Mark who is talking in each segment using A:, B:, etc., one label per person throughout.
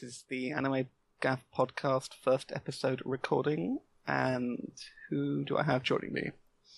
A: This is the Anime Gaff podcast first episode recording, and who do I have joining me?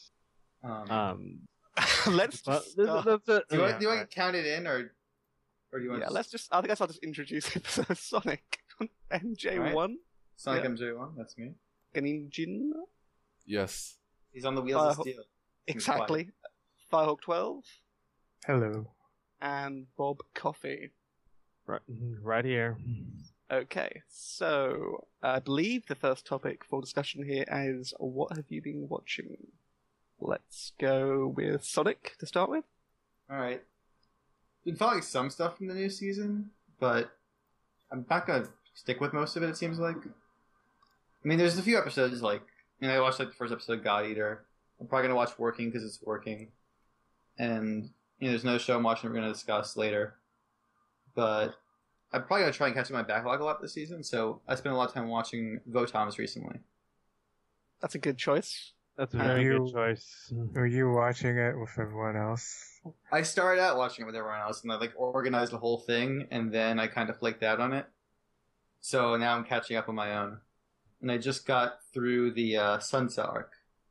A: Let's just start.
B: Do you want to count it in, or do you want?
A: Yeah, let's just. I guess I'll just introduce him. So Sonic MJ1.
B: Right. Sonic MJ1. That's me.
A: Ganinjin.
C: Yes.
B: He's on the wheels of steel.
A: Exactly. Firehawk 12.
D: Hello.
A: And Bob Coffee.
D: Right here.
A: Okay, so I believe the first topic for discussion here is what have you been watching? Let's go with Sonic to start with.
B: Alright. Been following some stuff from the new season, but I'm not gonna stick with most of it seems like. I mean, there's a few episodes, like, I watched the first episode of God Eater. I'm probably gonna watch Working because it's working. And, there's another show I'm watching we're gonna discuss later. But I'm probably gonna try and catch up my backlog a lot this season, so I spent a lot of time watching Votoms recently.
A: That's a good choice.
D: That's a very good choice. Were you watching it with everyone else?
B: I started out watching it with everyone else, and I organized the whole thing, and then I kind of flaked out on it. So now I'm catching up on my own. And I just got through the Sunset arc.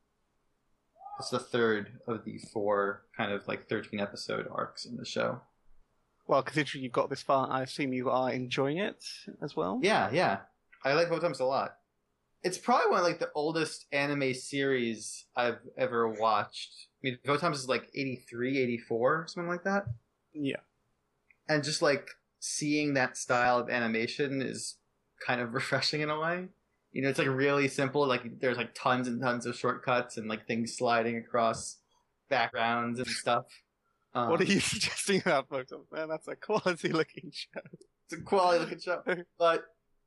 B: It's the third of the 4 kind of 13 episode arcs in the show.
A: Well, considering you've got this far, I assume you are enjoying it as well?
B: Yeah. I like Votoms a lot. It's probably one of the oldest anime series I've ever watched. I mean, Votoms is 83, 84, something like that.
A: Yeah.
B: And just seeing that style of animation is kind of refreshing in a way. It's really simple. There's tons and tons of shortcuts and things sliding across backgrounds and stuff.
A: What are you suggesting about Votoms? Man, that's a quality looking show.
B: It's a quality looking show, but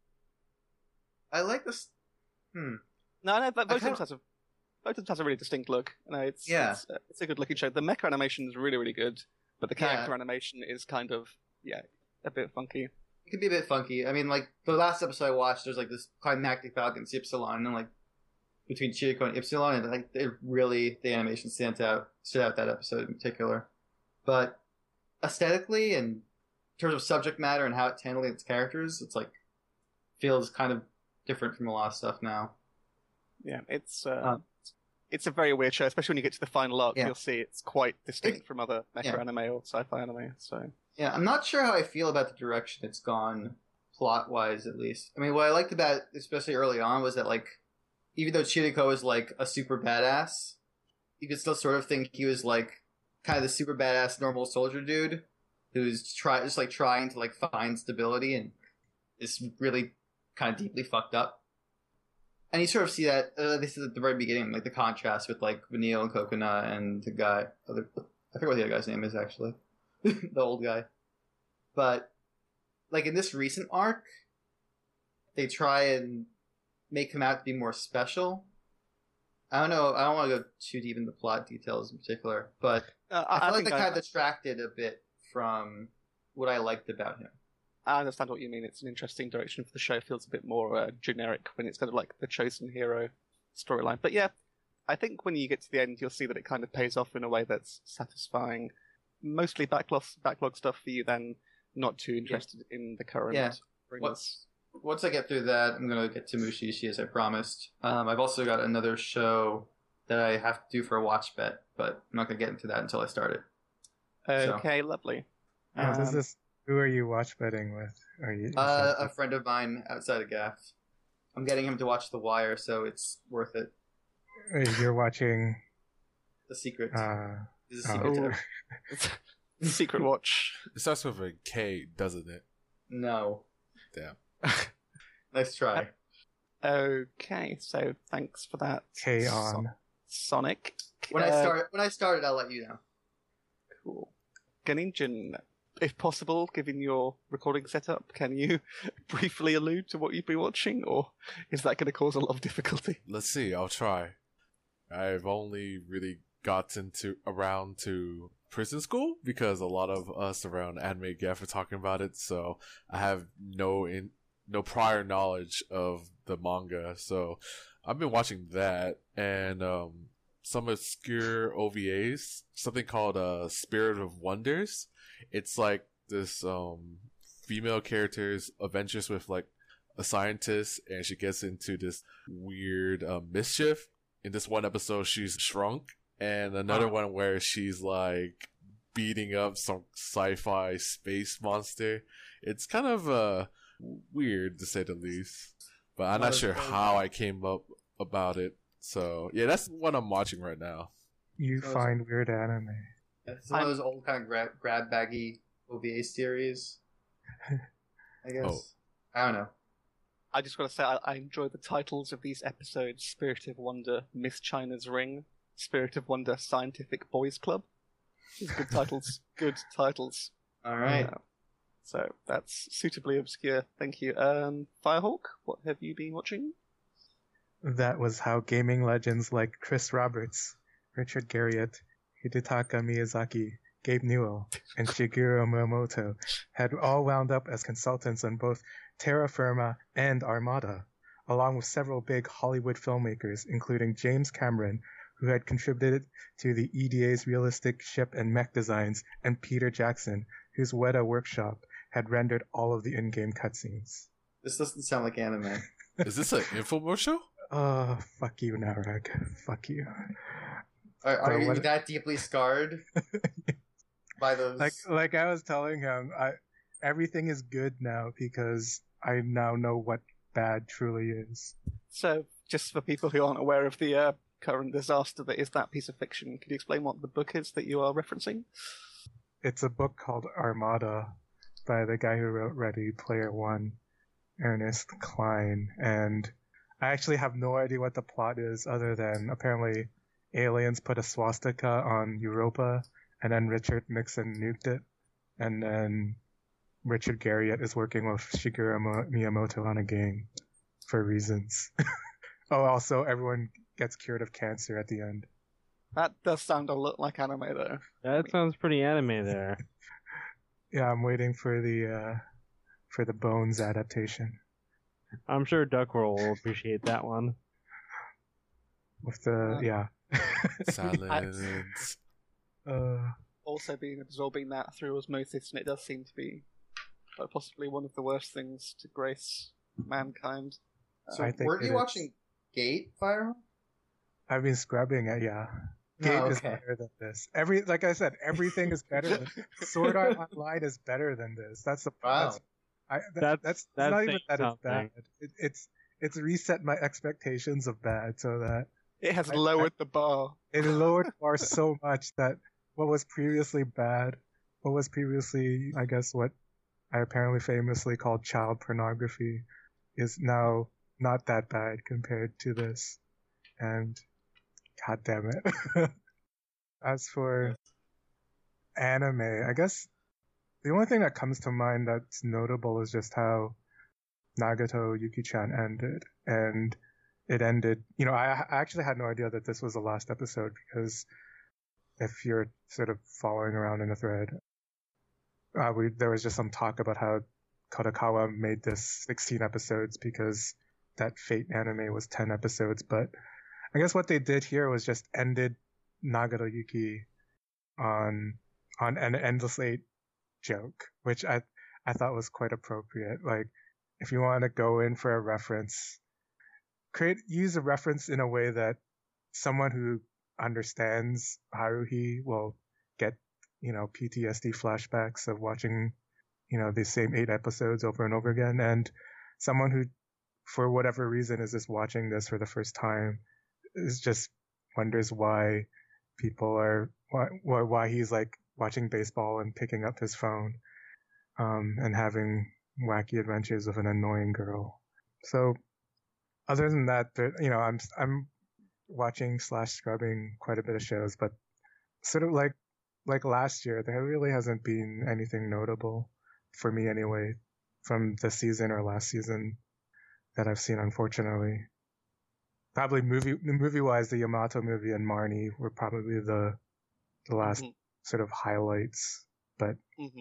B: I like this.
A: No, but Votoms has a really distinct look. It's a good looking show. The mecha animation is really, really good, but the character animation is kind of a bit funky.
B: It can be a bit funky. I mean, the last episode I watched, there's this climactic battle against Ypsilon, and between Chihiko and Ypsilon, and the animation stood out that episode in particular. But aesthetically and in terms of subject matter and how it's handling its characters, it's feels kind of different from a lot of stuff now.
A: Yeah, it's a very weird show, especially when you get to the final arc. You'll see it's quite distinct from other mecha anime or sci-fi anime. So
B: yeah, I'm not sure how I feel about the direction it's gone, plot-wise at least. I mean, what I liked about it, especially early on, was that even though Chihiko is a super badass, you could still sort of think he was kind of the super badass normal soldier dude who's trying to find stability and is really kind of deeply fucked up. And you sort of see that this is at the very beginning, the contrast with Vanille and Coconut and the guy. I forget what the other guy's name is actually, the old guy. But in this recent arc, they try and make him out to be more special. I don't know. I don't want to go too deep into plot details in particular, but I feel they kind of detracted a bit from what I liked about him.
A: I understand what you mean. It's an interesting direction for the show. It feels a bit more generic when it's kind of the chosen hero storyline. But yeah, I think when you get to the end, you'll see that it kind of pays off in a way that's satisfying. Mostly backlog stuff for you, then not too interested in the current.
B: Yeah. Once I get through that, I'm going to get to Mushishi as I promised. I've also got another show that I have to do for a watch bet, but I'm not going to get into that until I start it.
A: Okay, lovely.
D: Who are you watch betting with? Are you
B: a friend of mine outside of Gaff. I'm getting him to watch The Wire, so it's worth it.
D: You're watching
B: The Secret.
D: This is
A: The Secret Watch.
C: It starts with a K, doesn't it?
B: No.
C: Damn.
B: Nice try.
A: Okay, so thanks for that.
D: K on
A: Sonic.
B: When I started, I'll let you know.
A: Cool. Ganinjin, if possible, given your recording setup, can you briefly allude to what you've been watching, or is that going to cause a lot of difficulty?
C: Let's see. I'll try. I've only really gotten around to Prison School because a lot of us around Anime Gaff are talking about it, so I have no prior knowledge of the manga. So I've been watching that and some obscure OVAs, something called Spirit of Wonders. It's this female character's adventures with like a scientist, and she gets into this weird mischief. In this one episode, she's shrunk, and another one where she's like beating up some sci-fi space monster. It's kind of weird to say the least, but I'm not sure how I came up about it. So yeah, that's what I'm watching right now.
D: You find weird anime.
B: It's one of those old kind of grab baggy OVA series, I guess.
C: Oh.
B: I don't know.
A: I just want to say I enjoy the titles of these episodes: Spirit of Wonder, Miss China's Ring, Spirit of Wonder, Scientific Boys Club. These are good titles. Good titles.
B: All right.
A: So that's suitably obscure. Thank you. Firehawk, what have you been watching?
D: That was how gaming legends like Chris Roberts, Richard Garriott, Hidetaka Miyazaki, Gabe Newell, and Shigeru Miyamoto had all wound up as consultants on both Terra Firma and Armada, along with several big Hollywood filmmakers, including James Cameron, who had contributed to the EDA's realistic ship and mech designs, and Peter Jackson, whose Weta Workshop had rendered all of the in-game cutscenes.
B: This doesn't sound like anime.
C: Is this an Infowars show?
D: Oh, fuck you, Narag. Fuck you.
B: Are you that deeply scarred by those?
D: Like I was telling him, everything is good now because I now know what bad truly is.
A: So, just for people who aren't aware of the current disaster that is that piece of fiction, could you explain what the book is that you are referencing?
D: It's a book called Armada by the guy who wrote Ready Player One, Ernest Cline, and I actually have no idea what the plot is other than apparently aliens put a swastika on Europa, and then Richard Nixon nuked it, and then Richard Garriott is working with Shigeru Miyamoto on a game for reasons. Oh, also everyone gets cured of cancer at the end.
A: That does sound a lot like anime, though.
E: That sounds pretty anime there.
D: Yeah, I'm waiting for the Bones adaptation.
E: I'm sure Duckworld will appreciate that one.
D: With the yeah.
C: Silence.
A: Also been absorbing that through osmosis, and it does seem to be possibly one of the worst things to grace mankind.
B: So,
D: I think
B: weren't you watching Gate, Fire?
D: I've been scrubbing it, yeah. Gate is better than this. Like I said, everything is better than Sword Art Online is better than this. That's the
B: wow.
D: That's not even that it's bad. It's reset my expectations of bad so that
A: it has lowered the bar.
D: It lowered the bar so much that what was previously bad, what was previously, I guess, what I apparently famously called child pornography, is now not that bad compared to this. And god damn it. As for anime, I guess the only thing that comes to mind that's notable is just how Nagato Yuki-chan ended. And it ended, I actually had no idea that this was the last episode, because if you're sort of following around in the thread, there was just some talk about how Kadokawa made this 16 episodes because that Fate anime was 10 episodes, but I guess what they did here was just ended Nagato Yuki on an endless 8 joke, which I thought was quite appropriate. Like, if you want to go in for a reference, use a reference in a way that someone who understands Haruhi will get, PTSD flashbacks of watching, the same 8 episodes over and over again, and someone who, for whatever reason, is just watching this for the first time is just wonders why why he's like watching baseball and picking up his phone, and having wacky adventures with an annoying girl. So, other than that, I'm watching / scrubbing quite a bit of shows, but sort of like last year, there really hasn't been anything notable for me anyway from this season or last season that I've seen, unfortunately. Probably movie-wise, the Yamato movie and Marnie were probably the last sort of highlights, but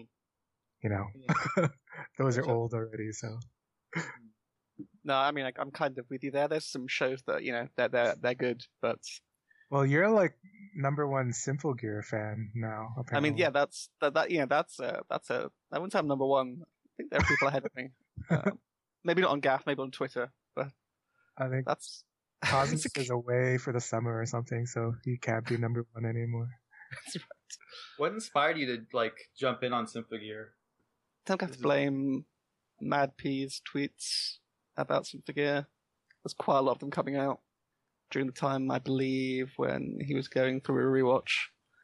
D: those are old already, so.
A: No, I mean, I'm kind of with you there. There's some shows that they're good, but
D: well, you're like #1 Simple Gear fan now. Apparently.
A: I mean, yeah, that wouldn't have #1 think there are people ahead of me. Maybe not on Gaff, maybe on Twitter, but
D: I think
A: that's
D: Cosmos is away for the summer or something, so he can't be number one anymore.
A: That's right.
B: What inspired you to like jump in on Symphogear?
A: I don't have to blame Mad P's tweets about Symphogear. There's quite a lot of them coming out during the time, I believe, when he was going through a rewatch.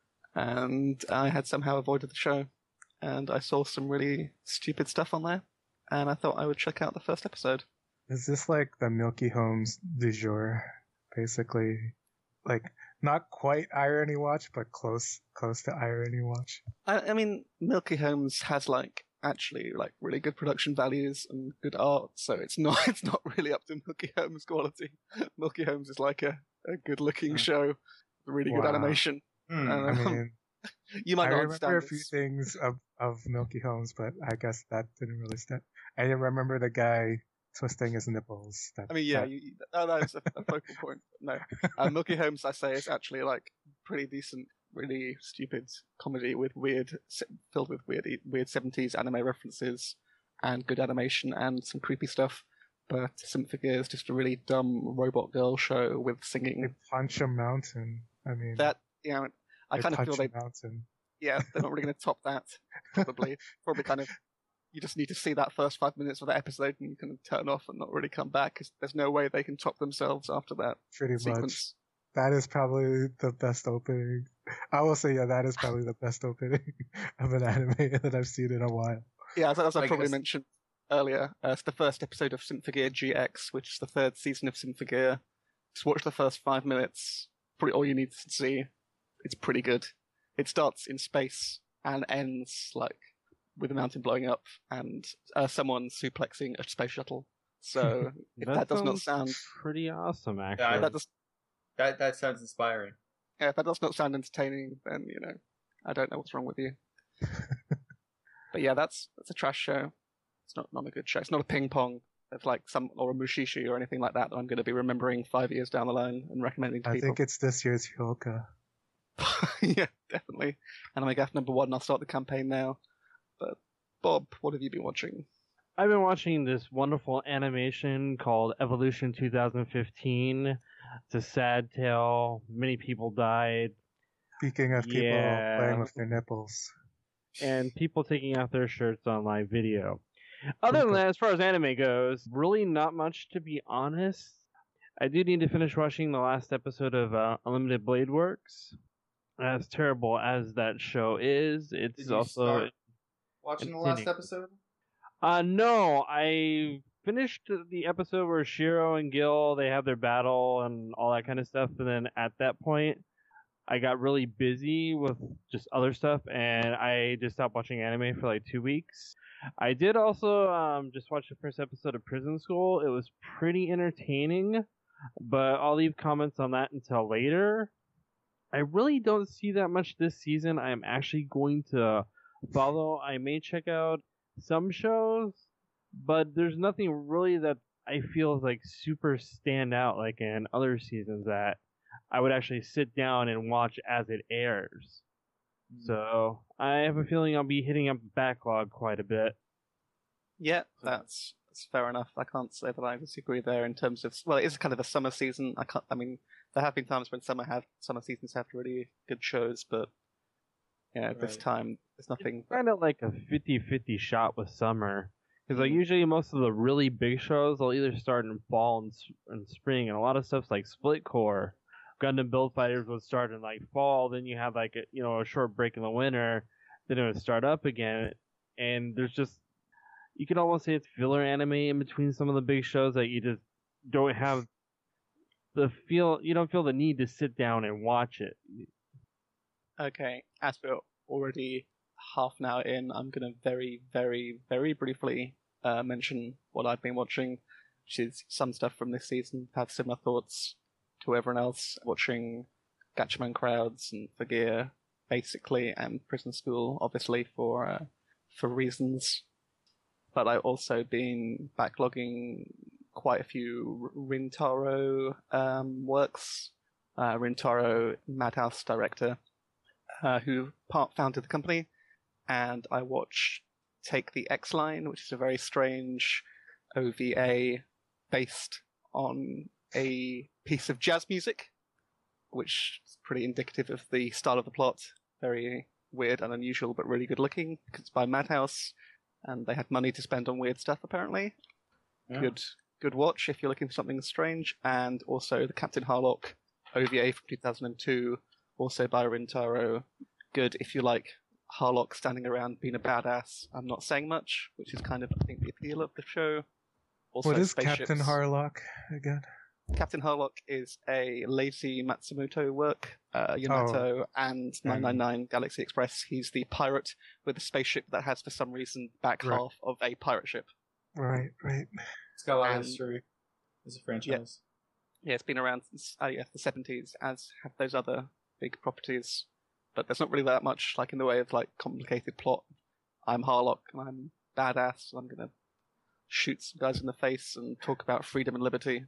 A: And I had somehow avoided the show. And I saw some really stupid stuff on there. And I thought I would check out the first episode.
D: Is this like the Milky Holmes du jour, basically? Like, not quite Irony Watch, but close to Irony Watch.
A: I mean, Milky Holmes has actually really good production values and good art, so it's not really up to Milky Holmes quality. Milky Holmes is like a good looking show, with really good animation.
D: I mean,
A: you might
D: I
A: not
D: remember
A: understand
D: a few things of Milky Holmes, but I guess that didn't really stand. I remember the guy twisting his nipples.
A: That's a focal point. No, Milky Holmes, I say, is actually pretty decent, really stupid comedy with filled with weird 70s anime references and good animation and some creepy stuff. But Symphogear is just a really dumb robot girl show with singing.
D: They punch a mountain. I mean,
A: I kind of feel
D: mountain.
A: Yeah, they're not really going to top that. Probably kind of. You just need to see that first 5 minutes of that episode and you can turn off and not really come back because there's no way they can top themselves after that
D: Pretty
A: sequence.
D: Much. That is probably the best opening. I will say, that is probably the best opening of an anime that I've seen in a while.
A: Yeah, as I probably mentioned earlier, it's the first episode of Symphogear GX, which is the third season of Symphogear. Just watch the first 5 minutes. Probably all you need to see. It's pretty good. It starts in space and ends with a mountain blowing up and someone suplexing a space shuttle. So if that does not sound
E: pretty awesome, actually.
B: Yeah, that sounds inspiring.
A: Yeah, if that does not sound entertaining, then I don't know what's wrong with you. But yeah, that's a trash show. It's not a good show. It's not a ping pong. It's or a Mushishi or anything like that I'm going to be remembering 5 years down the line and recommending to people.
D: I think it's this year's Hyoka.
A: Yeah, definitely. Anime Gaff #1. I'll start the campaign now. But Bob, what have you been watching?
E: I've been watching this wonderful animation called Evolution 2015. It's a sad tale. Many people died.
D: Speaking of people playing with their nipples.
E: And people taking off their shirts on live video. Other than that, as far as anime goes, really not much, to be honest. I do need to finish watching the last episode of Unlimited Blade Works. As terrible as that show is, it's also...
B: Watching the last episode?
E: No, I finished the episode where Shiro and Gil, they have their battle and all that kind of stuff, and then at that point, I got really busy with just other stuff, and I just stopped watching anime for 2 weeks. I did also just watch the first episode of Prison School. It was pretty entertaining, but I'll leave comments on that until later. I really don't see that much this season. I'm actually going to follow. I may check out some shows, but there's nothing really that I feel is super stand out like in other seasons that I would actually sit down and watch as it airs. So I have a feeling I'll be hitting up backlog quite a bit.
A: Yeah, that's fair enough. I can't say that I disagree there in terms of, it is kind of a summer season. There have been times when summer seasons have really good shows, but this time there's nothing.
E: It's kind of like a 50-50 shot with summer. Because usually most of the really big shows, they'll either start in fall and spring, and a lot of stuff's like Split Core. Gundam Build Fighters would start in fall, then you have a short break in the winter, then it would start up again, and there's just, you could almost say it's filler anime in between some of the big shows that you just don't have you don't feel the need to sit down and watch it.
A: Okay, as we're already half an hour in, I'm going to very, very, very briefly mention what I've been watching, which is some stuff from this season. I've had similar thoughts to everyone else, watching Gatchaman Crowds and Forgear, basically, and Prison School, obviously, for reasons. But I've also been backlogging quite a few Rintaro works. Rintaro, Madhouse director, who founded the company, and I watched take the X Line, which is a very strange OVA based on a piece of jazz music, which is pretty indicative of the style of the plot. Very weird and unusual, but really good looking, because it's by Madhouse, and they had money to spend on weird stuff, apparently.
B: Yeah.
A: Good watch if you're looking for something strange. And also the Captain Harlock OVA from 2002, also by Rintaro. Good if you like Harlock standing around being a badass. I'm not saying much, which is kind of, I think, the appeal of the show. Also,
D: What is
A: spaceships.
D: Captain Harlock again?
A: Captain Harlock is a lazy Matsumoto work, Yamato and 999 Galaxy Express. He's the pirate with a spaceship that has, for some reason, back
D: Right.
A: half of a pirate ship.
D: Right.
B: It's got a lot of
A: And-
B: history as a franchise.
A: Yeah, it's been around since the 70s, as have those other big properties. But there's not really that much, like, in the way of, like, complicated plot. I'm Harlock, and I'm badass, and I'm gonna shoot some guys in the face and talk about freedom and liberty.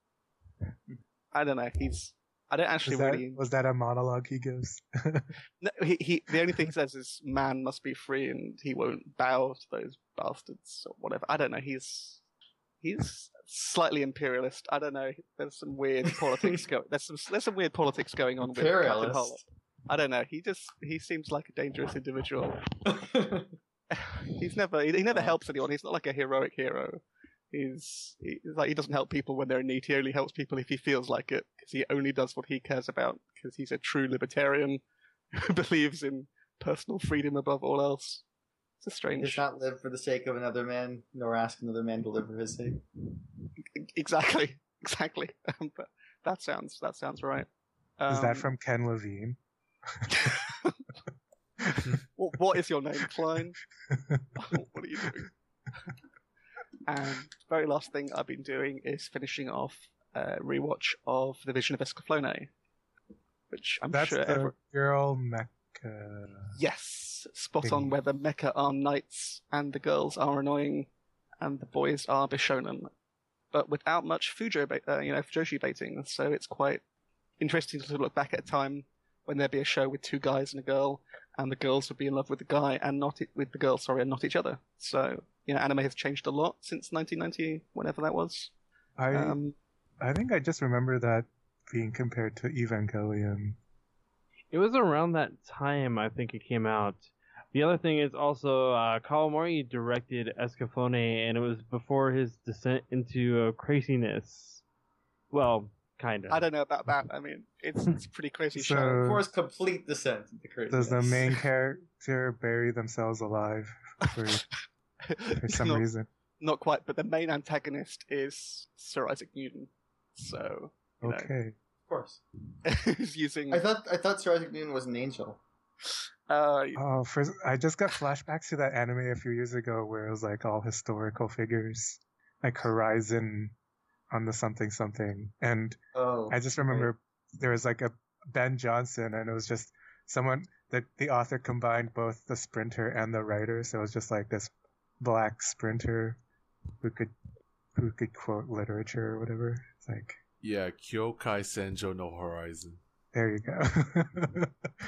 A: I don't know, I don't actually really...
D: Was that a monologue he gives?
A: No, he the only thing he says is man must be free and he won't bow to those bastards or whatever. I don't know, he's slightly imperialist. I don't know. There's some weird politics there's some weird politics going on with Captain
B: Imperialist?
A: Harlock. I don't know. He seems like a dangerous individual. He never helps anyone. He's not like a heroic hero. He's like, he doesn't help people when they're in need. He only helps people if he feels like it, because he only does what he cares about, because he's a true libertarian who believes in personal freedom above all else. It's a
B: He
A: strange...
B: does not live for the sake of another man, nor ask another man to live for his sake.
A: Exactly. But that sounds right.
D: Is that from Ken Levine?
A: What is your name, Klein? What are you doing? And very last thing I've been doing is finishing off a rewatch of The Vision of Escaflowne, which I'm
D: That's
A: sure
D: the girl mecha.
A: Yes, spot
D: Thing.
A: on, where the mecha are knights and the girls are annoying and the boys are Bishonen, but without much Fujoshi baiting. So it's quite interesting to look back at a time when there'd be a show with two guys and a girl, and the girls would be in love with the guy and with the girl, and not each other. So anime has changed a lot since 1990, whenever that was.
D: I think I just remember that being compared to Evangelion.
E: It was around that time, I think it came out. The other thing is also, Kawamori directed Escaflowne, and it was before his descent into craziness. Well, kind of.
A: I don't know about that. I mean, it's a pretty crazy
D: So-
A: show.
B: Before his complete descent into craziness.
D: Does the main character bury themselves alive for some
A: not,
D: reason?
A: Not quite, but the main antagonist is Sir Isaac Newton. So,
D: Okay.
B: Of course.
A: he's using...
B: I thought Sir Isaac Newton was an angel.
D: I just got flashbacks to that anime a few years ago where it was like all historical figures, like Horizon on the something, and
B: Oh.
D: I just remember there was like a Ben Johnson, and it was just someone that the author combined both the sprinter and the writer, so it was just like this black sprinter who could quote literature or whatever. It's like,
C: Yeah, Kyokai Senjo no Horizon.
D: there you go.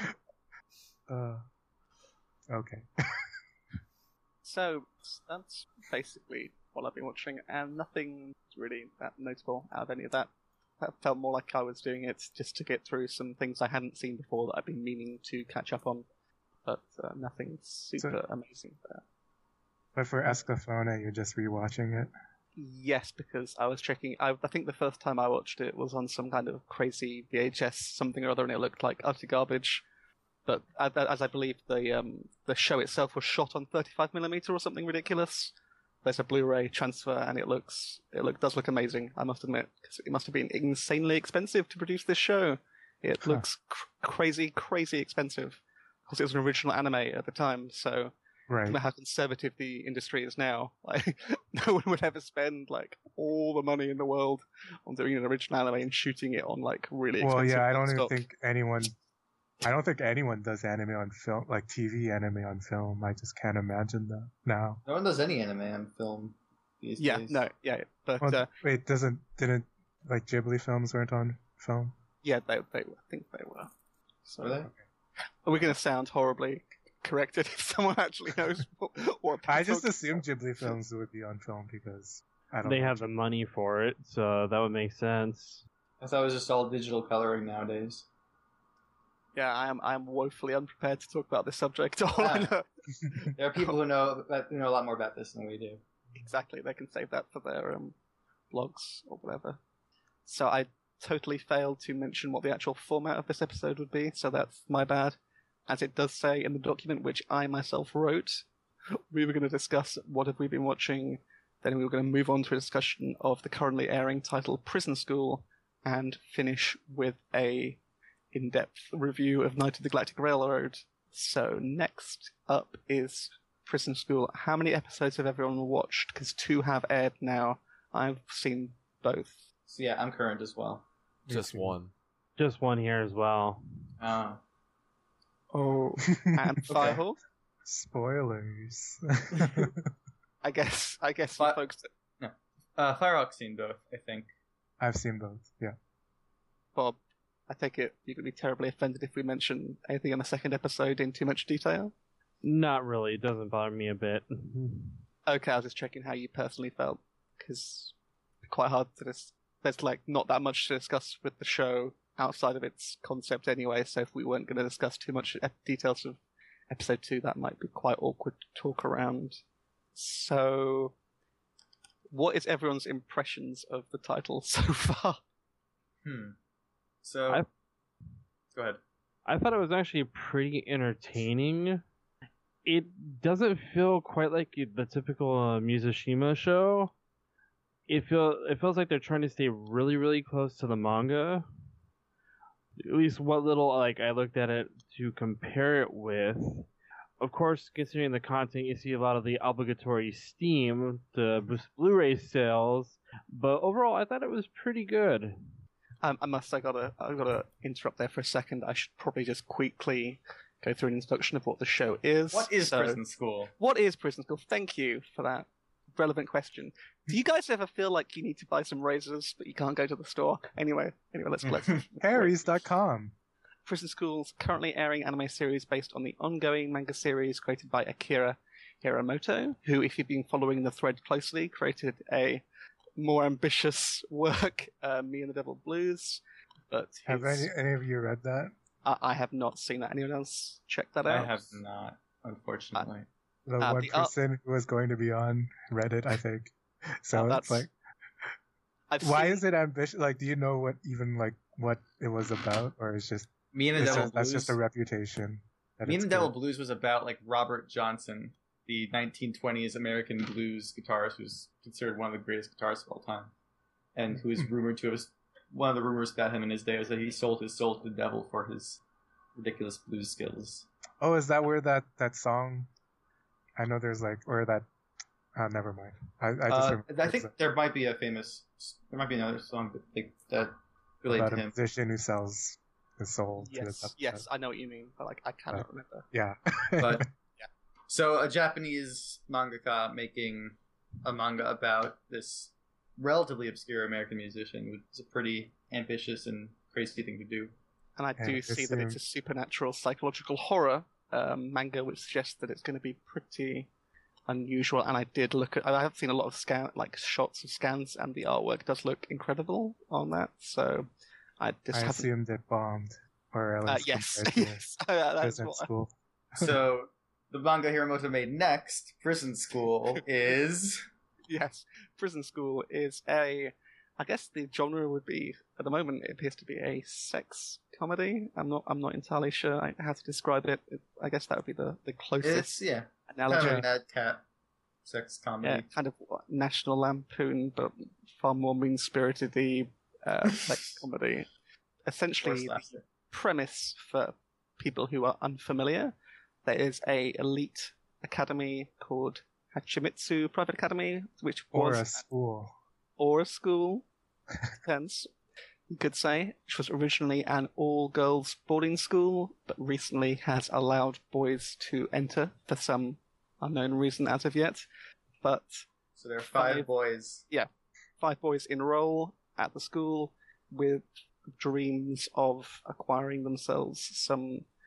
D: Okay.
A: So, that's basically what I've been watching, and nothing really that notable out of any of that. That felt more like I was doing it just to get through some things I hadn't seen before that I've been meaning to catch up on, but nothing super amazing there.
D: But for Escaflowne, you're just rewatching it?
A: Yes, because I was checking. I think the first time I watched it was on some kind of crazy VHS something or other, and it looked like utter garbage. But as I believe, the show itself was shot on 35mm or something ridiculous. There's a Blu-ray transfer, and it does look amazing. I must admit, because it must have been insanely expensive to produce this show. It looks crazy expensive because it was an original anime at the time. So.
D: Right.
A: How conservative the industry is now. Like, no one would ever spend like all the money in the world on doing an original anime and shooting it on like really expensive.
D: Well, yeah, I don't even
A: stock.
D: think anyone does anime on film, like TV anime on film. I just can't imagine that now.
B: No one does any anime on film these days.
A: But
D: Well, wait, didn't like Ghibli films weren't on film?
A: yeah, they were. I think they were. So
B: Were they?
A: we're going to sound horribly corrected if someone actually knows what
D: I
A: I'm
D: just
A: talking
D: assumed
A: about.
D: Ghibli films would be on film because I don't
E: They
D: know.
E: have the money for it, so that would make sense.
B: I thought it was just all digital coloring nowadays.
A: Yeah, I am woefully unprepared to talk about this subject. All I
B: Ah.
A: know,
B: There are people who know a lot more about this than we do.
A: exactly, they can save that for their blogs or whatever. So I totally failed to mention what the actual format of this episode would be, so that's my bad. As it does say in the document, which I myself wrote, we were going to discuss what have we been watching, then we were going to move on to a discussion of the currently airing title Prison School, and finish with a in-depth review of Night of the Galactic Railroad. So next up is Prison School. How many episodes have everyone watched? Because 2 have aired now. I've seen both.
B: So yeah, I'm current as well.
C: Just one.
E: Just one here as well.
A: Oh, and Firehawk.
D: Spoilers.
A: I guess you
B: But-
A: folks.
B: Firehawk's seen both, I think.
D: I've seen both. Yeah.
A: Bob, I take it you're going to be terribly offended if we mention anything in the second episode in too much detail.
E: Not really. It doesn't bother me a bit.
A: Okay, I was just checking how you personally felt, because it's quite hard to there's like not that much to discuss with the show outside of its concept anyway, so if we weren't going to discuss too much details of episode 2, that might be quite awkward to talk around. So, what is everyone's impressions of the title so far?
B: So, go ahead.
E: I thought it was actually pretty entertaining. It doesn't feel quite like the typical Mizushima show. It feels like they're trying to stay really, really close to the manga. At least what little I looked at it to compare it with. Of course, considering the content, you see a lot of the obligatory Steam to boost Blu-ray sales. But overall, I thought it was pretty good.
A: I gotta interrupt there for a second. I should probably just quickly go through an introduction of what the show is.
B: What is Prison School?
A: What is Prison School? Thank you for that relevant question. Do you guys ever feel like you need to buy some razors, but you can't go to the store? Anyway, let's
D: Harry's.com.
A: Prison School's currently airing anime series based on the ongoing manga series created by Akira Hiramoto, who, if you've been following the thread closely, created a more ambitious work, Me and the Devil Blues. But
D: Have any of you read that?
A: I have not seen that. Anyone else check that out?
B: I have not, unfortunately.
D: The one person who was going to be on Reddit, I think. So it's like, why is it ambitious? Like, do you know what it was about, or it's just
B: Me and the Devil Blues?
D: That's just a reputation.
B: Me and the Devil Blues was about Robert Johnson, the 1920s American blues guitarist who's considered one of the greatest guitarists of all time, and who is rumored to have. One of the rumors about him in his day was that he sold his soul to the devil for his ridiculous blues skills.
D: Oh, is that where that song? I know there's or that. Never mind.
B: I think there might be another song that relates
D: about
B: to
D: a
B: him.
D: musician who sells his soul.
A: Yes, I know what you mean, but I cannot remember.
D: Yeah.
B: But so a Japanese mangaka making a manga about this relatively obscure American musician was a pretty ambitious and crazy thing to do.
A: And I do see that it's a supernatural psychological horror manga, which suggests that it's going to be pretty unusual. And I have seen a lot of shots of scans, and the artwork does look incredible on that. So I
D: assumed it bombed, or at least
A: yes, that's what
D: School.
B: So the manga Hiramoto made next, Prison School, is
A: yes, Prison School is I guess the genre would be, at the moment, it appears to be a sex comedy. I'm not entirely sure how to describe it. I guess that would be the closest analogy.
B: Kind of an ad cat sex comedy.
A: Yeah, kind of National Lampoon, but far more mean-spirited-y sex comedy. Essentially, the premise for people who are unfamiliar, there is a elite academy called Hachimitsu Private Academy, which was or a school, depends, you could say, which was originally an all-girls boarding school, but recently has allowed boys to enter for some unknown reason as of yet. But
B: so there are 5 boys.
A: Yeah, 5 boys enroll at the school with dreams of acquiring themselves some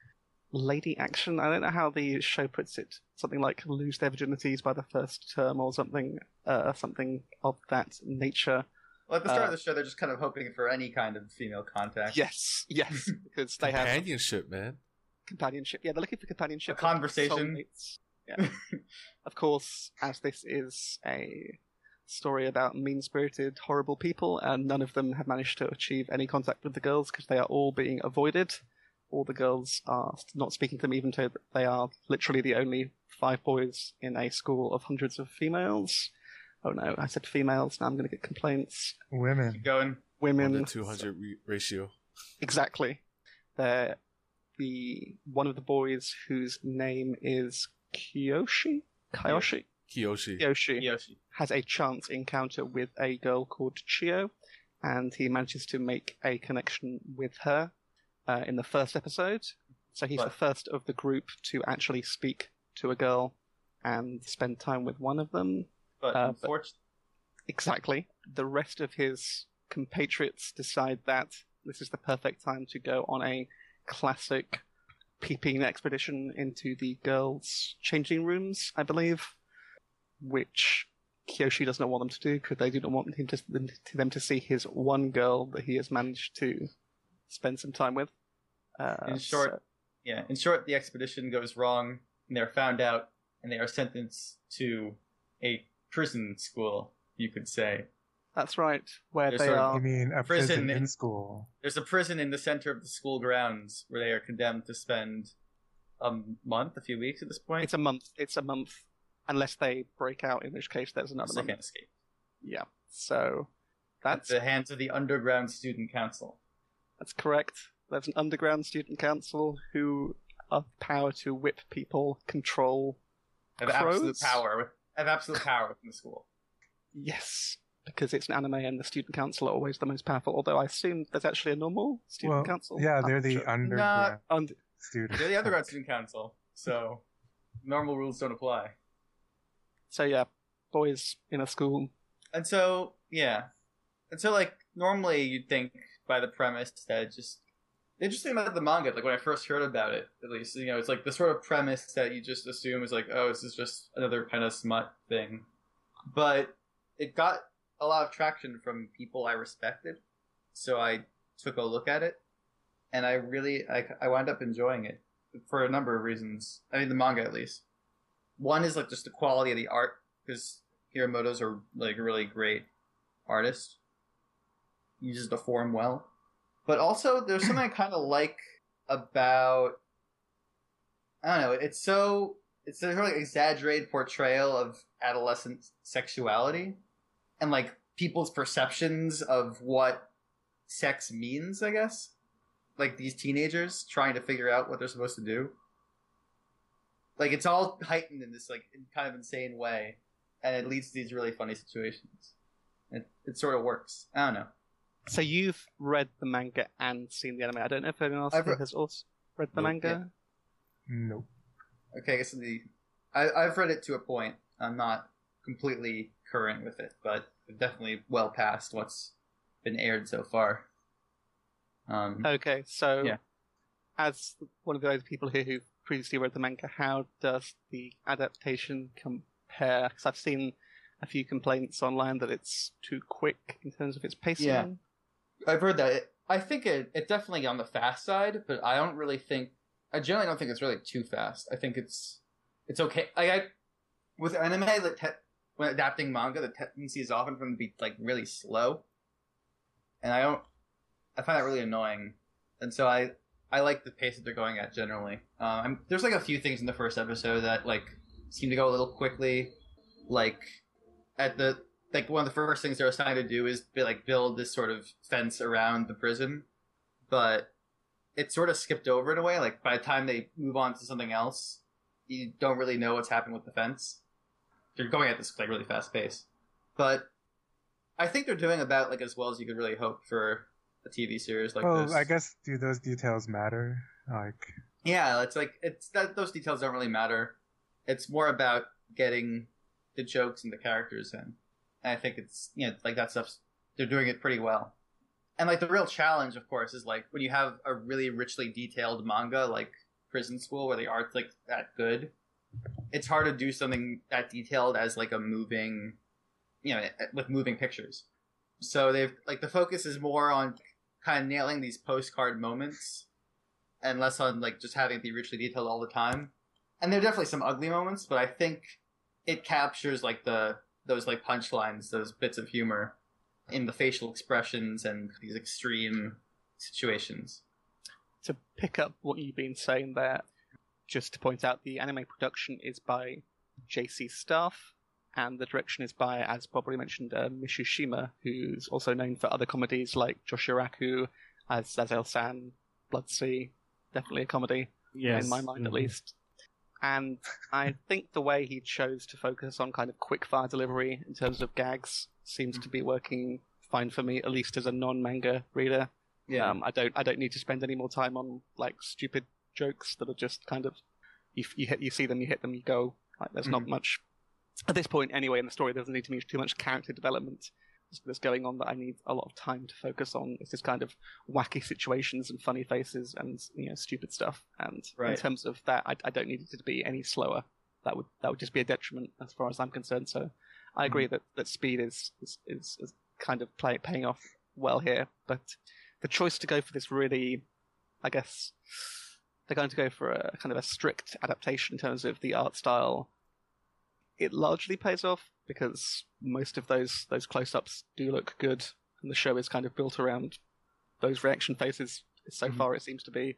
A: lady action. I don't know how the show puts it. Something like lose their virginities by the first term or something, something of that nature.
B: Well, at the start of the show, they're just kind of hoping for any kind of female contact.
A: Yes, because they have
C: Companionship, man.
A: companionship. Yeah, they're looking for companionship.
B: A conversation.
A: Soulmates. Yeah. Of course, as this is a story about mean-spirited, horrible people, and none of them have managed to achieve any contact with the girls because they are all being avoided. All the girls are not speaking to them, even though they are literally the only 5 boys in a school of hundreds of females. Oh no, I said females, now I'm going to get complaints.
D: Women.
B: Keep going.
A: Women.
C: 1 to 200 ratio.
A: Exactly. They're one of the boys whose name is Kiyoshi
B: Yoshi.
A: has a chance encounter with a girl called Chio, and he manages to make a connection with her in the first episode. So he's the first of the group to actually speak to a girl and spend time with one of them.
B: But unfortunately,
A: exactly. The rest of his compatriots decide that this is the perfect time to go on a classic peeping expedition into the girls' changing rooms, I believe, which Kyoshi does not want them to do because they do not want them to see his one girl that he has managed to spend some time with.
B: in short, the expedition goes wrong, and they're found out, and they are sentenced to a prison school, you could say.
A: That's right, where
B: There's
A: they
B: sort of-
A: are.
D: You mean a prison
B: Prison
D: in school?
B: There's a prison in the center of the school grounds where they are condemned to spend a few weeks at this point.
A: It's a month. It's a month, unless they break out, in which case there's another
B: So they
A: month.
B: can't escape.
A: Yeah, so
B: At
A: that's
B: the hands of the Underground Student Council.
A: that's correct. There's an underground student council who have power to whip people, control
B: Have
A: crows.
B: absolute power. Have absolute power within the school.
A: Yes, because it's an anime and the student council are always the most powerful. Although I assume there's actually a normal student
D: Well,
A: council.
D: yeah,
A: I'm
D: they're
A: not
D: the
A: sure.
D: underground
A: Und-
D: students.
B: They're the Underground Student Council, so normal rules don't apply.
A: So yeah, boys in a school.
B: And so, like, normally you'd think by the premise that the interesting about the manga, like when I first heard about it, at least, it's like the sort of premise that you just assume is like, oh, this is just another kind of smut thing. But it got a lot of traction from people I respected, so I took a look at it, and I wound up enjoying it for a number of reasons. I mean, the manga at least. One is like just the quality of the art, because Hiramoto's are like a really great artist. He uses the form well. But also, there's something I kind of like about, I don't know, it's a really exaggerated portrayal of adolescent sexuality and like people's perceptions of what sex means, I guess. Like these teenagers trying to figure out what they're supposed to do. Like it's all heightened in this like kind of insane way, and it leads to these really funny situations. It sort of works. I don't know.
A: So you've read the manga and seen the anime. I don't know if anyone else
B: I've
A: has also read the
C: Nope.
A: manga.
D: Nope.
B: Okay, I guess I've read it to a point. I'm not completely current with it, but definitely well past what's been aired so far.
A: Okay, so
B: Yeah.
A: as one of those people here who previously read the manga, how does the adaptation compare? Because I've seen a few complaints online that it's too quick in terms of its pacing.
B: Yeah. I've heard that. I think it's definitely on the fast side, but I generally don't think it's really too fast. I think it's okay. With anime, when adapting manga, the tendency is often for them to be like really slow, and I find that really annoying. And so I like the pace that they're going at generally. There's like a few things in the first episode that like seem to go a little quickly, like one of the first things they're assigned to do is build this sort of fence around the prison, but it's sort of skipped over in a way. Like by the time they move on to something else, you don't really know what's happening with the fence. They're going at this like really fast pace, but I think they're doing about like as well as you could really hope for a TV series like this.
D: I guess do those details matter? Like,
B: yeah, those details don't really matter. It's more about getting the jokes and the characters in. And I think it's, like that stuff's, they're doing it pretty well. And like the real challenge, of course, is like when you have a really richly detailed manga, like prison school where the art's like that good, it's hard to do something that detailed as like a moving, with moving pictures. So they've like the focus is more on kind of nailing these postcard moments and less on like just having it be richly detailed all the time. And there are definitely some ugly moments, but I think it captures like those like punchlines, those bits of humor in the facial expressions and these extreme situations.
A: To pick up what you've been saying there, just to point out, the anime production is by JC Staff, and the direction is by, as Bob already mentioned, Mishushima, who's also known for other comedies like Joshiraku, as Zazel-san, Bloodsea, definitely a comedy,
E: Yes.
A: in my mind at least. And I think the way he chose to focus on kind of quick-fire delivery in terms of gags seems to be working fine for me, at least as a non-manga reader.
B: Yeah.
A: I don't need to spend any more time on like stupid jokes that are just kind of you see them, you hit them, you go. Like there's not much at this point anyway in the story. There doesn't need to be too much character development that's going on that I need a lot of time to focus on. It's just kind of wacky situations and funny faces and stupid stuff. And in terms of that, I don't need it to be any slower. That would just be a detriment as far as I'm concerned. So I agree that speed is kind of paying off well here, but the choice to go for this really, I guess, they're going to go for a kind of a strict adaptation in terms of the art style. It largely pays off because most of those close-ups do look good, and the show is kind of built around those reaction faces. So far, it seems to be.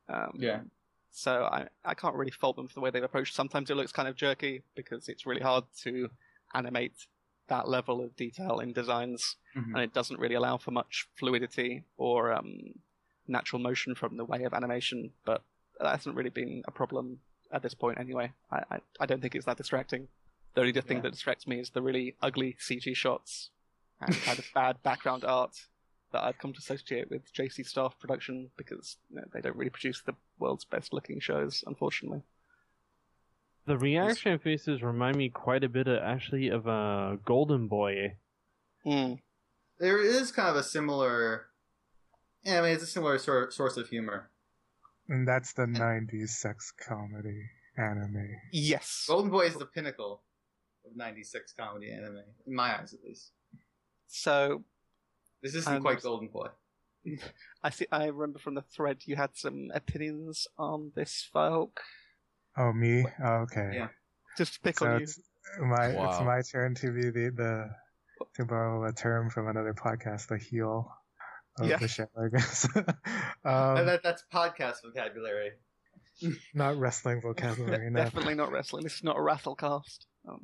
A: So I can't really fault them for the way they've approached. Sometimes it looks kind of jerky because it's really hard to animate that level of detail in designs, and it doesn't really allow for much fluidity or natural motion from the way of animation, but that hasn't really been a problem at this point anyway. I don't think it's that distracting. The only thing that distracts me is the really ugly CG shots and kind of bad background art that I've come to associate with JC Staff production because they don't really produce the world's best looking shows, unfortunately.
E: The reaction faces remind me quite a bit of Golden Boy.
B: There is kind of a similar... Yeah, I mean, it's a similar source of humor.
D: And that's the 90s sex comedy anime.
A: Yes.
B: Golden Boy is the pinnacle of 90s sex comedy anime, in my eyes at least.
A: So...
B: This isn't quite Golden Boy.
A: I remember from the thread you had some opinions on this, Firehawk.
D: Oh, me? Oh, okay.
B: Yeah.
A: Just to pick on you.
D: It's my turn to be to borrow a term from another podcast, the heel of the show, I guess.
B: That's podcast vocabulary.
D: Not wrestling vocabulary, no.
A: Definitely not wrestling. This is not a Rattlecast.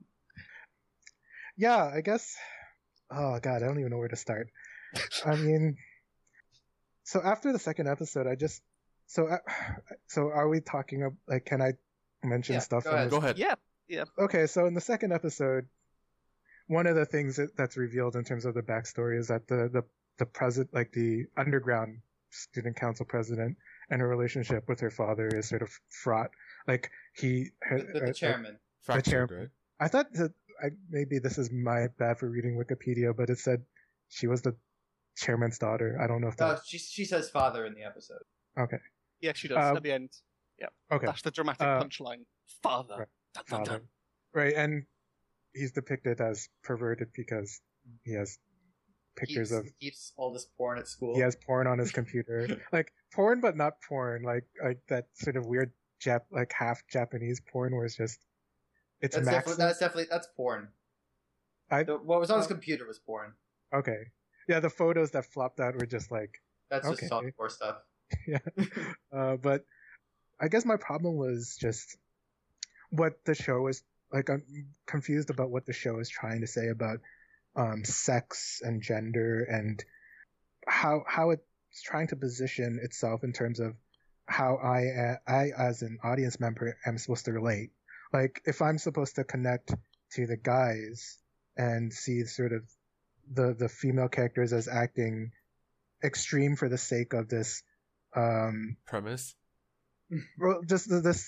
D: Yeah, I guess... Oh, God, I don't even know where to start. I mean... So after the second episode, So are we talking... Like, can I mention stuff?
C: Go ahead.
A: Yeah.
D: Okay, so in the second episode, one of the things that's revealed in terms of the backstory is that the president, like the underground student council president, and her relationship with her father is sort of fraught. Like the chairman. The chairman. Right? I thought that maybe this is my bad for reading Wikipedia, but it said she was the chairman's daughter. I don't know if that.
B: She says father in the episode.
D: Okay.
A: Yeah, she does at the end. Yeah.
D: Okay.
A: That's the dramatic punchline. Father.
D: Right.
A: Dun, dun, dun.
D: Right, and he's depicted as perverted because he has pictures
B: he keeps all this porn at school.
D: He has porn on his computer, like porn, but not porn, like that sort of weird half Japanese porn where it's just
B: that's porn. What was on his computer was porn.
D: Okay, yeah, the photos that flopped out were just like
B: that's just softcore stuff.
D: Yeah, but I guess my problem was just what the show was like. I'm confused about what the show is trying to say about sex and gender and how it's trying to position itself in terms of how I as an audience member am supposed to relate. Like if I'm supposed to connect to the guys and see sort of the female characters as acting extreme for the sake of this
C: premise.
D: Well, just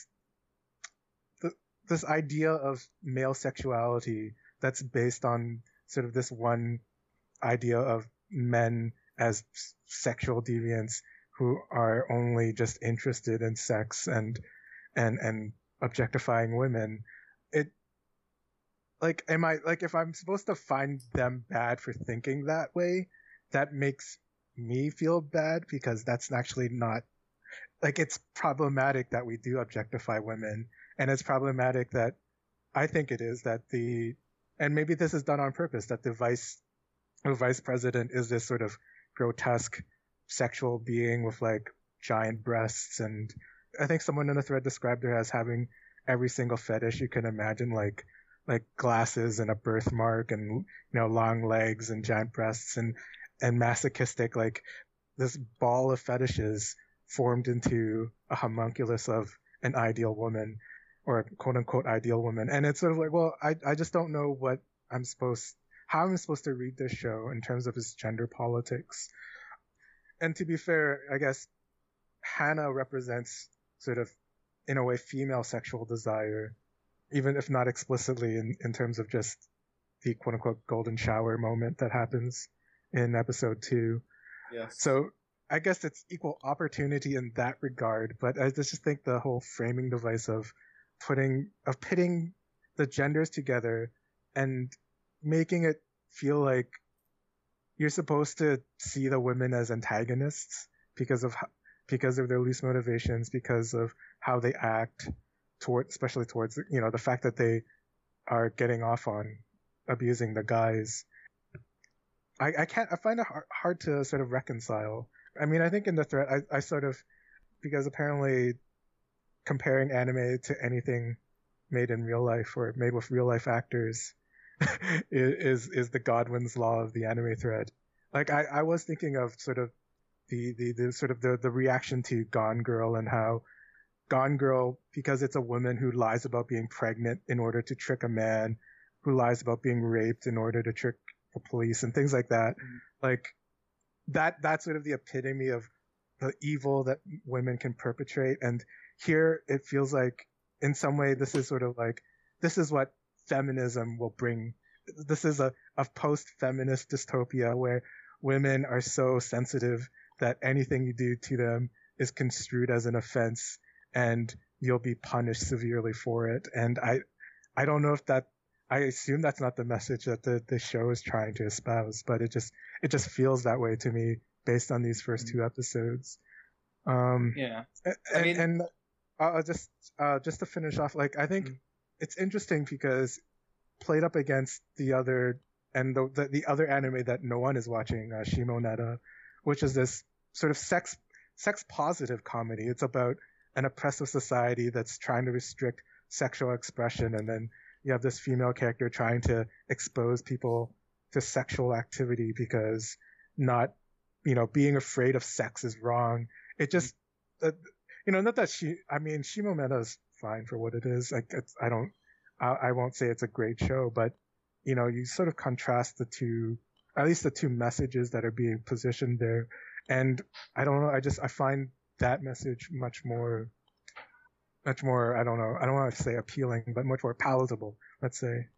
D: this idea of male sexuality that's based on sort of this one idea of men as sexual deviants who are only just interested in sex and and objectifying women, it like am I like if I'm supposed to find them bad for thinking that way, that makes me feel bad because that's actually not like it's problematic that we do objectify women, and it's problematic that I think it is that and maybe this is done on purpose, that the vice president is this sort of grotesque sexual being with like giant breasts, and I think someone in the thread described her as having every single fetish you can imagine, like glasses and a birthmark and long legs and giant breasts and masochistic, like this ball of fetishes formed into a homunculus of an ideal woman, or a quote unquote ideal woman. And it's sort of like, well, I just don't know how I'm supposed to read this show in terms of its gender politics. And to be fair, I guess Hannah represents sort of, in a way, female sexual desire, even if not explicitly in terms of just the quote unquote golden shower moment that happens in episode 2.
B: Yes.
D: So I guess it's equal opportunity in that regard, but I just think the whole framing device of pitting the genders together and making it feel like you're supposed to see the women as antagonists because of their least motivations, because of how they act especially towards the fact that they are getting off on abusing the guys. I find it hard to sort of reconcile. I mean, I think in the thread I sort of, because apparently comparing anime to anything made in real life or made with real life actors is the Godwin's law of the anime thread. Like I was thinking of sort of the sort of the reaction to Gone Girl, and how Gone Girl, because it's a woman who lies about being pregnant in order to trick a man, who lies about being raped in order to trick the police and things like that. Like that's sort of the epitome of the evil that women can perpetrate. And here it feels like in some way this is sort of like, this is what feminism will bring. This is a post-feminist dystopia where women are so sensitive that anything you do to them is construed as an offense and you'll be punished severely for it. And I don't know if I assume that's not the message that the show is trying to espouse, but it just feels that way to me based on these first 2 episodes.
B: Yeah.
D: And just to finish off, like I think it's interesting because played up against the other anime that no one is watching, Shimoneta, which is this sort of sex positive comedy. It's about an oppressive society that's trying to restrict sexual expression, and then you have this female character trying to expose people to sexual activity because not being afraid of sex is wrong. It just not that Shimometa is fine for what it is. Like I won't say it's a great show, but you sort of contrast at least the two messages that are being positioned there. And I don't know, I find that message much more, I don't know, I don't want to say appealing, but much more palatable, let's say.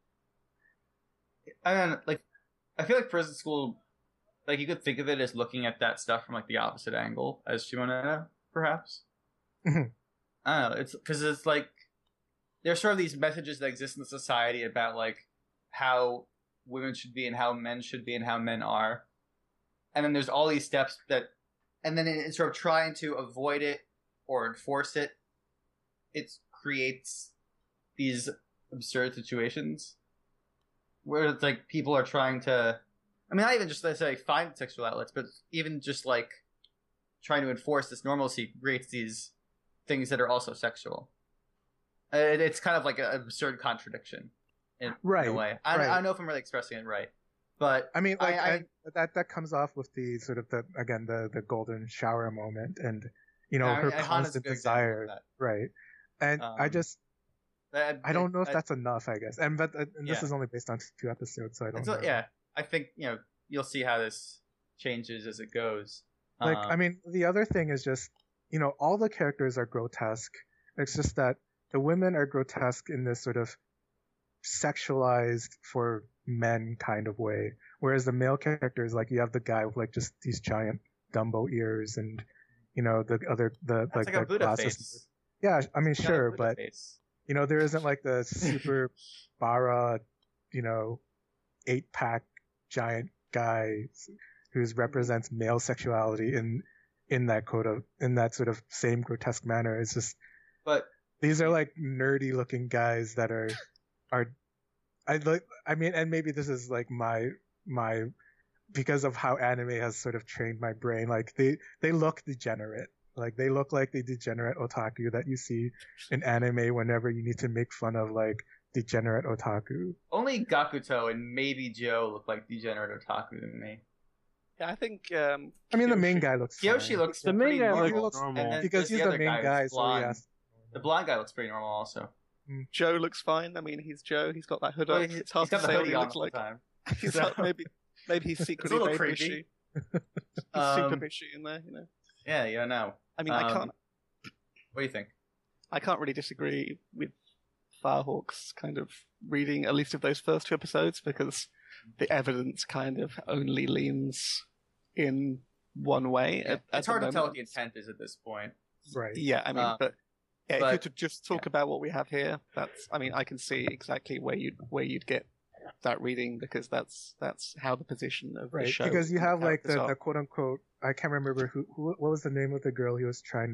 B: I feel like Prison School, like you could think of it as looking at that stuff from like the opposite angle as Shimoneta, perhaps.
D: Mm-hmm.
B: I don't know, it's because it's like there's sort of these messages that exist in the society about like how women should be and how men should be and how men are, and then there's all these steps and then in sort of trying to avoid it or enforce it, it creates these absurd situations where it's like people are trying to, I mean, not even just let's say find sexual outlets, but even just like trying to enforce this normalcy creates these things that are also sexual. It's kind of like an absurd contradiction in a way. I don't know if I'm really expressing it right, but
D: I mean, that comes off with the sort of the golden shower moment, and her constant desire, right? And I don't know if that's enough, I guess. And this is only based on 2 episodes, so I don't know.
B: Yeah, I think you'll see how this changes as it goes.
D: Like, I mean, the other thing is just all the characters are grotesque. It's just that the women are grotesque in this sort of sexualized for men kind of way, whereas the male characters, like you have the guy with like just these giant Dumbo ears, and the other the
B: like a Buddha face.
D: Yeah, I mean,
B: Kinda
D: sure,
B: with a
D: but
B: face.
D: there isn't like the super bara, 8-pack giant guy who represents male sexuality in that sort of same grotesque manner. It's just
B: But
D: these are like nerdy looking guys that are I mean, and maybe this is like my because of how anime has sort of trained my brain. Like they look degenerate. Like they look like the degenerate otaku that you see in anime whenever you need to make fun of like degenerate otaku.
B: only Gakuto and maybe Joe look like degenerate otaku to me.
A: Yeah, I think.
D: I mean, the main
A: Kyoshi-
D: guy looks
B: Kyoshi
D: fine.
B: looks
E: The main
B: pretty
E: guy
B: normal.
E: looks normal.
B: And then
D: because
B: there's
D: he's
B: the
D: the
B: other
D: main
B: guy,
D: guy,
B: who's
D: so he
B: blonde.
D: has.
B: The blonde guy looks pretty normal also.
A: Joe looks fine. I mean, he's Joe. He's got that hood
B: Well,
A: up.
B: he's
A: It's hard
B: got
A: to
B: the
A: say what
B: hoodie
A: he
B: on
A: looks
B: all the
A: like.
B: time.
A: He's
B: So-
A: maybe he's secretly
B: little
A: very
B: creepy.
A: bishy. He's super
B: Um,
A: bishy in there, you know.
B: Yeah, no.
A: I mean, I
B: um,
A: can't.
B: What do you think?
A: I can't really disagree with Firehawk's kind of reading at least of those first 2 episodes because the evidence kind of only leans in one way. At
B: It's
A: the
B: hard to tell what
A: moment.
B: the intent is at this point.
D: Right.
A: Yeah, I mean,
B: Uh,
A: but yeah, if you
B: but-
A: could just talk about what we have here, that's. I mean, I can see exactly where you'd get that reading because that's how the position of the
D: Right.
A: show.
D: Because you have like
A: characters
D: the
A: are.
D: quote unquote. I can't remember who what was the name of the girl he's trying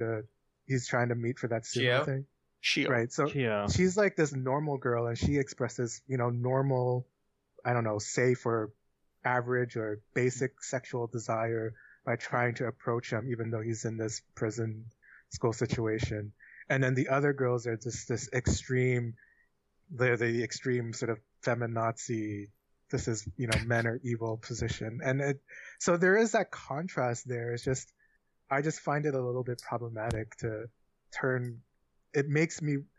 D: to meet for that sumo
B: Chio?
D: thing.
A: Shio.
D: Right. So
E: Yeah.
D: she's like this normal girl and she expresses, normal, I don't know, safe or average or basic sexual desire by trying to approach him, even though he's in this prison school situation. And then the other girls are just this extreme, they're the extreme sort of feminazi, this is, men are evil position. And so there is that contrast there. It's just, I just find it a little bit problematic to turn, it makes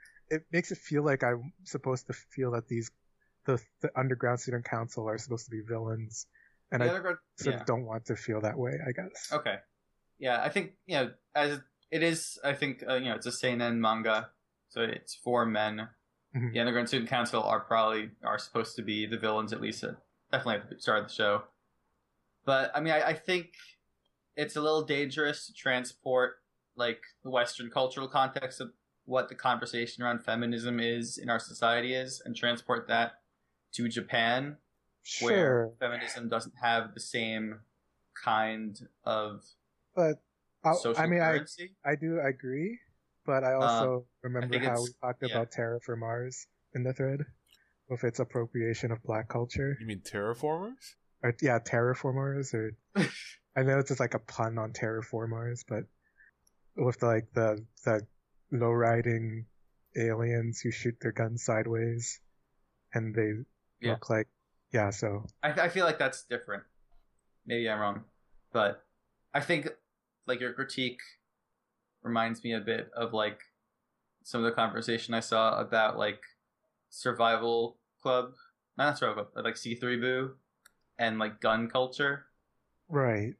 D: it feel like I'm supposed to feel that the Underground Student Council are supposed to be villains. And
B: The
D: I
B: other girl-
D: sort
B: yeah.
D: of don't want to feel that way, I guess.
B: Okay. Yeah, I think, as it is, I think, it's a seinen manga, so it's for men.
D: Mhm.
B: The Underground Student Council are supposed to be the villains, at least definitely at the start of the show. But, I mean, I think it's a little dangerous to transport, like, the Western cultural context of what the conversation around feminism is in our society is, and transport that to Japan,
D: Sure,
B: where feminism doesn't have the same kind of
D: but
B: social
D: I mean,
B: currency.
D: I do agree, but I also remember
B: think
D: how we
B: it's-
D: talked
B: yeah.
D: about Terra for Mars in the thread with its appropriation of black culture.
C: You mean terraformers?
D: Or, yeah, terraformers, or I know it's just like a pun on terraformers, but with like the low riding aliens who shoot their guns sideways, and they
B: Yeah.
D: look like So
B: I feel like that's different. Maybe I'm wrong, but I think like your critique reminds me a bit of like some of the conversation I saw about like Survival Club, not Survival Club, but like C3 Boo and like gun culture,
D: right,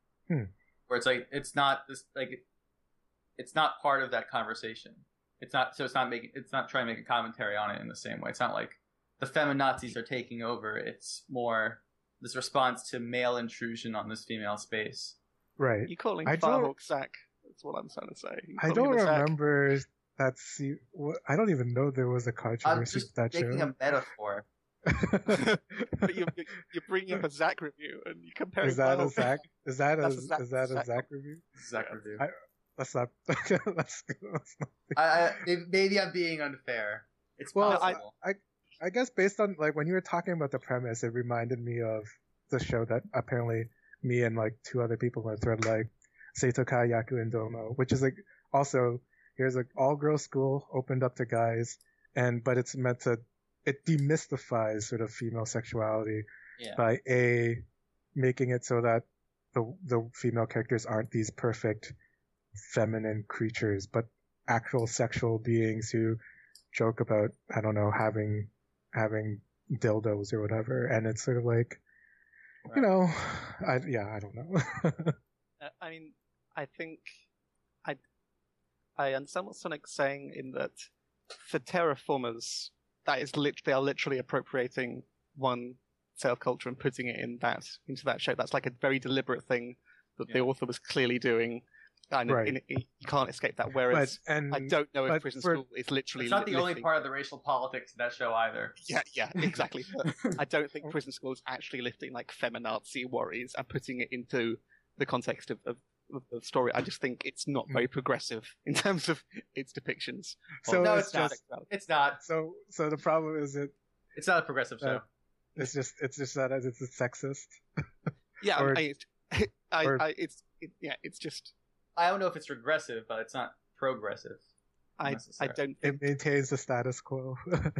B: where it's like it's not this like it's not part of that conversation. It's not trying to make a commentary on it in the same way. It's not like the feminazis are taking over. It's more this response to male intrusion on this female space.
D: right.
A: You calling
D: I don't-
A: Firehawk Zack? That's what I'm trying to say. You
D: I
A: calling
D: don't
A: him a Zack?
D: remember that. I don't even know there was a
B: I'm
D: controversy
B: just
D: with that
B: making
D: show.
B: a metaphor.
A: But you're bringing up a Zack review and you compare.
D: Is that a Zach? Is that a
A: That's a Zack-
D: is that a
A: Zack-
D: Zach review?
B: Zach review.
D: Let's not. let's not.
B: Maybe I'm being unfair. It's
D: Well,
B: possible.
D: I guess based on like when you were talking about the premise, it reminded me of the show that apparently me and like 2 other people in the thread like Seitokai Yaku and Domo, which is like also here's an all-girls school opened up to guys, but it's meant to it demystifies sort of female sexuality
B: Yeah.
D: by making it so that the female characters aren't these perfect feminine creatures, but actual sexual beings who joke about, I don't know, having dildos or whatever, and it's sort of like,
B: Right.
D: I don't know.
A: I mean, I think I understand what Sonic's saying in that for terraformers, they are literally appropriating one set of culture and putting it into that show. That's like a very deliberate thing that the
B: Yeah.
A: author was clearly doing, I know,
D: Right.
A: you can't escape that. Whereas I don't know if
D: but
A: Prison
D: for-
A: School is literally.
B: It's not the only
A: lifting-
B: part of the racial politics in that show either.
A: Yeah, exactly. But I don't think Prison School is actually lifting like feminazi worries and putting it into the context of the story. I just think it's not very progressive in terms of its depictions.
D: So
B: no,
D: it's
B: it's not.
D: just
B: It's not.
D: so the problem is
B: It's not a progressive show.
D: it's just that it's sexist.
A: Yeah,
D: Or-
A: it's just
B: I don't know if it's regressive, but it's not progressive.
A: I
B: necessarily.
A: don't
D: It
A: think
D: maintains the status quo.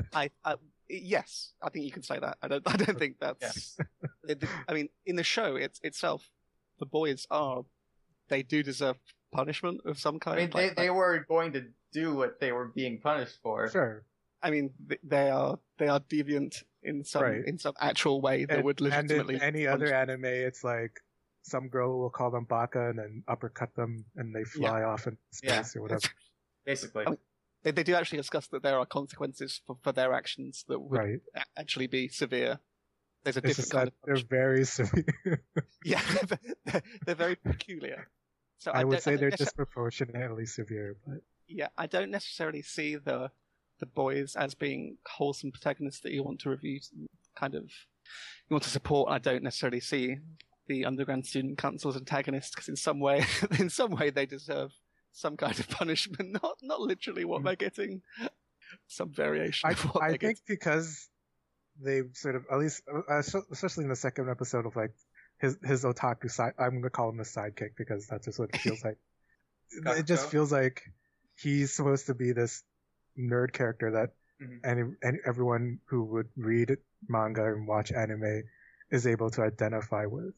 A: yes, I think you can say that. I don't think that's. I mean, in the show itself, the boys they do deserve punishment of some
B: I
A: kind.
B: mean, they were going to do what they were being punished for.
D: Sure.
A: I mean, they are deviant in some
D: Right.
A: actual way that would legitimately.
D: And in any
A: punish
D: other anime, it's like some girl will call them baka and then uppercut them and they fly off in space or whatever.
B: Basically.
A: I mean, they do actually discuss that there are consequences for their actions that would
D: Right.
A: actually be severe. There's a
D: It's
A: different
D: just
A: kind
D: that
A: of
D: they're
A: punishment.
D: very severe.
A: Yeah, they're very peculiar. So
D: I would
A: don't-
D: say
A: don't
D: they're
A: necessar-
D: disproportionately severe, but
A: Yeah, I don't necessarily see the boys as being wholesome protagonists that you want to review, you want to support. I don't necessarily see the Underground Student Council's antagonists because in some way they deserve some kind of punishment, not literally what they're getting, some variation of what
D: I
A: they're
D: think because they sort of, at least, especially in the second episode of like his otaku side, I'm gonna call him a sidekick because that's just what it feels like. It just
B: Kakuto?
D: feels like he's supposed to be this nerd character that
B: Mhm.
D: and everyone who would read manga and watch anime is able to identify with.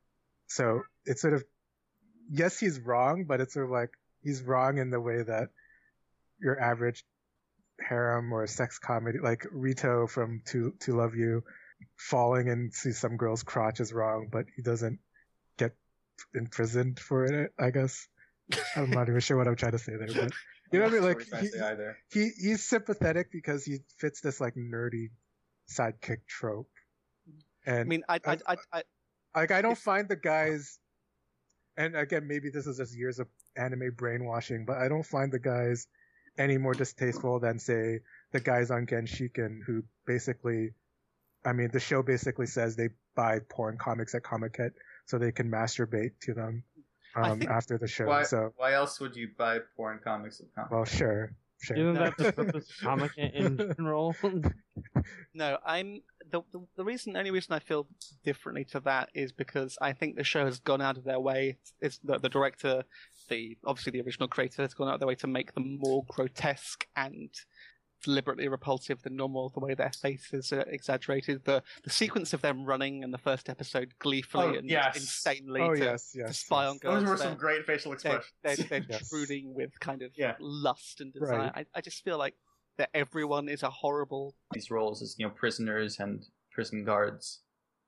D: So it's sort of, yes, he's wrong, but it's sort of like he's wrong in the way that your average harem or sex comedy, like Rito from To Love You, falling into some girl's crotch is wrong, but he doesn't get imprisoned for it, I guess. I'm not even sure what I'm trying to say there, but you know what I mean? Like,
B: Not sure what he's trying to say either.
D: he's sympathetic because he fits this like nerdy sidekick trope. And
A: I mean, I
D: like, I don't find the guys, and again, maybe this is just years of anime brainwashing, but I don't find the guys any more distasteful than, say, the guys on Genshiken who basically, I mean, the show basically says they buy porn comics at Comic-Con so they can masturbate to them
A: I think-
D: after the show.
B: Why,
D: So,
B: why else would you buy porn comics with comics?
D: well, sure.
E: Isn't that the purpose of comic in general?
A: No, I'm the only reason I feel differently to that is because I think the show has gone out of their way. It's the director, obviously the original creator, has gone out of their way to make them more grotesque and deliberately repulsive than normal. The way their faces are exaggerated, the sequence of them running in the first episode gleefully
B: Oh,
A: and
B: yes.
A: insanely
D: Oh,
A: to
D: yes.
A: spy on girls.
B: Those were
A: They're-
B: some great facial
A: they're,
B: expressions.
A: they're
D: Yes.
A: brooding with kind of
B: Yeah.
A: lust and desire.
D: Right.
A: I just feel like that everyone is a horrible.
B: These roles as prisoners and prison guards,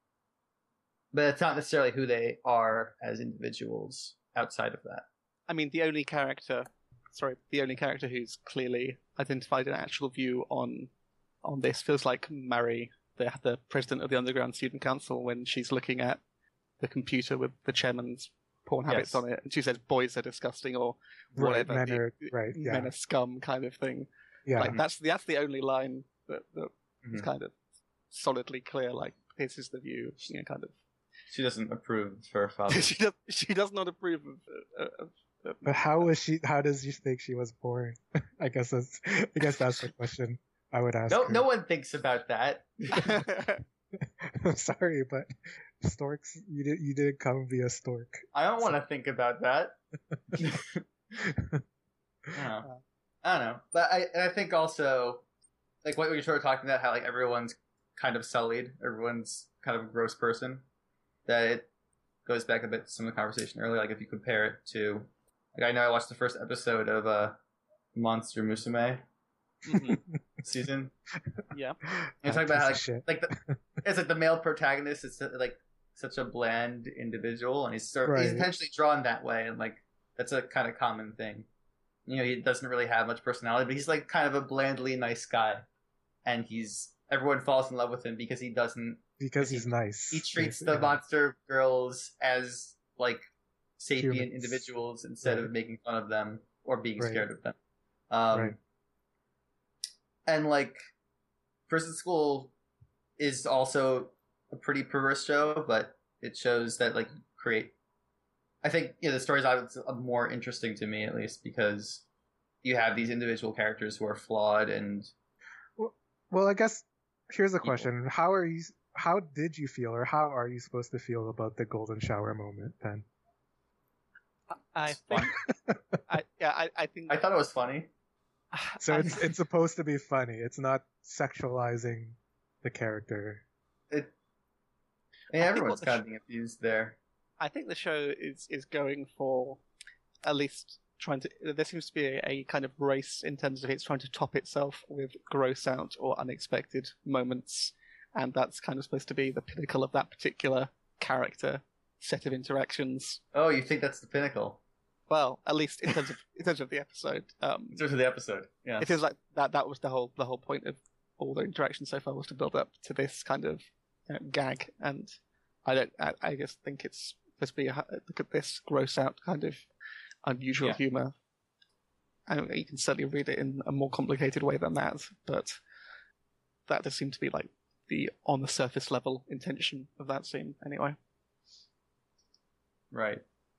B: but it's not necessarily who they are as individuals outside of that.
A: I mean, the only character who's clearly identified an actual view on this feels like Mary, the president of the Underground Student Council, when she's looking at the computer with the chairman's porn habits
B: Yes.
A: on it, and she says boys are disgusting or
D: Right,
A: whatever.
D: men are, right, yeah.
A: Men are scum kind of thing.
D: Yeah.
A: Like that's the only line that is
B: Mhm.
A: kind of solidly clear. Like this is the view, kind of.
B: She doesn't approve of her father.
A: she does not approve of
D: But how does you think she was born? I guess that's the question I would ask.
B: No,
D: her.
B: no one thinks about that.
D: I'm sorry, but storks, you didn't come via stork.
B: I don't want to think about that. I don't know, but I think also like what you're sort of talking about, how like everyone's kind of sullied, everyone's kind of a gross person. That it goes back a bit to some of the conversation earlier. Like if you compare it to, like I know I watched the first episode of Monster Musume
A: Mhm.
B: season.
A: Yeah.
B: And
D: That
B: talking about how,
D: piece of
B: like
D: shit.
B: it's like the male protagonist is like such a bland individual, and he's
D: Right.
B: intentionally drawn that way, and like that's a kind of common thing. He doesn't really have much personality, but he's like kind of a blandly nice guy, and everyone falls in love with him because
D: because he's nice.
B: he treats
D: basically.
B: the monster girls as like sapient
D: Humans.
B: individuals instead
D: Right.
B: of making fun of them or being
D: Right.
B: scared of them.
D: Right.
B: And like, Prison School is also a pretty perverse show, but it shows that like create. I think the stories are more interesting to me, at least, because you have these individual characters who are flawed and
D: Well, I guess here's a
B: Evil.
D: question: How did you feel, or how are you supposed to feel about the golden shower moment? Then
A: I
B: it's
A: think,
B: fun.
A: I think.
B: I thought it was funny.
D: so it's supposed to be funny. It's not sexualizing the character.
B: I mean,
A: think
B: everyone's
A: what the
B: kind of being abused there.
A: I think the show is going for at least trying to. There seems to be a kind of race in terms of it's trying to top itself with gross out or unexpected moments, and that's kind of supposed to be the pinnacle of that particular character set of interactions.
B: Oh, you think that's the pinnacle?
A: Well, at least in terms of the episode,
B: In terms of the episode, yeah.
A: it feels like that was the whole point of all the interactions so far was to build up to this kind of gag, and I just think it's supposed to be look at this gross out kind of unusual
B: Yeah.
A: humor. And you can certainly read it in a more complicated way than that, but that does seem to be like the on the surface level intention of that scene anyway.
B: Right.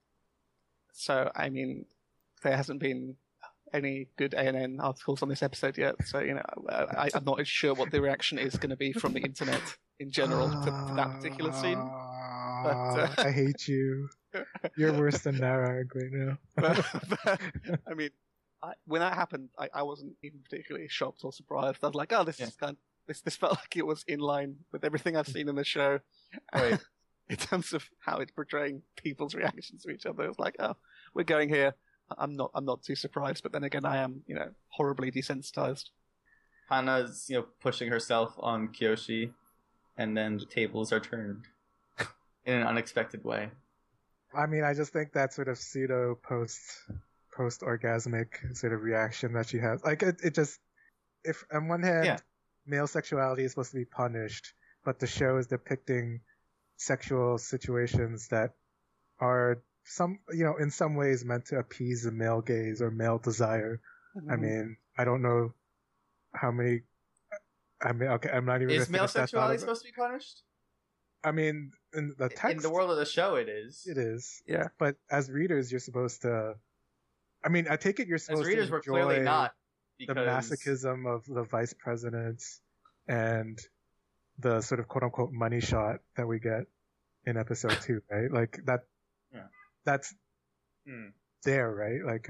A: So I mean, there hasn't been any good ANN articles on this episode yet, so I'm not sure what the reaction is going to be from the internet in general to that particular scene. But,
D: I hate you. You're worse than Narag right now.
A: But, I mean, when that happened, I wasn't even particularly shocked or surprised. I was like, oh, this is this felt like it was in line with everything I've seen in the show.
B: Right.
A: In terms of how it's portraying people's reactions to each other, it's like, oh, we're going here. I'm not too surprised, but then again, I am, horribly desensitized.
B: Hana's, pushing herself on Kyoshi, and then the tables are turned in an unexpected way.
D: I mean, I just think that sort of pseudo post orgasmic sort of reaction that she has, like it just, if on one hand, male sexuality is supposed to be punished, but the show is depicting sexual situations that are in some ways meant to appease the male gaze or male desire.
A: Mm-hmm.
D: I mean, I don't know how many. I mean, okay, I'm not even.
B: Is male sexuality supposed to be punished?
D: I mean, in the text,
B: in the world of the show, it is.
D: It is.
A: Yeah.
D: But as readers, you're supposed to. I mean, I take it you're supposed
B: as readers,
D: to
B: we're
D: enjoy
B: clearly not.
D: The masochism of the vice presidents and the sort of quote unquote money shot that we get in episode 2, right? Like that.
B: Yeah.
D: That's there, right? Like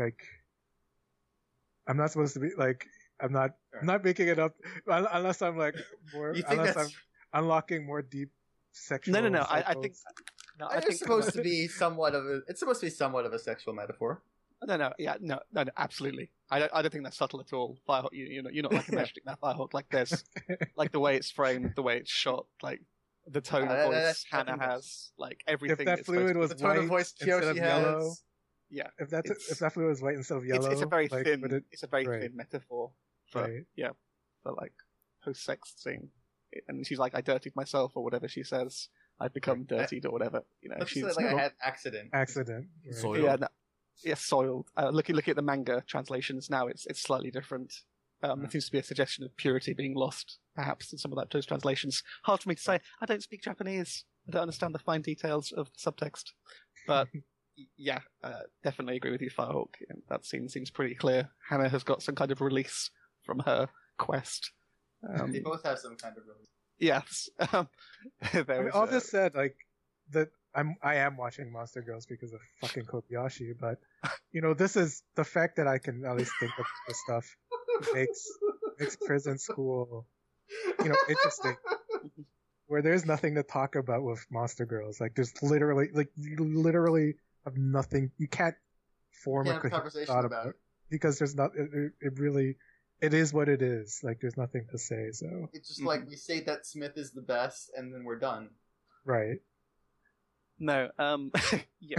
D: I'm not supposed to be like I'm not making it up unless I'm like more I'm unlocking more deep sexual.
A: No. I think
B: it's supposed to be somewhat of a sexual metaphor.
A: No, absolutely. I don't think that's subtle at all. Firehawk, you're not like imagining that Firehawk. Like there's like the way it's framed, the way it's shot, like the tone of voice Hana has, like everything.
D: If that fluid was
B: the tone of voice
D: instead of yellow,
A: yeah.
D: If that fluid was white instead of yellow,
A: it's a very
D: like,
A: thin. It's a very thin metaphor for
D: right.
A: for like post-sex scene. And she's like, I dirtied myself or whatever she says. I've become dirtied or whatever.
B: She's like I had accident.
D: Right.
C: Soiled.
A: Yeah, soiled. Looking at the manga translations now, it's slightly different. There seems to be a suggestion of purity being lost, perhaps, in some of those translations. Hard for me to say. I don't speak Japanese. I don't understand the fine details of the subtext. But yeah, definitely agree with you, Firehawk. That scene seems pretty clear. Hana has got some kind of release from her quest.
B: They both have some kind of release.
A: Yes.
D: All this said, like that. I am watching Monster Girls because of fucking Kobayashi, but this is the fact that I can at least think of this stuff makes Prison School, interesting. Where there's nothing to talk about with Monster Girls, like there's literally, you literally have nothing. You can't form a
B: conversation
D: thought about it because there's not. It is what it is. Like there's nothing to say. So
B: it's just like we say that Smith is the best, and then we're done.
D: Right.
A: No, yeah,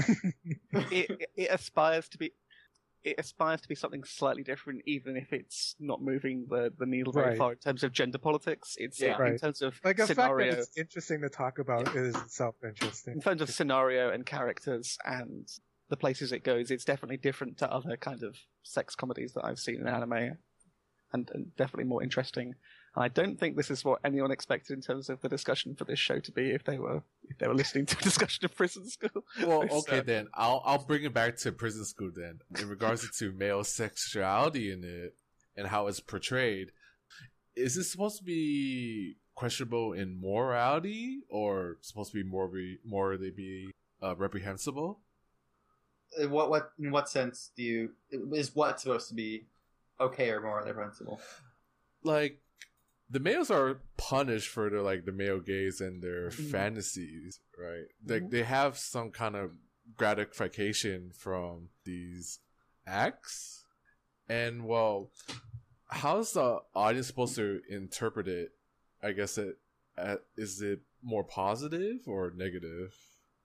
A: it aspires to be something slightly different, even if it's not moving the needle very far in terms of gender politics. It's in terms of
D: like the
A: scenario.
D: Fact that it's interesting to talk about is itself interesting.
A: In terms of scenario and characters and the places it goes, it's definitely different to other kind of sex comedies that I've seen in anime, and definitely more interesting. I don't think this is what anyone expected in terms of the discussion for this show to be if they were listening to a discussion of Prison School.
C: Well, okay then. I'll bring it back to Prison School then. In regards to male sexuality in it and how it's portrayed, is it supposed to be questionable in morality or supposed to be morally reprehensible?
B: In what sense is what supposed to be okay or morally reprehensible?
C: Like, the males are punished for the male gaze and their fantasies, right? Like, they have some kind of gratification from these acts. And, well, how's the audience supposed to interpret it? I guess is it more positive or negative?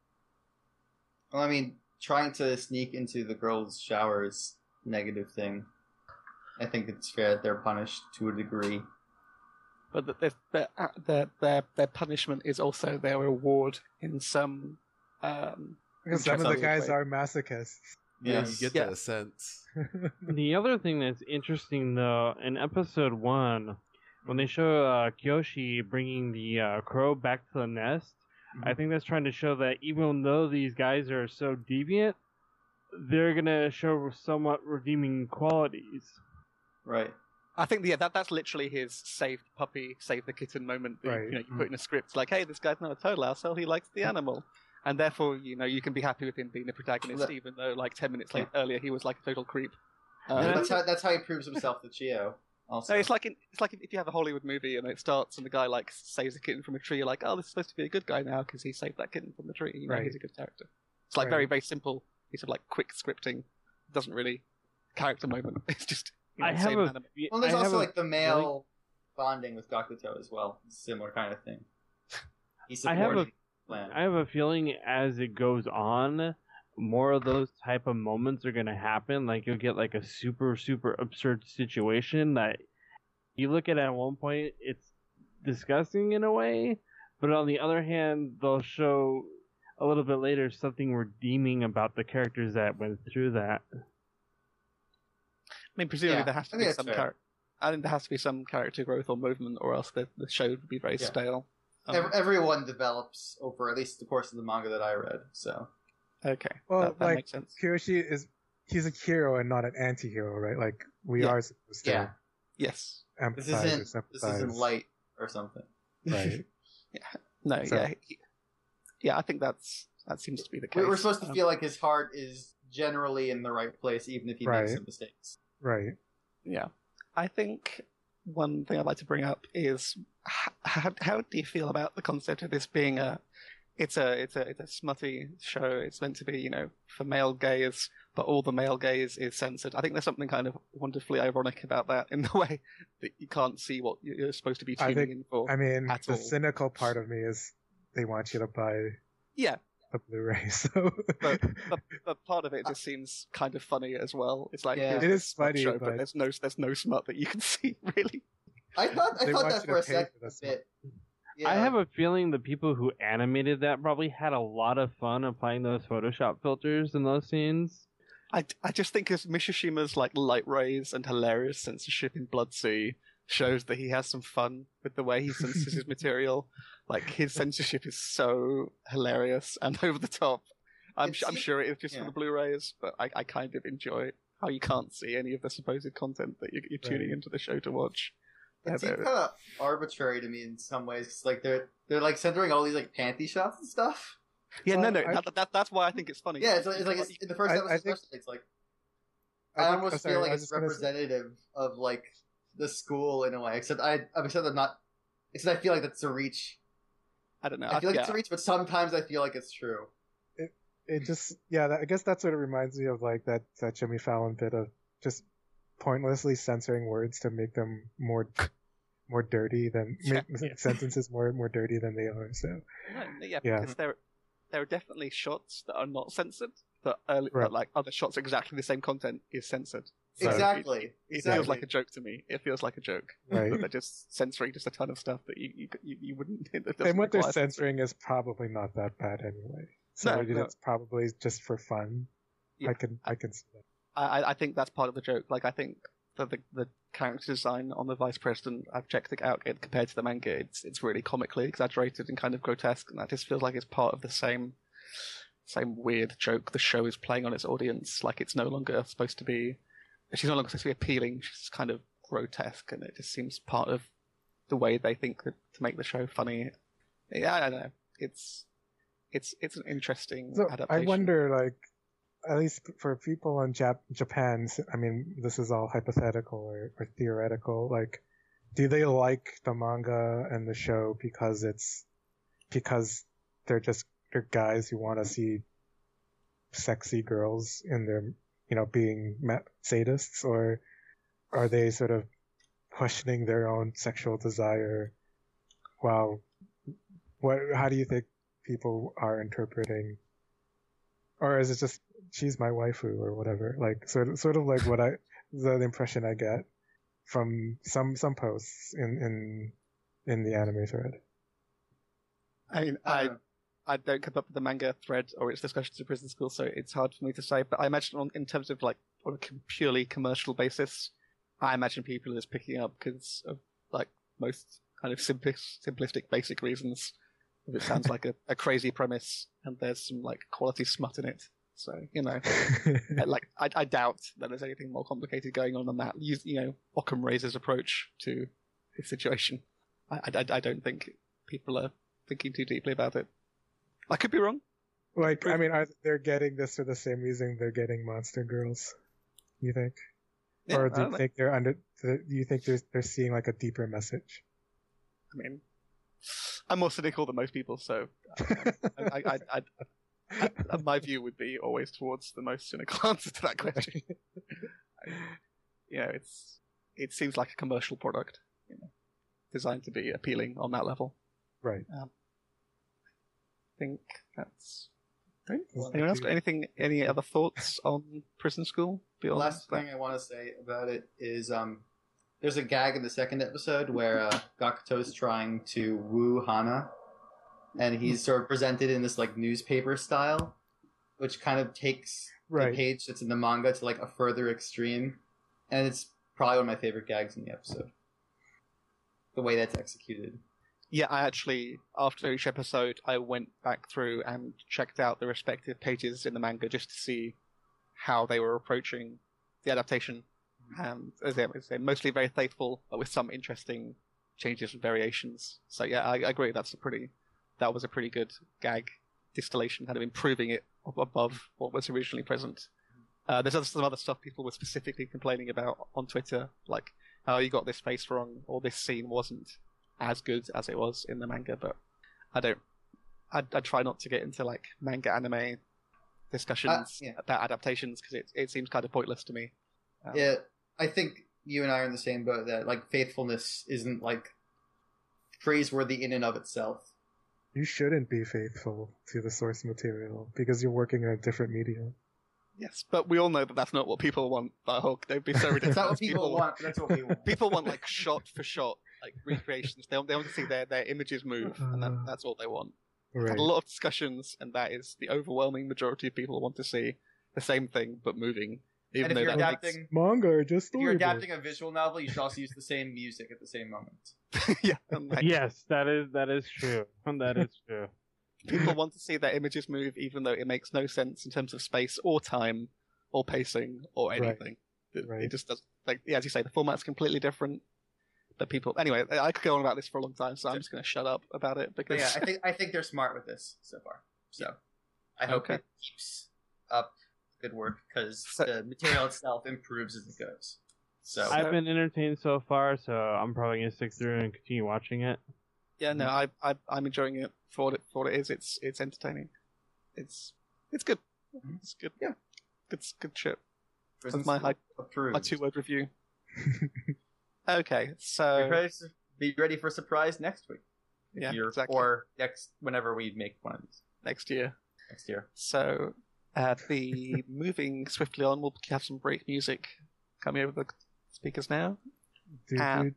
B: Well, I mean, trying to sneak into the girls' showers, negative thing. I think it's fair that they're punished to a degree.
A: But their punishment is also their reward in some.
D: Because some of the guys are masochists.
C: Yeah, you get that sense.
E: The other thing that's interesting, though, in episode 1, when they show Kyoshi bringing the crow back to the nest, I think that's trying to show that even though these guys are so deviant, they're gonna show somewhat redeeming qualities.
B: Right.
A: I think that's literally his save the puppy, save the kitten moment. That,
D: Right.
A: you put in a script like, hey, this guy's not a total asshole. He likes the animal, and therefore you can be happy with him being the protagonist, even though like 10 minutes earlier he was like a total creep.
B: That's how he proves himself to Chio. Also,
A: No, it's like if you have a Hollywood movie and it starts and the guy like saves a kitten from a tree, you're like, oh, this is supposed to be a good guy now because he saved that kitten from the tree.
D: Right.
A: He's a good character. It's like
D: Right.
A: very, very simple piece of like quick scripting. It doesn't really character moment. It's just
E: I have
A: save
E: a
A: an animal.
B: well, there's
E: I have
B: also
E: a
B: like the male bonding with Gakuto as well. It's a similar kind of thing. He's
E: I have
B: supporting the plan.
E: I have a feeling as it goes on, more of those type of moments are gonna happen. Like you'll get like a super, super absurd situation that you look at one point, it's disgusting in a way, but on the other hand, they'll show a little bit later something redeeming about the characters that went through that.
A: I mean, presumably
B: Yeah,
A: there has to
B: I
A: be
B: think
A: some
B: that's fair.
A: character. I think there has to be some character growth or movement, or else the show would be very
B: Yeah.
A: stale.
B: Everyone develops over at least the course of the manga that I read. So
A: Okay,
D: Well,
A: that
D: like
A: makes sense.
D: Kyoshi he's a hero and not an anti-hero, right? Like we
B: Yeah.
D: are supposed to
B: yeah,
A: Yes.
D: empathize
B: this
D: or
B: isn't
D: sympathize.
B: light or something.
D: Right.
A: No,
D: So-
A: yeah. I think that seems to be the case.
B: We're supposed to feel like his heart is generally in the right place, even if he makes
D: Right.
B: some mistakes.
D: Right.
A: Yeah, I think one thing I'd like to bring up is how do you feel about the concept of this being it's a smutty show. It's meant to be for male gaze, but all the male gaze is censored. I think there's something kind of wonderfully ironic about that in the way that you can't see what you're supposed to be
D: I
A: tuning
D: think-
A: in for.
D: I mean,
A: At
D: the
A: all.
D: cynical part of me is they want you to buy
A: Yeah,
D: the Blu-ray. So
A: but part of it just seems kind of funny as well. It's like
B: Yeah.
A: here's
D: It is
A: a smut
D: funny,
A: show,
D: but-
A: there's no smut that you can see really.
B: I thought
D: They want
B: that
D: you
B: for
D: to
B: a
D: pay
B: second
D: for the
B: a bit.
E: I have a feeling the people who animated that probably had a lot of fun applying those Photoshop filters in those scenes.
A: I just think as Mishashima's like light rays and hilarious censorship in Blood Sea shows that he has some fun with the way he censors his material. Like his censorship is so hilarious and over the top. I'm sure it is just for the Blu-rays, but I kind of enjoy how you can't see any of the supposed content that you're tuning
D: Right.
A: into the show to watch.
B: It seems kind of arbitrary to me in some ways. It's like they're like centering all these like panty shots and stuff.
A: Yeah,
D: Well,
A: no, that's why I think it's funny.
B: Yeah, it's like in the first
D: I
B: episode,
D: think-
B: especially, it's like
D: I
B: I
D: think-
B: almost
D: sorry,
B: feel like
D: I was
B: it's
D: just gonna say-
B: representative of like the school in a way. Except I'm not. Except I feel like that's a reach.
A: I don't know.
B: I feel like it's a reach, but sometimes I feel like it's true.
D: it just I guess that sort of reminds me of like that Jimmy Fallon bit of just pointlessly censoring words to make them more dirty than make sentences more dirty than they are. So
A: Yeah,
D: Yeah.
A: because there are definitely shots that are not censored, but
D: Right.
A: but like other shots exactly the same content is censored. So
B: Exactly.
A: It
B: Exactly.
A: feels like a joke to me. It feels like a joke.
D: Right.
A: That they're just censoring just a ton of stuff that you wouldn't. that doesn't
D: and what they're
A: require
D: censoring is probably not that bad anyway. So
A: No.
D: it's probably just for fun.
A: Yeah.
D: I can see that.
A: I think that's part of the joke. Like, I think that the character design on the Vice President, I've checked it out, compared to the manga, it's really comically exaggerated and kind of grotesque, and that just feels like it's part of the same weird joke the show is playing on its audience. Like, it's no longer supposed to be, she's no longer supposed to be appealing, she's kind of grotesque, and it just seems part of the way they think that, to make the show funny. Yeah, I don't know. It's an interesting adaptation.
D: I wonder, like, at least for people in Japan, I mean, this is all hypothetical or theoretical, like, do they like the manga and the show because they're guys who want to see sexy girls in their, being sadists, or are they sort of questioning their own sexual desire? Wow. How do you think people are interpreting, or is it just she's my waifu or whatever? Like sort of like the impression I get from some posts in the anime thread.
A: I mean, I don't keep up with the manga thread or its discussions of Prison School, so it's hard for me to say. But I imagine, in terms of like on a purely commercial basis, I imagine people are just picking up because of like most kind of simplistic, basic reasons. If it sounds like a crazy premise and there's some like quality smut in it, so I doubt that there's anything more complicated going on than that. Occam Razor's approach to the situation. I don't think people are thinking too deeply about it. I could be wrong.
D: Like, I mean, they're getting this for the same reason they're getting Monster Girls, you think?
A: Yeah,
D: or do you think do you think they're seeing like a deeper message?
A: I mean, I'm more cynical than most people, so my view would be always towards the most cynical answer to that question. It seems like a commercial product, designed to be appealing on that level.
D: Right.
A: I think that's. Anyone else got any other thoughts on Prison School?
B: The last thing I want to say about it is there's a gag in the second episode where Gakuto's trying to woo Hana, and he's sort of presented in this like newspaper style, which kind of takes the page that's in the manga to like a further extreme, and it's probably one of my favorite gags in the episode. The way that's executed.
A: Yeah, I actually, after each episode, I went back through and checked out the respective pages in the manga just to see how they were approaching the adaptation. And as I say, mostly very faithful, but with some interesting changes and variations. So yeah, I agree. That was a pretty good gag distillation, kind of improving it above what was originally present. There's some other stuff people were specifically complaining about on Twitter, like, oh, you got this face wrong, or this scene wasn't as good as it was in the manga, but I try not to get into like manga anime discussions about adaptations because it seems kind of pointless to me.
B: Yeah, I think you and I are in the same boat that like faithfulness isn't like praiseworthy in and of itself.
D: You shouldn't be faithful to the source material because you're working in a different medium.
A: Yes, but we all know that that's not what people want. They'd be so ridiculous.
B: That's not what people want. That's what we want.
A: People want like shot for shot, like recreations. They want to see their images move, and that's all they want.
D: Right.
A: We've had a lot of discussions, and that is the overwhelming majority of people want to see the same thing but moving. Even
B: and if
A: though
B: you're adapting
D: manga or just
B: if you're adapting a visual novel, you should also use the same music at the same moment.
A: Yeah.
E: Yes, that is true. That is true.
A: People want to see their images move, even though it makes no sense in terms of space or time or pacing or anything.
D: Right.
A: It just does. Like, as you say, the format's completely different. But people, anyway, I could go on about this for a long time, so I'm just going to shut up about it because.
B: Yeah, I think they're smart with this so far. So I hope it keeps up good work because the material itself improves as it goes. So
E: I've been entertained so far, so I'm probably going to stick through and continue watching it.
A: Yeah, no, I'm enjoying it for what it is. It's entertaining. It's good. It's good. Yeah, good shit. That's my 2-word review. Okay, so
B: be ready for a surprise next week.
A: Yeah, exactly.
B: Or whenever we make one of these.
A: Next year.
B: So,
A: moving swiftly on, we'll have some break music coming over the speakers now. Thank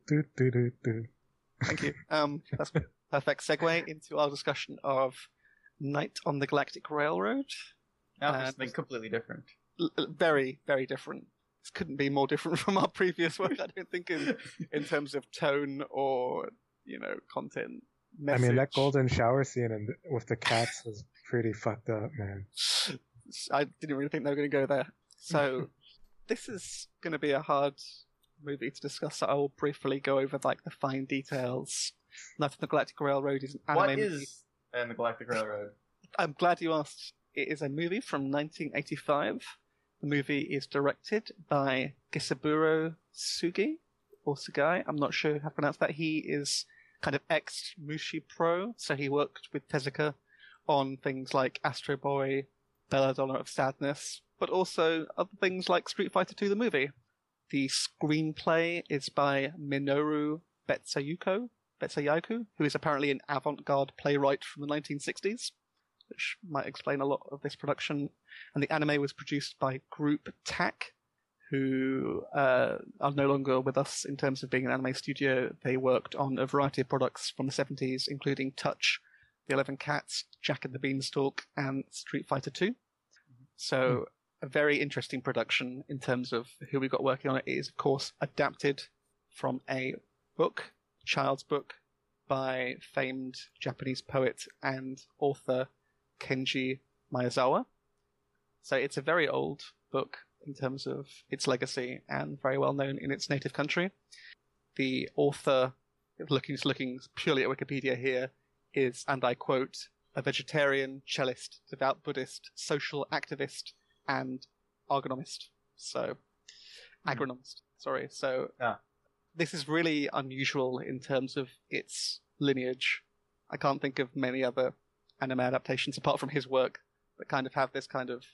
A: you. That's a perfect segue into our discussion of Night on the Galactic Railroad.
B: Something completely different.
A: Very, very different. This couldn't be more different from our previous work, I don't think, in terms of tone or, content. Message.
D: I mean, that golden shower scene with the cats was pretty fucked up, man.
A: I didn't really think they were going to go there. So, this is going to be a hard movie to discuss, so I will briefly go over the fine details. Night on the Galactic Railroad is an anime
B: What
A: movie.
B: is the Galactic Railroad?
A: I'm glad you asked. It is a movie from 1985. The movie is directed by Gisaburo Sugi, or Sugai. I'm not sure how to pronounce that. He is kind of ex-Mushi Pro, so he worked with Tezuka on things like Astro Boy, Belladonna of Sadness, but also other things like Street Fighter II the movie. The screenplay is by Minoru Betsuyaku, who is apparently an avant-garde playwright from the 1960s, which might explain a lot of this production. And the anime was produced by Group TAC, who are no longer with us in terms of being an anime studio. They worked on a variety of products from the 70s, including Touch, The 11 Cats, Jack and the Beanstalk, and Street Fighter II. So a very interesting production in terms of who we got working on it. It is, of course, adapted from a book, child's book, by famed Japanese poet and author Kenji Miyazawa. So it's a very old book in terms of its legacy and very well known in its native country. The author, looking purely at Wikipedia here, is, and I quote, a vegetarian, cellist, devout Buddhist, social activist, and agronomist. So, agronomist, sorry. So, this is really unusual in terms of its lineage. I can't think of many other anime adaptations apart from his work that kind of have this kind of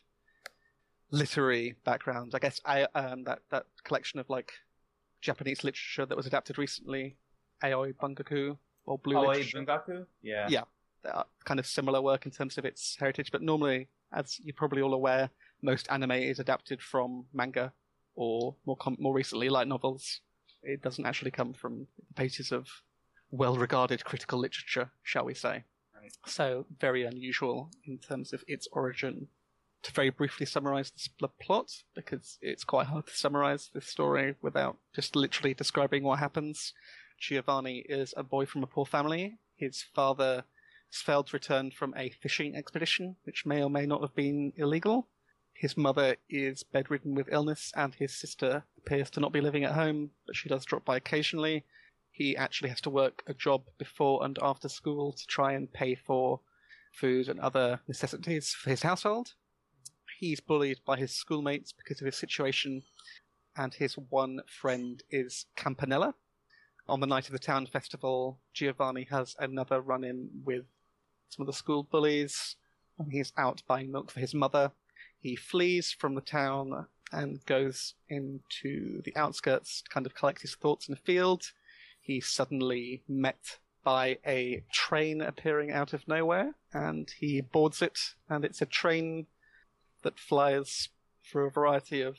A: literary background. I guess that collection of Japanese literature that was adapted recently, Aoi Bungaku or Blue Literature.
B: Bungaku? Yeah.
A: Yeah, kind of similar work in terms of its heritage. But normally, as you're probably all aware, most anime is adapted from manga or more recently light novels. It doesn't actually come from the pages of well-regarded critical literature, shall we say.
B: Right.
A: So, very unusual in terms of its origin. To very briefly summarize the plot, because it's quite hard to summarize this story without just literally describing what happens. Giovanni is a boy from a poor family. His father has failed to return from a fishing expedition, which may or may not have been illegal. His mother is bedridden with illness, and his sister appears to not be living at home, but she does drop by occasionally. He actually has to work a job before and after school to try and pay for food and other necessities for his household. He's bullied by his schoolmates because of his situation, and his one friend is Campanella. On the night of the town festival, Giovanni has another run-in with some of the school bullies, and he's out buying milk for his mother. He flees from the town and goes into the outskirts to kind of collect his thoughts in a field. He's suddenly met by a train appearing out of nowhere, and he boards it, and it's a train that flies through a variety of,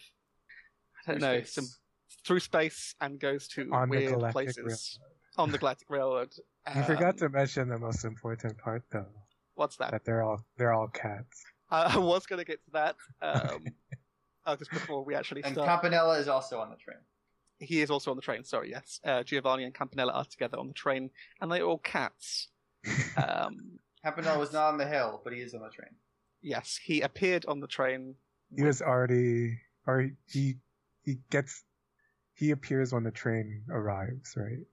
A: through space and goes to
D: On the
A: weird
D: Galactic
A: places. On the Galactic Railroad.
D: I forgot to mention the most important part, though.
A: What's that?
D: That they're all cats.
A: I was going to get to that. Just before we actually
B: And
A: start.
B: Campanella is also on the train.
A: He is also on the train, sorry, yes. Giovanni and Campanella are together on the train, and they're all cats.
B: Campanella was not on the hill, but he is on the train.
A: Yes, he appeared on the train.
D: He was already, or he appears when the train arrives, right?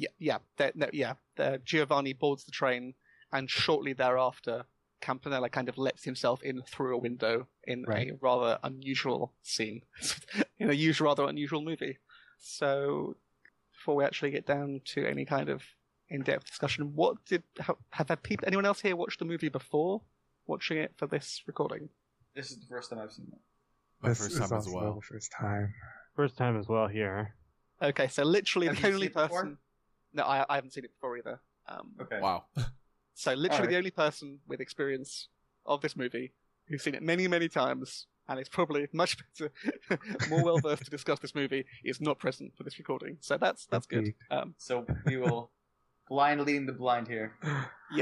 A: Giovanni boards the train, and shortly thereafter, Campanella kind of lets himself in through a window in a rather unusual scene, in a rather unusual movie. So, before we actually get down to any kind of in-depth discussion, anyone else here watched the movie before watching it for this recording?
B: This is the first time I've seen it.
C: My
D: This
C: first
D: is
C: time as
D: also
C: well.
D: the first time.
E: First time as well here.
A: Okay, so literally
B: Have
A: the
B: you
A: only
B: seen it before?
A: person... No, I haven't seen it before either.
B: Okay.
C: Wow.
A: So literally
B: Alright.
A: the only person with experience of this movie who's seen it many, many times, and is probably much better, more well-versed to discuss this movie, is not present for this recording. So that's good.
D: Indeed.
B: So we will blind leading the blind here.
A: Yeah.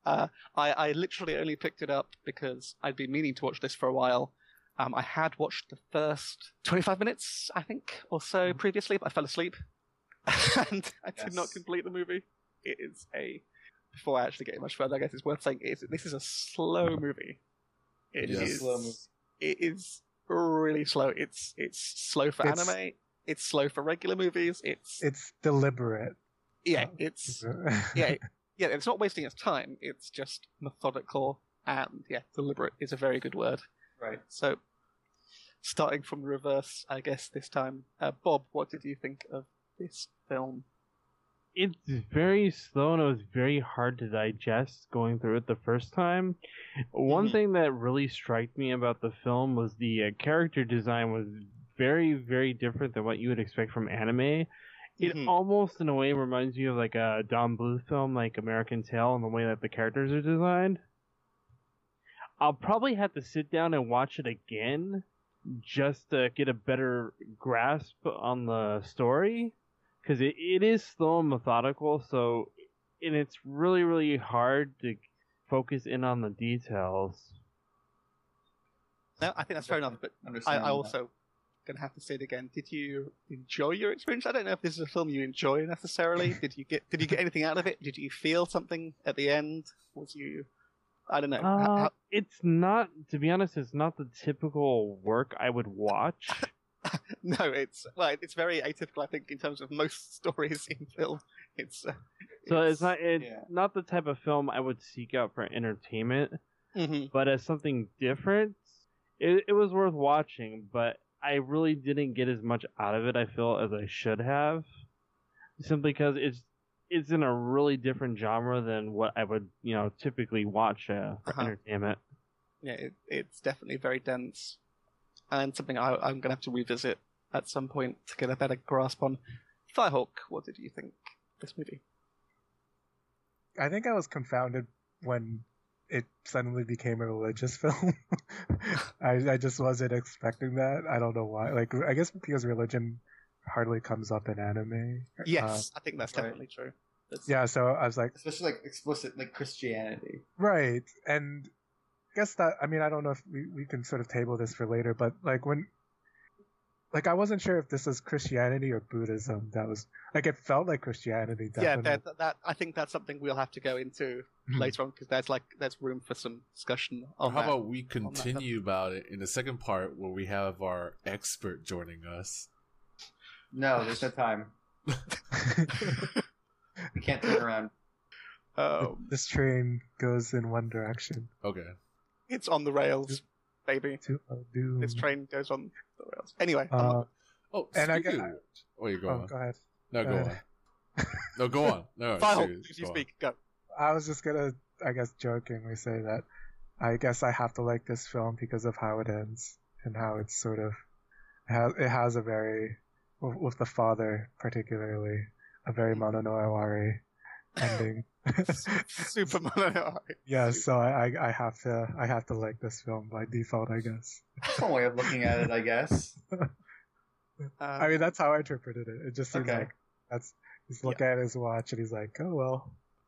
A: I literally only picked it up because I'd been meaning to watch this for a while. I had watched the first 25 minutes, I think, or so previously, but I fell asleep. And I did not complete the movie. It is before I actually get much further, I guess it's worth saying, this is a slow movie. It is really slow. It's slow for anime. It's slow for regular movies.
D: It's deliberate.
A: Yeah, it's not wasting its time. It's just methodical and deliberate is a very good word.
B: Right.
A: So, starting from the reverse, I guess this time, Bob, what did you think of this film?
E: It's very slow and it was very hard to digest going through it the first time. One thing that really struck me about the film was the character design was very, very different than what you would expect from anime. It almost, in a way, reminds you of like a Don Bluth film like American Tail in the way that the characters are designed. I'll probably have to sit down and watch it again just to get a better grasp on the story. Because it is slow and methodical, and it's really, really hard to focus in on the details.
A: No, I think that's fair enough, but I also going to have to say it again. Did you enjoy your experience? I don't know if this is a film you enjoy necessarily. Did you get anything out of it? Did you feel something at the end? I don't know.
E: It's not, to be honest, it's not the typical work I would watch.
A: No, it's very atypical, I think, in terms of most stories in film. It's not the type of film I would seek out for entertainment, but as something different, it was worth watching, but I really didn't get as much out of it, I feel, as I should have, simply because it's in a really different genre than what I would, typically watch for entertainment. Yeah, it's definitely very dense. And something I'm going to have to revisit at some point to get a better grasp on. Firehawk, what did you think of this movie?
D: I think I was confounded when it suddenly became a religious film. I just wasn't expecting that. I don't know why. Like, I guess because religion hardly comes up in anime.
A: Yes, I think that's definitely true.
D: So I was like...
B: Especially, like, explicit, like, Christianity.
D: Right, and... I guess that, I don't know if we can sort of table this for later, but like I wasn't sure if this was Christianity or Buddhism. That was, like, it felt like Christianity, definitely.
A: Yeah, that I think that's something we'll have to go into later on, because there's room for some discussion on
C: How about we continue about it in the second part where we have our expert joining us?
B: No, there's no time. We can't turn around.
D: This train goes in one direction.
C: Okay.
A: It's on the rails, baby. This train goes on the rails. Anyway.
C: Go
D: on. Go ahead.
C: No, go on. No, go on. No,
A: if you speak, go.
D: I was just gonna, I guess, jokingly say that I guess I have to like this film because of how it ends and how it's sort of, it has a very, with the father particularly, a very mononoawari ending.
A: Super mononoawari.
D: Yeah, so I have to like this film by default, I guess.
B: That's one way of looking at it, I guess.
D: That's how I interpreted it. It just seems like he's looking at his watch and he's like, oh well.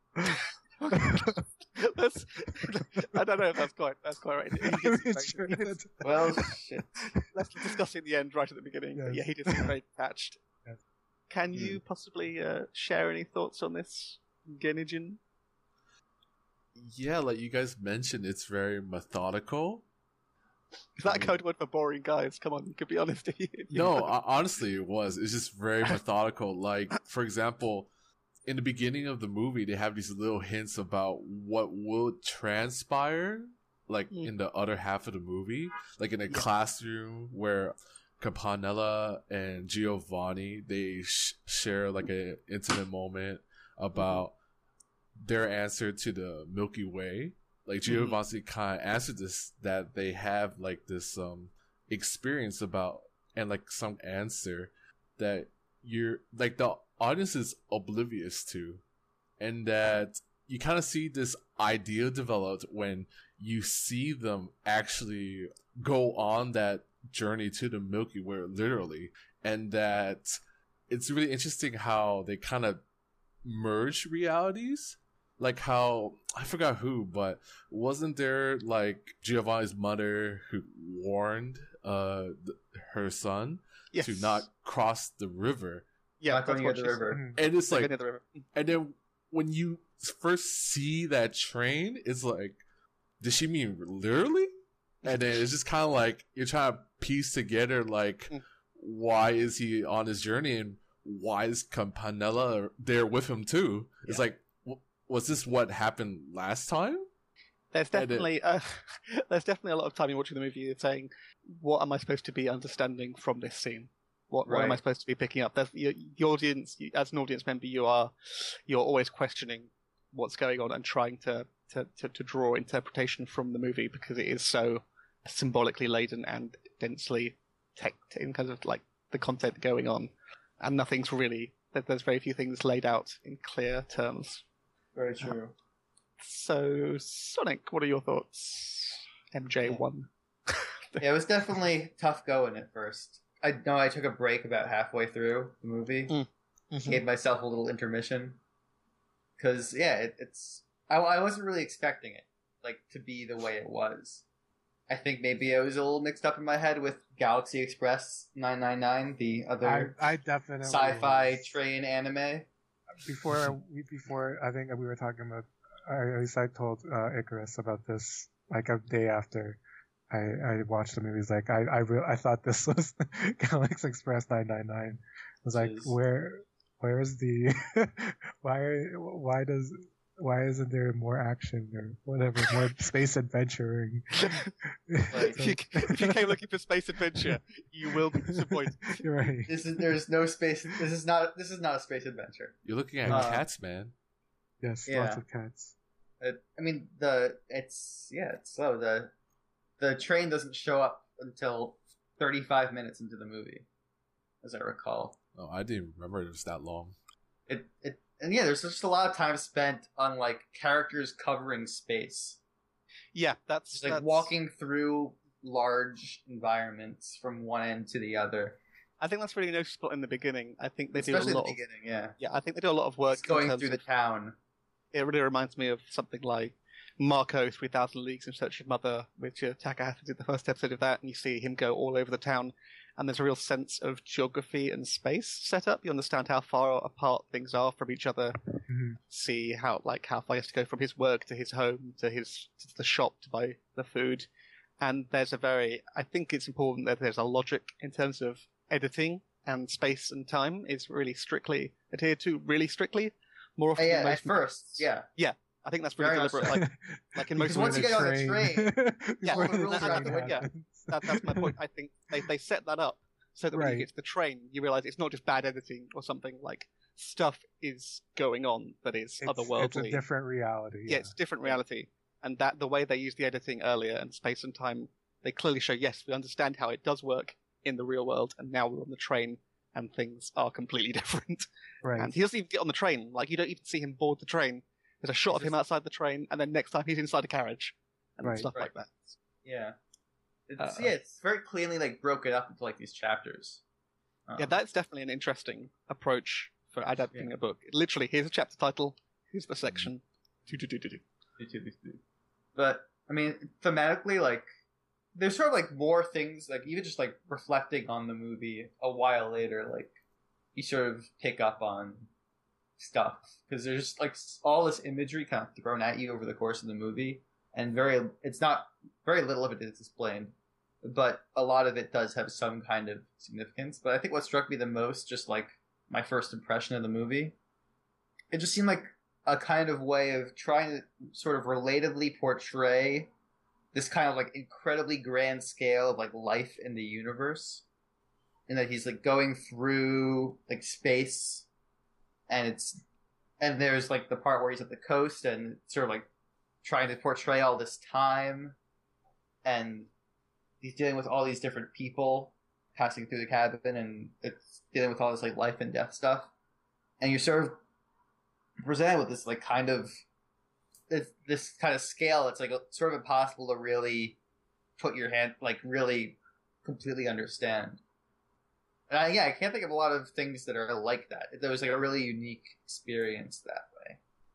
A: I don't know if that's quite right.
B: Well, shit.
A: Let's discuss it in the end, right at the beginning. Yes. But yeah, he did seem very attached. Yes. Can you possibly share any thoughts on this, Genijin?
C: Yeah, like you guys mentioned, it's very methodical.
A: Is that a code word for boring guys? Come on, you could be honest.
C: No, honestly, it was. It's just very methodical. Like, for example, in the beginning of the movie, they have these little hints about what will transpire, like in the other half of the movie, like in a classroom where Campanella and Giovanni, they share like an intimate moment about their answer to the Milky Way. Like Giovanni kind of answered this, that they have like this experience about, and like some answer that you're like the audience is oblivious to, and that you kind of see this idea developed when you see them actually go on that journey to the Milky Way, literally. And that it's really interesting how they kind of merge realities. like how I forgot who, but wasn't there like Giovanni's mother who warned her son
A: Yes.
C: to not cross the river,
A: Yeah,
B: Not going
A: that's
B: near
A: what
B: the
A: she's-
B: river.
C: and it's
A: Like,
C: like,
A: near the river.
C: and then when you first see that train, it's like, does she mean literally? And then it's just kind of like you're trying to piece together like, why is he on his journey and why is Campanella there with him too? It's like, was this what happened last time?
A: There's
C: And
A: definitely there's definitely a lot of time in watching the movie you're saying, what am I supposed to be understanding from this scene? What am I
B: Right.
A: supposed to be picking up? There's, the audience, as an audience member, you're always questioning what's going on and trying to draw interpretation from the movie because it is so symbolically laden and densely teched in kind of like the content going on, and nothing's really there's very few things laid out in clear terms.
B: Very true.
A: So, Sonic, what are your thoughts? MJ1.
B: Yeah, it was definitely tough going at first. I know I took a break about halfway through the movie. Gave myself a little intermission. Because, yeah, I wasn't really expecting it, like, to be the way it was. I think maybe I was a little mixed up in my head with Galaxy Express 999, the other
D: I definitely
B: sci-fi
D: was.
B: train anime.
D: Before I think we were talking about, at least I told Icarus about this like a day after I watched the movie. He's like, I thought this was Galaxy Express 999. I was like, where is the why isn't there more action or whatever, more space adventuring?
A: If you came looking for space adventure, you will be disappointed.
D: Right.
B: There's no space. This is not a space adventure.
C: You're looking at cats, man.
D: Yes,
B: Yeah.
D: lots of cats.
B: I mean, it's slow. The train doesn't show up until 35 minutes into the movie, as I recall.
C: Oh, I didn't remember it was that long.
B: And yeah, there's just a lot of time spent on like characters covering space,
A: Yeah, that's
B: just like
A: that's-
B: walking through large environments from one end to the other.
A: I think that's really noticeable in the beginning. I think they
B: Especially
A: do a
B: at
A: lot
B: the
A: of
B: beginning, yeah.
A: yeah. I think they do a lot of work
B: Just going
A: in terms
B: through the
A: of-
B: town.
A: It really reminds me of something like Marco 3000 Leagues in Search of Mother, which Takahata did the first episode of that, and you see him go all over the town, and there's a real sense of geography and space set up. You understand how far apart things are from each other.
D: Mhm.
A: See how far he has to go from his work to his home to the shop to buy the food. And there's I think it's important that there's a logic in terms of editing, and space and time is really strictly adhered to, really strictly. More often
B: Yeah,
A: than most
B: at first, yeah.
A: I think that's really
B: Very much
A: deliberate.
B: so.
A: Like in most
B: Because once you get on the train,
A: Yeah,
B: all the rules
A: are out the
B: window.
A: Yeah. That's my point. I think they set that up so that when you
D: Right.
A: get to the train, you realize it's not just bad editing or something. Like stuff is going on that is otherworldly.
D: It's a different reality.
A: Yeah, it's a different reality, and that the way they use the editing earlier and space and time, they clearly show yes, we understand how it does work in the real world, and now we're on the train and things are completely different.
D: Right.
A: And he doesn't even get on the train. Like you don't even see him board the train. There's a shot of him outside the train, and then next time he's inside a carriage and
D: Right.
A: stuff
B: Right.
A: like that.
B: Yeah. It's,
A: Uh,
B: it's very cleanly like broken up into like these chapters.
A: Yeah, that's definitely an interesting approach for adapting a book. Literally, here's a chapter title, here's the section. Do-do-do-do-do.
B: But I mean, thematically, like there's sort of like more things, like even just like reflecting on the movie a while later, like you sort of pick up on stuff because there's like all this imagery kind of thrown at you over the course of the movie, and very little of it is explained, but a lot of it does have some kind of significance. But I think what struck me the most, just like my first impression of the movie, it just seemed like a kind of way of trying to sort of relatively portray this kind of like incredibly grand scale of like life in the universe, and that he's like going through like space, and there's like the part where he's at the coast and sort of like trying to portray all this time, and he's dealing with all these different people passing through the cabin, and it's dealing with all this like life and death stuff, and you're sort of presented with this like kind of this kind of scale. It's like sort of impossible to really put your hand like really completely understand. And I can't think of a lot of things that are like that. There was like a really unique experience that way.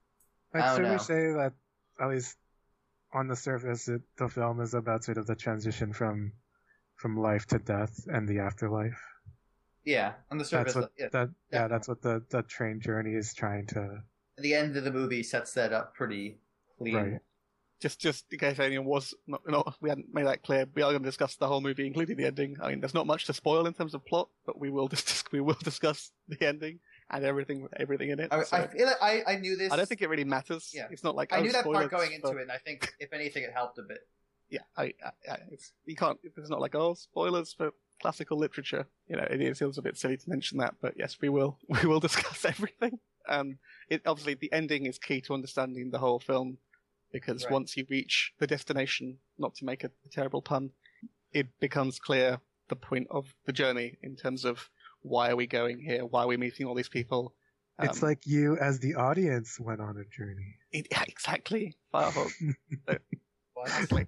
B: I
D: should
B: don't
D: we
B: know.
D: say that at least on the surface, the film is about sort of the transition from life to death and the afterlife.
B: Yeah, on the surface,
D: That's what
B: yeah.
D: that's what the train journey is trying to.
B: The end of the movie sets that up pretty clean.
D: Right.
A: Just in case anyone was not, we hadn't made that clear, we are going to discuss the whole movie, including the ending. I mean, there's not much to spoil in terms of plot, but we will discuss the ending and everything in it.
B: I
A: so
B: feel like I knew this.
A: I don't think it really matters.
B: Yeah.
A: It's not like
B: I knew that
A: spoilers
B: part going into
A: for-
B: it, and I think if anything, it helped a bit.
A: Yeah, you can't. It's not like spoilers for classical literature. It feels a bit silly to mention that, but yes, we will discuss everything. And obviously the ending is key to understanding the whole film, because
B: Right.
A: once you reach the destination, not to make a terrible pun, it becomes clear the point of the journey in terms of why are we going here, why are we meeting all these people.
D: It's like you, as the audience, went on a journey.
A: Yeah, exactly. Firehawk. Exactly.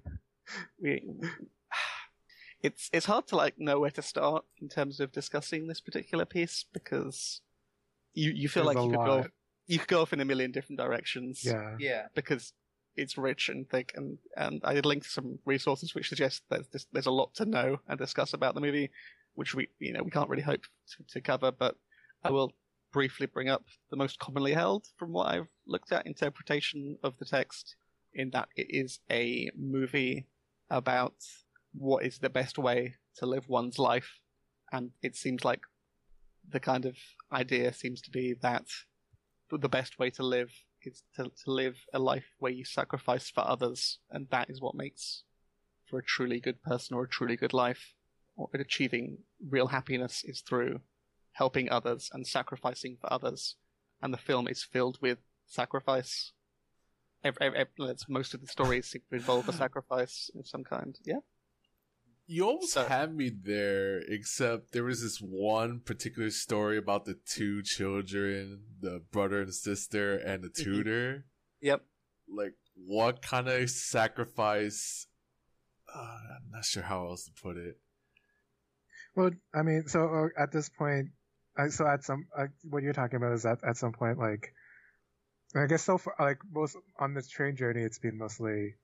A: It's hard to know where to start in terms of discussing this particular piece, because you feel
D: There's
A: like
D: a
A: you could go off in a million different directions.
D: Yeah.
B: Yeah.
A: Because it's rich and thick, and I did link to some resources which suggest that there's a lot to know and discuss about the movie, which we can't really hope to cover. But I will briefly bring up the most commonly held, from what I've looked at, interpretation of the text, in that it is a movie about what is the best way to live one's life, and it seems like the kind of idea seems to be that the best way to live is to live a life where you sacrifice for others, and that is what makes for a truly good person or a truly good life, or achieving real happiness is through helping others and sacrificing for others. And the film is filled with sacrifice. Most of the stories seem to involve a sacrifice of some kind. Yeah.
C: You almost
A: So-
C: had me there, except there was this one particular story about the two children, the brother and sister, and the tutor.
A: Yep.
C: Like, what kind of sacrifice? I'm not sure how else to put it.
D: Well, I mean, so at this point, so at some, what you're talking about is that at some point, like, I guess so far, like, most on this train journey, it's been mostly,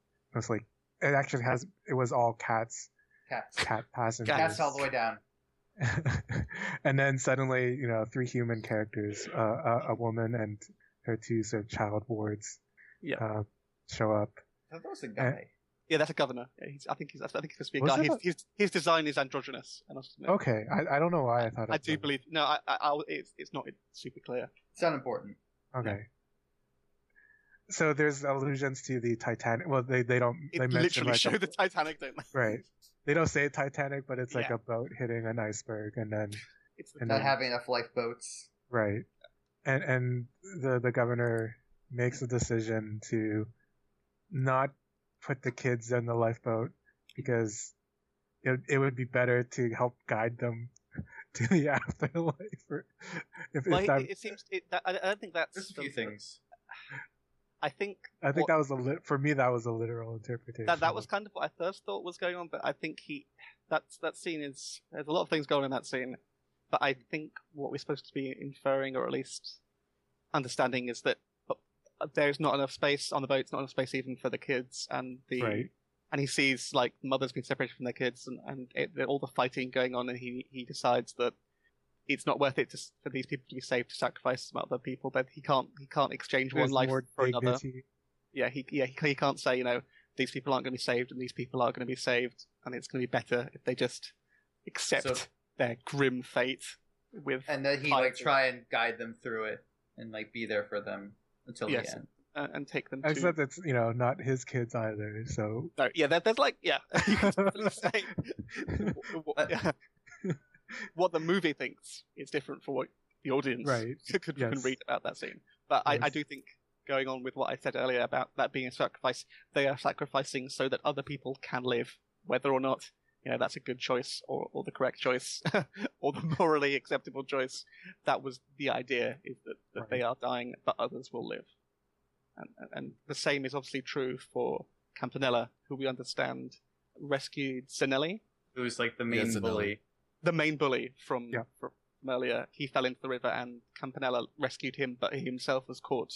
D: it was all cat passengers.
B: Cats all the way down.
D: And then suddenly, 3 human characters, a woman and her 2 sort of child wards,
A: Yeah.
D: show up.
B: That was a guy.
A: Yeah, that's a governor. Yeah, I think he's supposed to be a
D: Was
A: guy.
D: it
A: His design is androgynous. And
D: Okay, I don't know why I thought.
A: I do believe. No, it's not super clear.
B: It's not important.
D: Okay. So there's allusions to the Titanic. Well, they don't.
A: It
D: They mention
A: literally
D: like
A: show the Titanic, don't they?
D: right. They don't say Titanic, but it's like
A: Yeah.
D: a boat hitting an iceberg, and then
A: It's the
D: And
B: Not
D: then-
B: having enough lifeboats.
D: right, and the governor makes a decision to not put the kids in the lifeboat because it would be better to help guide them to the afterlife. If
A: Well,
D: that,
A: it seems. I don't think that's.
B: There's a few things.
A: I think.
D: I think
A: what-
D: that was for me that was a literal interpretation.
A: that was kind of what I first thought was going on, but I think that scene is. There's a lot of things going on in that scene, but I think what we're supposed to be inferring, or at least understanding, is that there's not enough space on the boat. It's not enough space even for the kids, and
D: Right.
A: and he sees like mothers being separated from their kids, and all the fighting going on, and he decides that it's not worth it for these people to be saved to sacrifice some other people. But he can't exchange
D: There's
A: one life
D: more
A: for another.
D: dignity.
A: Yeah, he can't say, these people aren't going to be saved and these people are going to be saved, and it's going to be better if they just accept
B: So-
A: their grim fate with
B: And then he
A: Piety.
B: try and guide them through it and be there for them until
A: Yes.
B: the end.
A: and take them to.
D: Except it's not his kids either. So
A: No, yeah, there's like you can definitely say yeah. What the movie thinks is different for what the audience
D: Right.
A: can
D: Yes.
A: read about that scene. But I
D: Yes.
A: do think, going on with what I said earlier about that being a sacrifice, they are sacrificing so that other people can live, whether or not that's a good choice or the correct choice or the morally acceptable choice. That was the idea, is that they are dying but others will live. And the same is obviously true for Campanella, who we understand rescued Zanelli,
B: Who's like the main
C: Yes,
B: bully.
A: the main bully from
D: Yeah.
A: earlier. He fell into the river and Campanella rescued him, but he himself was caught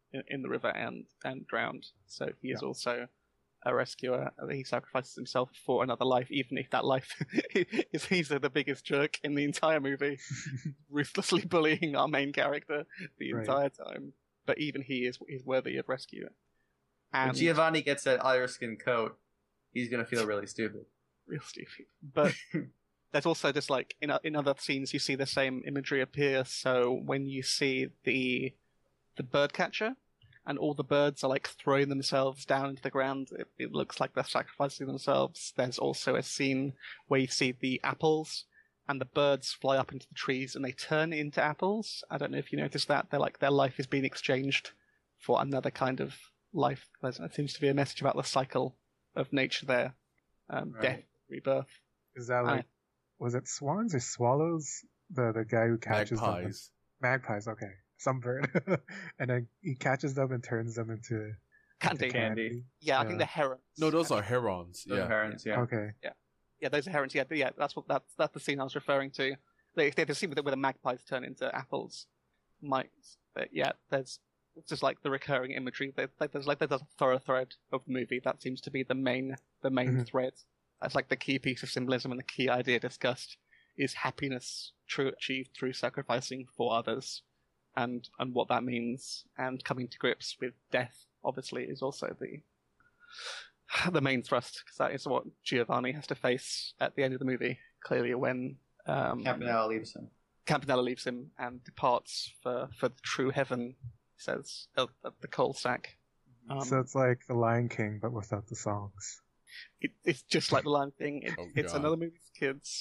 A: in the river and drowned. So he is
D: Yeah.
A: also a rescuer. He sacrifices himself for another life, even if that life is he's the biggest jerk in the entire movie, ruthlessly bullying our main character the
D: Right.
A: entire time. But even he is worthy of rescue.
B: When
A: And
B: Giovanni gets that oilskin coat, he's gonna feel really stupid.
A: real stupid. But there's also just like in other scenes you see the same imagery appear. So when you see the bird catcher and all the birds are like throwing themselves down into the ground, it looks like they're sacrificing themselves. There's also a scene where you see the apples and the birds fly up into the trees and they turn into apples. I don't know if you noticed that. They're like their life is being exchanged for another kind of life. There seems to be a message about the cycle of nature there.
B: Right.
A: Death, rebirth.
D: Is that like, was it swans or swallows? The guy who catches them.
C: Magpies.
D: Magpies, okay. Some bird. And then he catches them and turns them into
A: Candy.
B: Candy.
A: Yeah, I think
D: Yeah.
A: they're herons.
C: No, those are herons.
B: Those are
C: Yeah.
B: herons, yeah.
D: Okay.
A: Yeah, those are herons. Yeah, that's the scene I was referring to. They the scene where the magpies turn into apples. But yeah, there's just like the recurring imagery. There's a thorough thread of the movie that seems to be the main
D: Mhm.
A: thread. That's like the key piece of symbolism and the key idea discussed is happiness achieved through sacrificing for others, and what that means, and coming to grips with death. Obviously, is also the main thrust, because that is what Giovanni has to face at the end of the movie. Clearly, when
B: Campanella leaves him.
A: Campanella leaves him and departs for the true heaven, he says, at the coal sack.
D: So it's like The Lion King, but without the songs.
A: It's just like The Lion King. It's
C: God.
A: another movie for kids.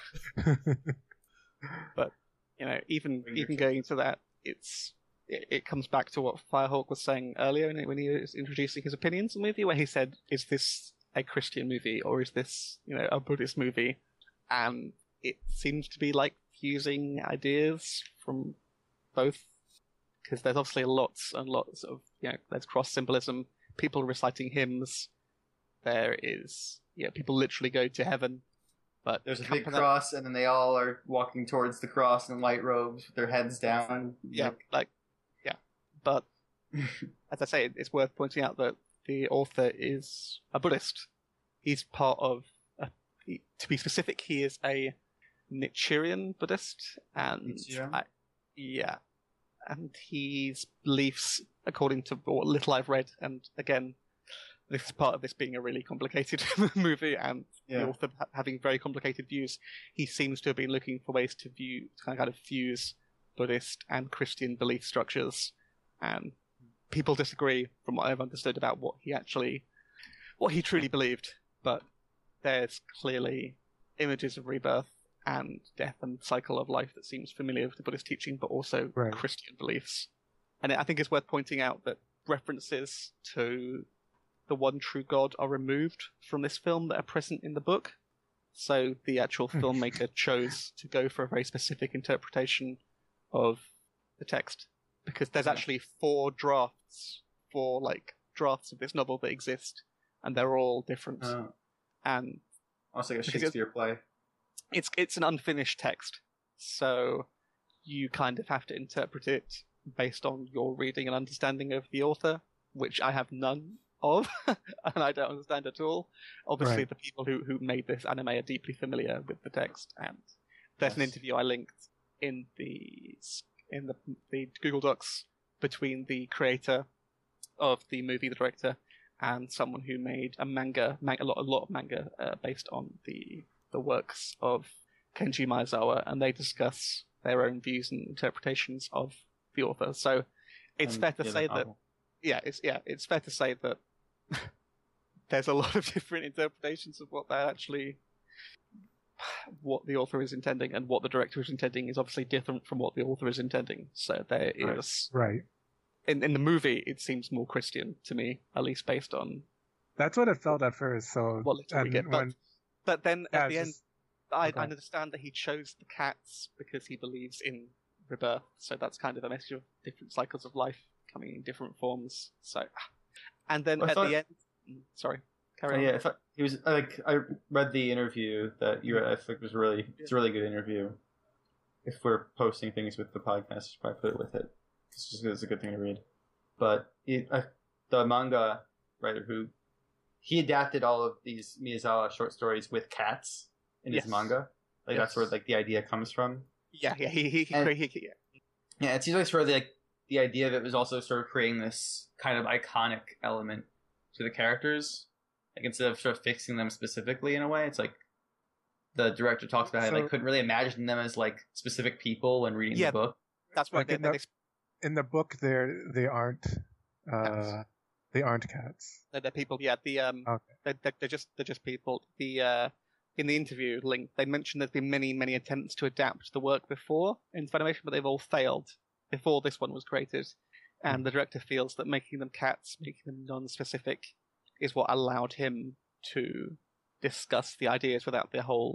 A: But even going into that, it comes back to what Firehawk was saying earlier when he was introducing his opinions on the movie, where he said, "Is this a Christian movie or is this a Buddhist movie?" And it seems to be like fusing ideas from both, because there's obviously lots and lots of there's cross symbolism, people reciting hymns. There is people literally go to heaven. But
B: There's a big cross, and then they all are walking towards the cross in white robes with their heads down.
A: But as I say, it's worth pointing out that the author is a Buddhist. He's part of, to be specific, he is a Nichiren Buddhist, and
B: Nichiren?
A: and his beliefs, according to what little I've read, and again, this is part of this being a really complicated movie, and the author having very complicated views. He seems to have been looking for ways to kind of fuse Buddhist and Christian belief structures, and people disagree from what I've understood about what he truly believed. But there's clearly images of rebirth and death and cycle of life that seems familiar with the Buddhist teaching, but also
D: Right.
A: Christian beliefs. And I think it's worth pointing out that references to the one true God are removed from this film that are present in the book. So the actual filmmaker chose to go for a very specific interpretation of the text, because there's actually four drafts of this novel that exist, and they're all different. And
B: Almost like a Shakespeare play.
A: it's an unfinished text, so you kind of have to interpret it based on your reading and understanding of the author, which I have none of, and I don't understand at all. Obviously,
D: Right.
A: the people who made this anime are deeply familiar with the text, and there's an
B: Yes.
A: interview I linked in the Google Docs between the creator of the movie, the director, and someone who made a lot of manga based on the works of Kenji Maezawa, and they discuss their own views and interpretations of the author. So it's fair to say that it's fair to say that there's a lot of different interpretations of what the author is intending, and what the director is intending is obviously different from what the author is intending. So there is
D: Right.
A: in the movie it seems more Christian to me, at least based on
D: That's what it felt at first. So
A: what little we
D: and
A: get.
D: when
A: But then
D: yeah,
A: at the end,
D: just-
A: I
D: okay.
A: understand that he chose the cats because he believes in rebirth. So that's kind of a message of different cycles of life coming in different forms. So, and then
B: I
A: at
B: thought-
A: the end, sorry, carry on.
B: Yeah, he was like, I read the interview that you read. I think it's a really good interview. If we're posting things with the podcast, probably put it with it. It's a good thing to read. but the manga writer who he adapted all of these Miyazawa short stories with cats in his
A: Yes.
B: manga. Like that's where like the idea comes from.
A: Yeah,
B: Yeah, it seems like sort of the idea of it was also sort of creating this kind of iconic element to the characters. Like instead of sort of fixing them specifically in a way, it's like the director talks about how they couldn't really imagine them as like specific people when reading the book.
A: That's right.
D: Like in the book, they aren't cats.
A: They're people. Yeah, they're just people. In the interview link, they mentioned there's been many attempts to adapt the work before in Funimation, but they've all failed before this one was created. And the director feels that making them cats, making them non-specific, is what allowed him to discuss the ideas without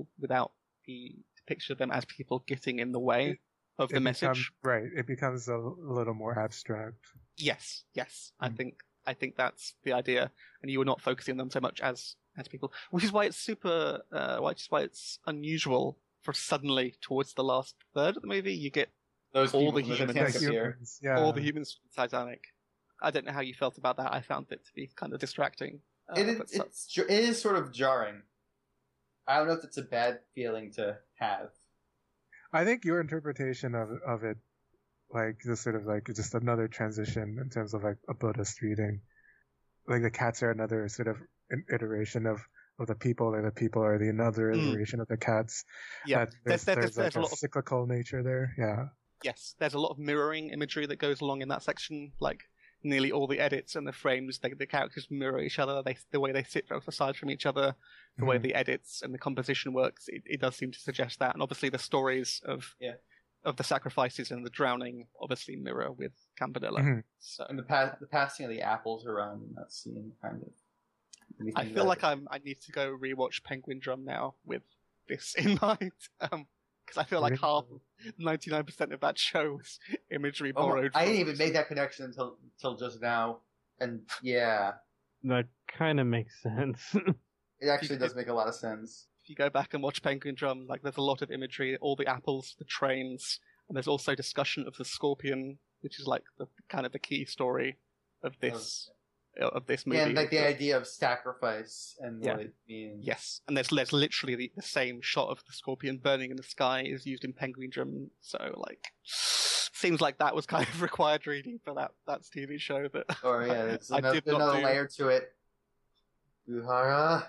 A: the depiction of them as people getting in the way of the message.
D: It becomes a little more abstract.
A: Yes. I think that's the idea, and you were not focusing on them so much as people, which is why it's why it's unusual for suddenly towards the last third of the movie you get
B: Those
A: all
B: people
A: the
B: with
A: humans,
B: appear.
A: all the humans from Titanic. I don't know how you felt about that. I found it to be kind of distracting.
B: It is sort of jarring. I don't know if it's a bad feeling to have.
D: I think your interpretation of it, like just sort of like just another transition in terms of like a Buddhist reading, like the cats are another sort of an iteration of the people, and the people are the another iteration of the cats.
A: Yeah,
D: there's like a lot of cyclical nature there. Yeah.
A: Yes, there's a lot of mirroring imagery that goes along in that section. Like nearly all the edits and the frames, the characters mirror each other. The way they sit aside from each other, the way the edits and the composition works, it does seem to suggest that. And obviously the stories of the sacrifices and the drowning obviously mirror with Campanella.
D: Mm-hmm.
A: So,
B: and the passing of the apples around in that scene kind of.
A: I feel like I need to go rewatch Penguin Drum now with this in mind, because I feel like 99% of that show was imagery borrowed.
B: I didn't even make that connection until just now, and yeah,
E: that kind of makes sense.
B: It actually does make a lot of sense.
A: If you go back and watch Penguin Drum, like there's a lot of imagery, all the apples, the trains, and there's also discussion of the scorpion, which is like the kind of the key story of this movie.
B: Yeah, and like the idea of sacrifice and what it means.
A: Yes, and there's literally the same shot of the scorpion burning in the sky is used in Penguin Drum, so like seems like that was kind of required reading for that TV show. But
B: there's another layer to it. Uehara.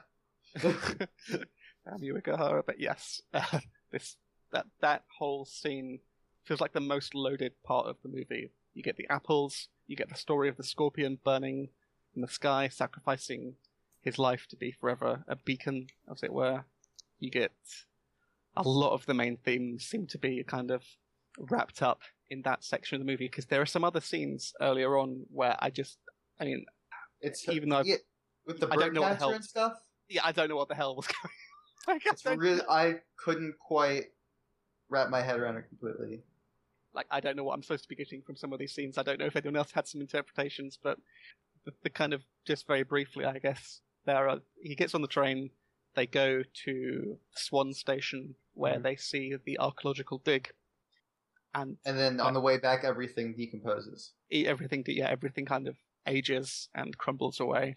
A: Yukihara, but yes, that whole scene feels like the most loaded part of the movie. You get the apples, you get the story of the scorpion burning in the sky, sacrificing his life to be forever a beacon, as it were. You get a lot of the main themes seem to be kind of wrapped up in that section of the movie, because there are some other scenes earlier on where
B: it's
A: even though
B: with the bird catcher and stuff.
A: Yeah, I don't know what the hell was going on.
B: I couldn't quite wrap my head around it completely.
A: Like, I don't know what I'm supposed to be getting from some of these scenes. I don't know if anyone else had some interpretations, but the kind of, just very briefly, I guess, he gets on the train, they go to Swan Station, where they see the archaeological dig. And
B: then on the way back, everything decomposes.
A: Everything kind of ages and crumbles away.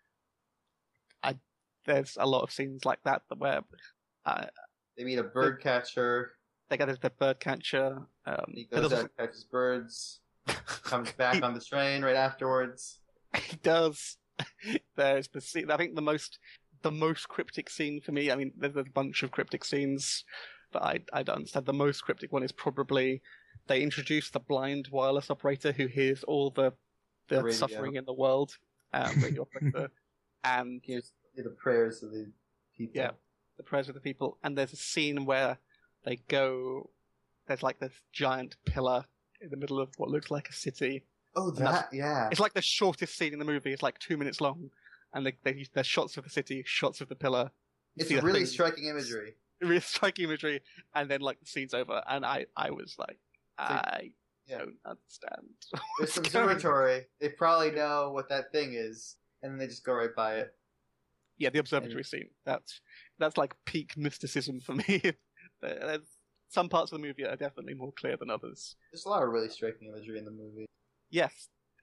A: There's a lot of scenes like that where
B: they meet a bird catcher.
A: They get the bird catcher.
B: He goes out and catches birds. Comes back on the train right afterwards.
A: He does. There's the scene. I think the most cryptic scene for me. I mean, there's a bunch of cryptic scenes, but I don't understand. The most cryptic one is probably they introduce the blind wireless operator who hears all the suffering in the world. Radio operator, and
B: here's the prayers of the people.
A: Yeah, the prayers of the people. And there's a scene where they go. There's like this giant pillar in the middle of what looks like a city.
B: Oh, yeah.
A: It's like the shortest scene in the movie. It's like 2 minutes long, and there's shots of the city, shots of the pillar.
B: It's really striking imagery.
A: Really striking imagery, and then like the scene's over, and I was like, I don't understand.
B: There's some observatory. They probably know what that thing is, and then they just go right by it.
A: Yeah, the observatory scene. That's like peak mysticism for me. There's some parts of the movie are definitely more clear than others.
B: There's a lot of really striking imagery in the movie.
A: Yes,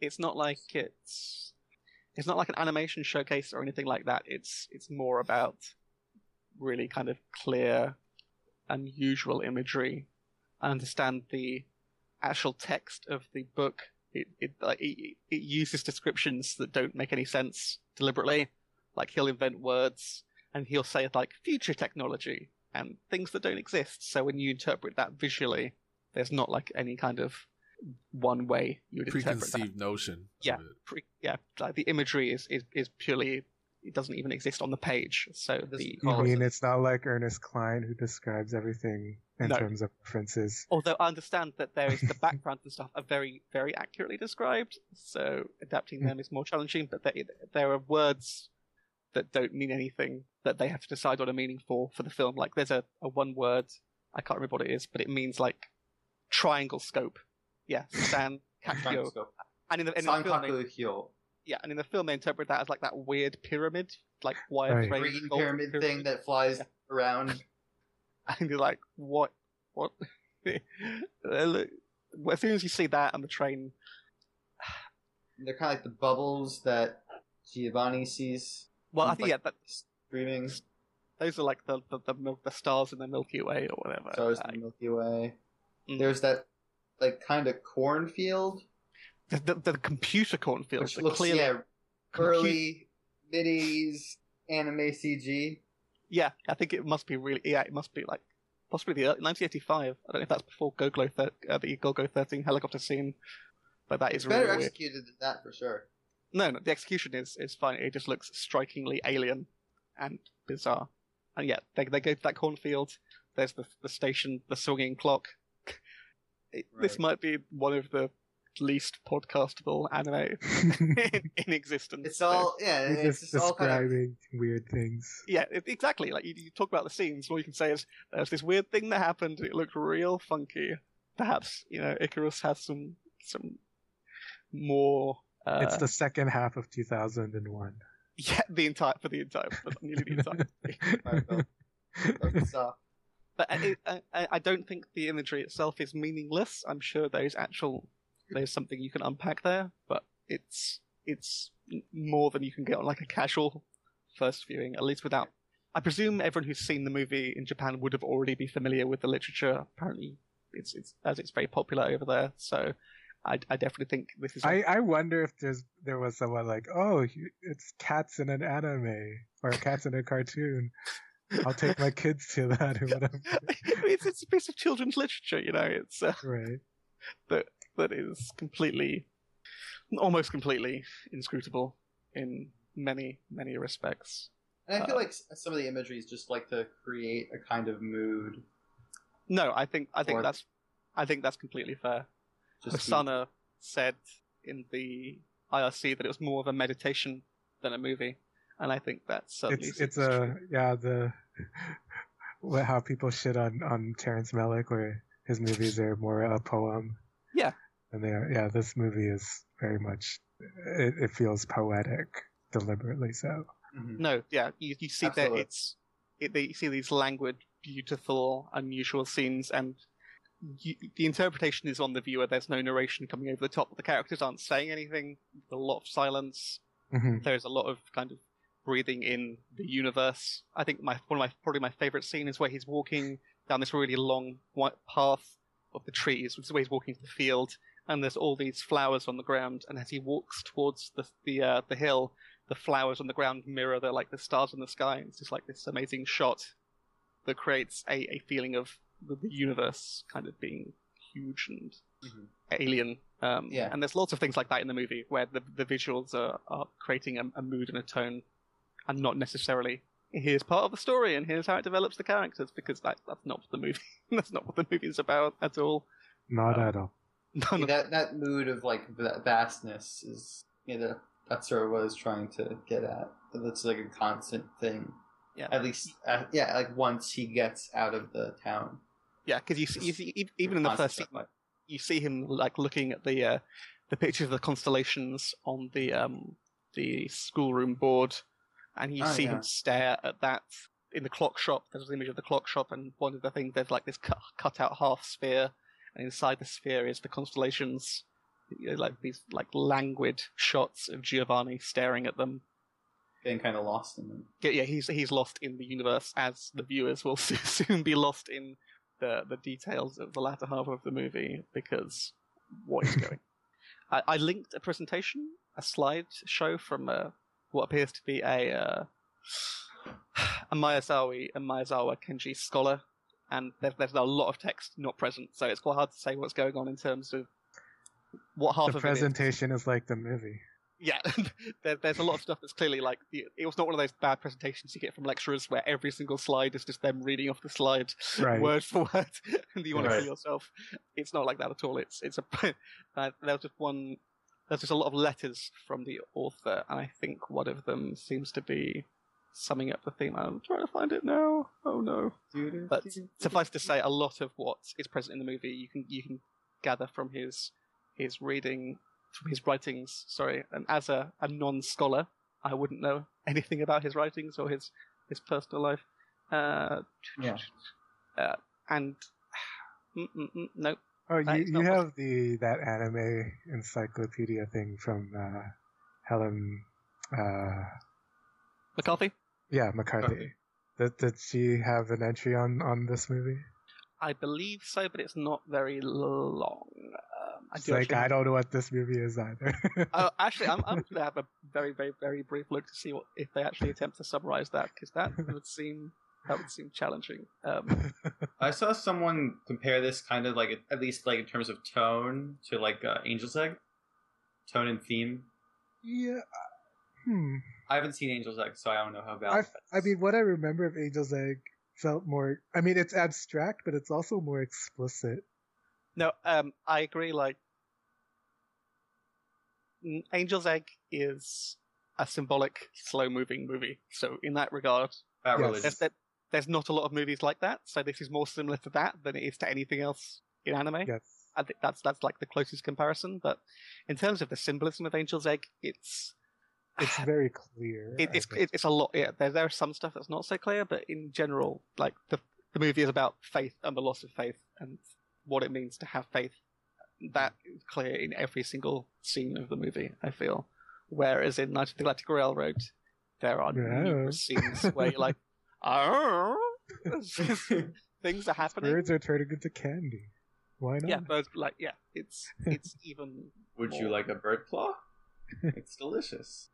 A: it's not like it's not like an animation showcase or anything like that. It's more about really kind of clear, unusual imagery. I understand the actual text of the book. It uses descriptions that don't make any sense deliberately. Like he'll invent words and he'll say like future technology and things that don't exist. So when you interpret that visually, there's not like any kind of one way you would interpret that.
C: Preconceived notion.
A: Yeah, like the imagery is purely, it doesn't even exist on the page. So
D: You mean it's not like Ernest Cline who describes everything in
A: No.
D: terms of references?
A: although I understand that there is the background and stuff are very, very accurately described, so adapting them is more challenging. But there are words that don't mean anything that they have to decide on a meaning for the film. Like there's a one word, I can't remember what it is, but it means like triangle scope. Yeah, San Kakyo. And in the film, and in the film they interpret that as like that weird pyramid, like wire
D: Right.
A: frame
B: green
A: golden
B: pyramid thing that flies around.
A: And you're like, what? Look, as soon as you see that on the train,
B: They're kind of like the bubbles that Giovanni sees.
A: well, I think
B: like,
A: that
B: streaming.
A: those are like the stars in the Milky Way or whatever.
B: Stars in the Milky Way.
A: Mm.
B: There's that like kind of cornfield,
A: the computer cornfields,
B: which looks early middies anime CG.
A: Yeah, I think it must be really. Yeah, it must be like possibly the 1985. I don't know if that's before the Gogo 13 helicopter scene, but that is
B: It's better
A: really weird.
B: executed than that for sure.
A: No, the execution is fine. It just looks strikingly alien and bizarre. And yeah, they go to that cornfield. There's the station, the swinging clock. This might be one of the least podcastable anime in existence.
B: It's all
D: You're
B: it's
D: just
B: just all kind of
D: describing weird things.
A: Yeah, exactly. Like you talk about the scenes, all you can say is there's this weird thing that happened. It looked real funky. Perhaps Icarus has some more.
D: It's the second half of 2001.
A: Yeah, nearly the entire. But I don't think the imagery itself is meaningless. I'm sure there's something you can unpack there, but it's more than you can get on like a casual first viewing, at least without. I presume everyone who's seen the movie in Japan would have already be familiar with the literature. Apparently, it's very popular over there. So I definitely think this is.
D: I wonder if there was someone like, oh, it's cats in an anime or cats in a cartoon. I'll take my kids to that or whatever.
A: It's a piece of children's literature, It's
D: Right.
A: that is almost completely inscrutable in many respects.
B: And I feel like some of the imagery is just like to create a kind of mood.
A: No, I think that's completely fair. Hosanna said in the IRC that it was more of a meditation than a movie, and I think that's certainly
D: how people shit on Terrence Malick, where his movies are more a poem.
A: Yeah,
D: and this movie is very much it feels poetic, deliberately so.
B: Mm-hmm.
A: No, yeah, you see that you see these languid, beautiful, unusual scenes, and the interpretation is on the viewer. There's no narration coming over the top. The characters aren't saying anything. There's a lot of silence.
D: Mm-hmm.
A: There's a lot of kind of breathing in the universe. I think probably my favorite scene is where he's walking down this really long white path of the trees, which is where he's walking to the field, and there's all these flowers on the ground. And as he walks towards the hill, the flowers on the ground mirror the stars in the sky. It's just like this amazing shot that creates a feeling of the universe kind of being huge and alien. And there's lots of things like that in the movie where the visuals are creating a mood and a tone, and not necessarily here's part of the story and here's how it develops the characters, because that's not what the movie that's not what the movie is about at all.
D: Not at all.
B: That mood of like that vastness is that's sort of what I was trying to get at. That's like a constant thing.
A: Yeah.
B: At least, like once he gets out of the town.
A: Yeah, because you see even in the first scene, you see him like looking at the pictures of the constellations on the schoolroom board, and you see him stare at that in the clock shop. There's an image of the clock shop, and one of the things there's like this cut out half sphere, and inside the sphere is the constellations. like these like languid shots of Giovanni staring at them.
B: Getting kind of lost in them.
A: Yeah, he's lost in the universe, as the viewers will soon be lost in the details of the latter half of the movie, because what is going? I linked a presentation, a slide show from what appears to be a Miyazawa Kenji scholar, and there's a lot of text not present, so it's quite hard to say what's going on in terms of what half
D: The
A: of
D: presentation is like the movie.
A: Yeah, there's a lot of stuff that's clearly like it was not one of those bad presentations you get from lecturers where every single slide is just them reading off the slide word for word, and you want to kill yourself. It's not like that at all. It's there's just a lot of letters from the author, and I think one of them seems to be summing up the theme. I'm trying to find it now. Oh no! But suffice to say, a lot of what is present in the movie you can gather from his reading. From his writings, and as a non-scholar, I wouldn't know anything about his writings or his personal life. And no.
D: Oh, you have that anime encyclopedia thing from Helen
A: McCarthy?
D: Yeah, McCarthy. Did she have an entry on this movie?
A: I believe so, but it's not very long.
D: I don't know what this movie is either.
A: Actually, I'm going to have a very, very, very brief look to see if they actually attempt to summarize that, because that would seem challenging.
B: I saw someone compare this kind of like, at least like in terms of tone, to like Angel's Egg, tone and theme.
D: Yeah.
B: I haven't seen Angel's Egg, so I don't know how valid.
D: I mean, what I remember of Angel's Egg felt more. I mean, it's abstract, but it's also more explicit.
A: No, I agree. Like, Angel's Egg is a symbolic, slow-moving movie. So, in that regard, there's not a lot of movies like that. So, this is more similar to that than it is to anything else in anime.
D: Yes,
A: I think that's like the closest comparison. But in terms of the symbolism of Angel's Egg, it's
D: very clear.
A: It's a lot. Yeah, there is some stuff that's not so clear, but in general, like the movie is about faith and the loss of faith and what it means to have faith. That is clear in every single scene of the movie, I feel. Whereas in Night of the Galactic Railroad, there are numerous scenes where you're like, oh, things are happening.
D: Birds are turning into candy. Why not?
A: Yeah, birds, it's even.
B: Would
A: more.
B: You like a bird claw? It's delicious.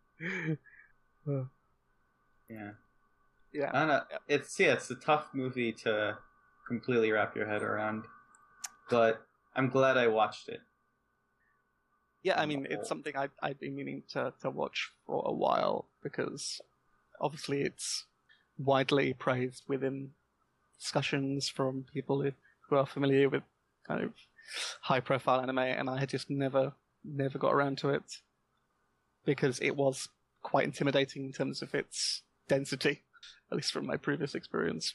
B: Yeah. I don't know. It's a tough movie to completely wrap your head around, but I'm glad I watched it.
A: Yeah, I mean, it's something I've been meaning to watch for a while, because obviously it's widely praised within discussions from people who are familiar with kind of high-profile anime, and I had just never got around to it, because it was quite intimidating in terms of its density, at least from my previous experience.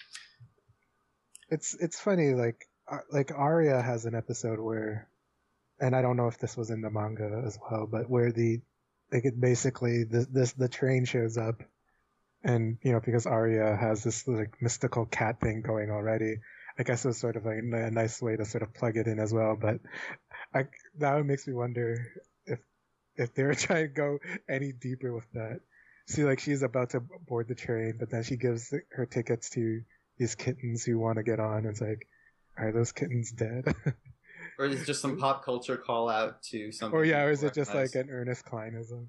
D: It's funny, like Arya has an episode where, and I don't know if this was in the manga as well, but where the train shows up, and because Arya has this like mystical cat thing going already, I guess it was sort of like a nice way to sort of plug it in as well. But now it makes me wonder if they were trying to go any deeper with that. See, like, she's about to board the train, but then she gives her tickets to these kittens who want to get on. It's like, are those kittens dead?
B: Or is it just some pop culture call out to something?
D: Or is it just like an Ernest Clinism?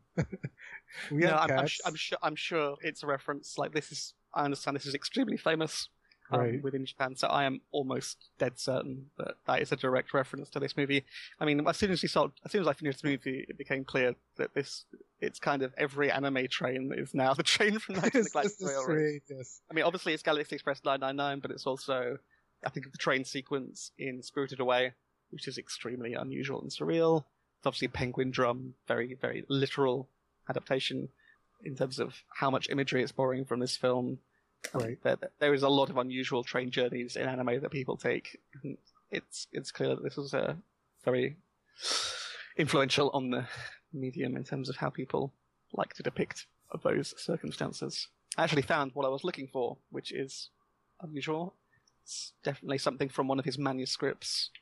A: I'm sure it's a reference. Like, I understand this is extremely famous within Japan, so I am almost dead certain that is a direct reference to this movie. I mean, as soon as I finished the movie, it became clear that it's kind of every anime train is now the train from Night of the Galactic Railroad.
D: Yes.
A: I mean, obviously it's Galaxy Express 999, but it's also, I think, of the train sequence in Spirited Away, which is extremely unusual and surreal. It's obviously Penguin Drum, very, very literal adaptation in terms of how much imagery it's borrowing from this film.
D: Right.
A: There is a lot of unusual train journeys in anime that people take. It's clear that this was very influential on the medium in terms of how people like to depict those circumstances. I actually found what I was looking for, which is unusual. It's definitely something from one of his manuscripts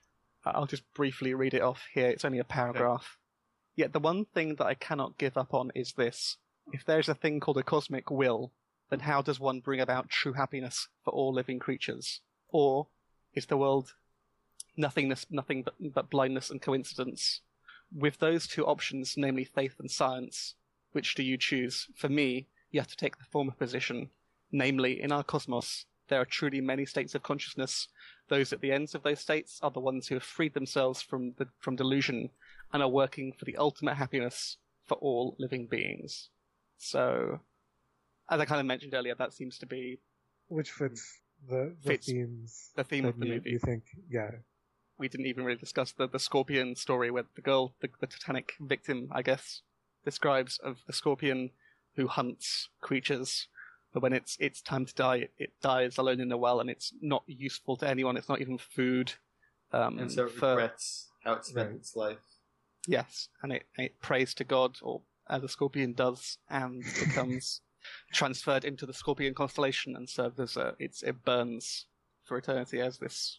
A: I'll just briefly read it off here. It's only a paragraph. Yet the one thing that I cannot give up on is this. If there is a thing called a cosmic will, then how does one bring about true happiness for all living creatures? Or is the world nothingness, nothing but blindness and coincidence? With those two options, namely faith and science, which do you choose? For me, you have to take the former position. Namely, in our cosmos, there are truly many states of consciousness. Those at the ends of those states are the ones who have freed themselves from delusion and are working for the ultimate happiness for all living beings. So, as I kind of mentioned earlier, that seems to be...
D: Which fits the themes.
A: The theme of the movie.
D: You think, yeah.
A: We didn't even really discuss the Scorpion story where the girl, the Titanic victim, I guess, describes of the Scorpion who hunts creatures, but when it's time to die, it dies alone in a well, and it's not useful to anyone. It's not even food.
B: And so it regrets how it spent its life.
A: Yes, and it prays to God, or as a Scorpion does, and becomes transferred into the Scorpion constellation and serves as it burns for eternity as this,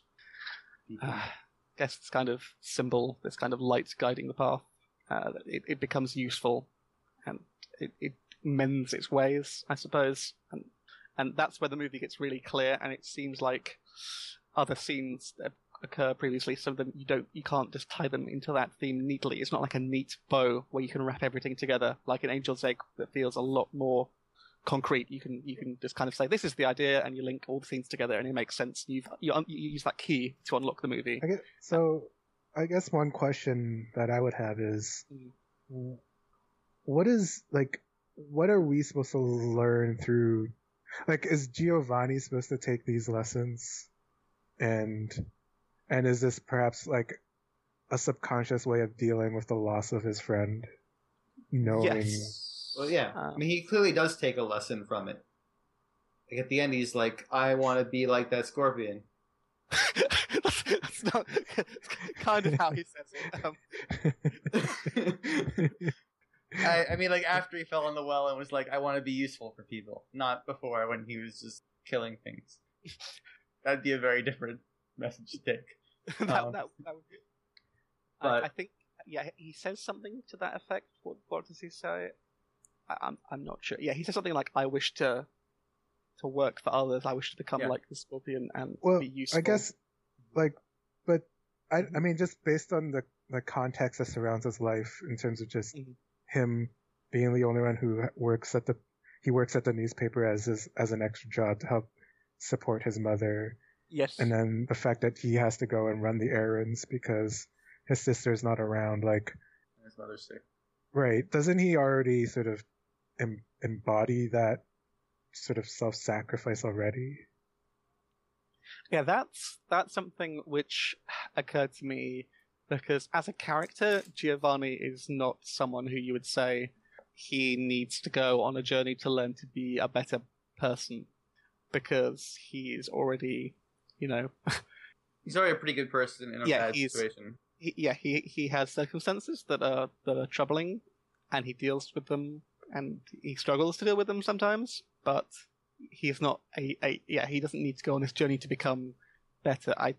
A: guess this kind of symbol, this kind of light guiding the path. It becomes useful, and it mends its ways, I suppose, and that's where the movie gets really clear. And it seems like other scenes that occur previously, some of them you can't just tie them into that theme neatly. It's not like a neat bow where you can wrap everything together like an Angel's Egg that feels a lot more concrete. You can just kind of say this is the idea, and you link all the scenes together, and it makes sense. You use that key to unlock the movie.
D: I guess one question that I would have is, what are we supposed to learn through? Like, is Giovanni supposed to take these lessons, and is this perhaps like a subconscious way of dealing with the loss of his friend? Knowing.
A: Yes.
B: Well, yeah. I mean, he clearly does take a lesson from it. Like, at the end, he's like, I want to be like that Scorpion.
A: that's not kind of how he says it.
B: I mean, like, after he fell in the well and was like, I want to be useful for people. Not before, when he was just killing things. That'd be a very different message to take.
A: that would be...
B: But
A: I think, yeah, he says something to that effect. What does he say? I'm not sure. Yeah, he says something like, I wish to work for others. I wish to become like the Scorpion and be useful.
D: I guess, but I mean, just based on the context that surrounds his life, in terms of just him being the only one who works at the newspaper as an extra job to help support his mother.
A: Yes.
D: And then the fact that he has to go and run the errands because his sister's not around, like...
B: His mother's sick.
D: Right. Doesn't he already sort of embody that sort of self-sacrifice already?
A: Yeah, that's something which occurred to me, because as a character, Giovanni is not someone who you would say he needs to go on a journey to learn to be a better person, because he is already, he's
B: already a pretty good person in a bad situation.
A: He has circumstances that are troubling, and he deals with them, and he struggles to deal with them sometimes, but he's not he doesn't need to go on this journey to become better. I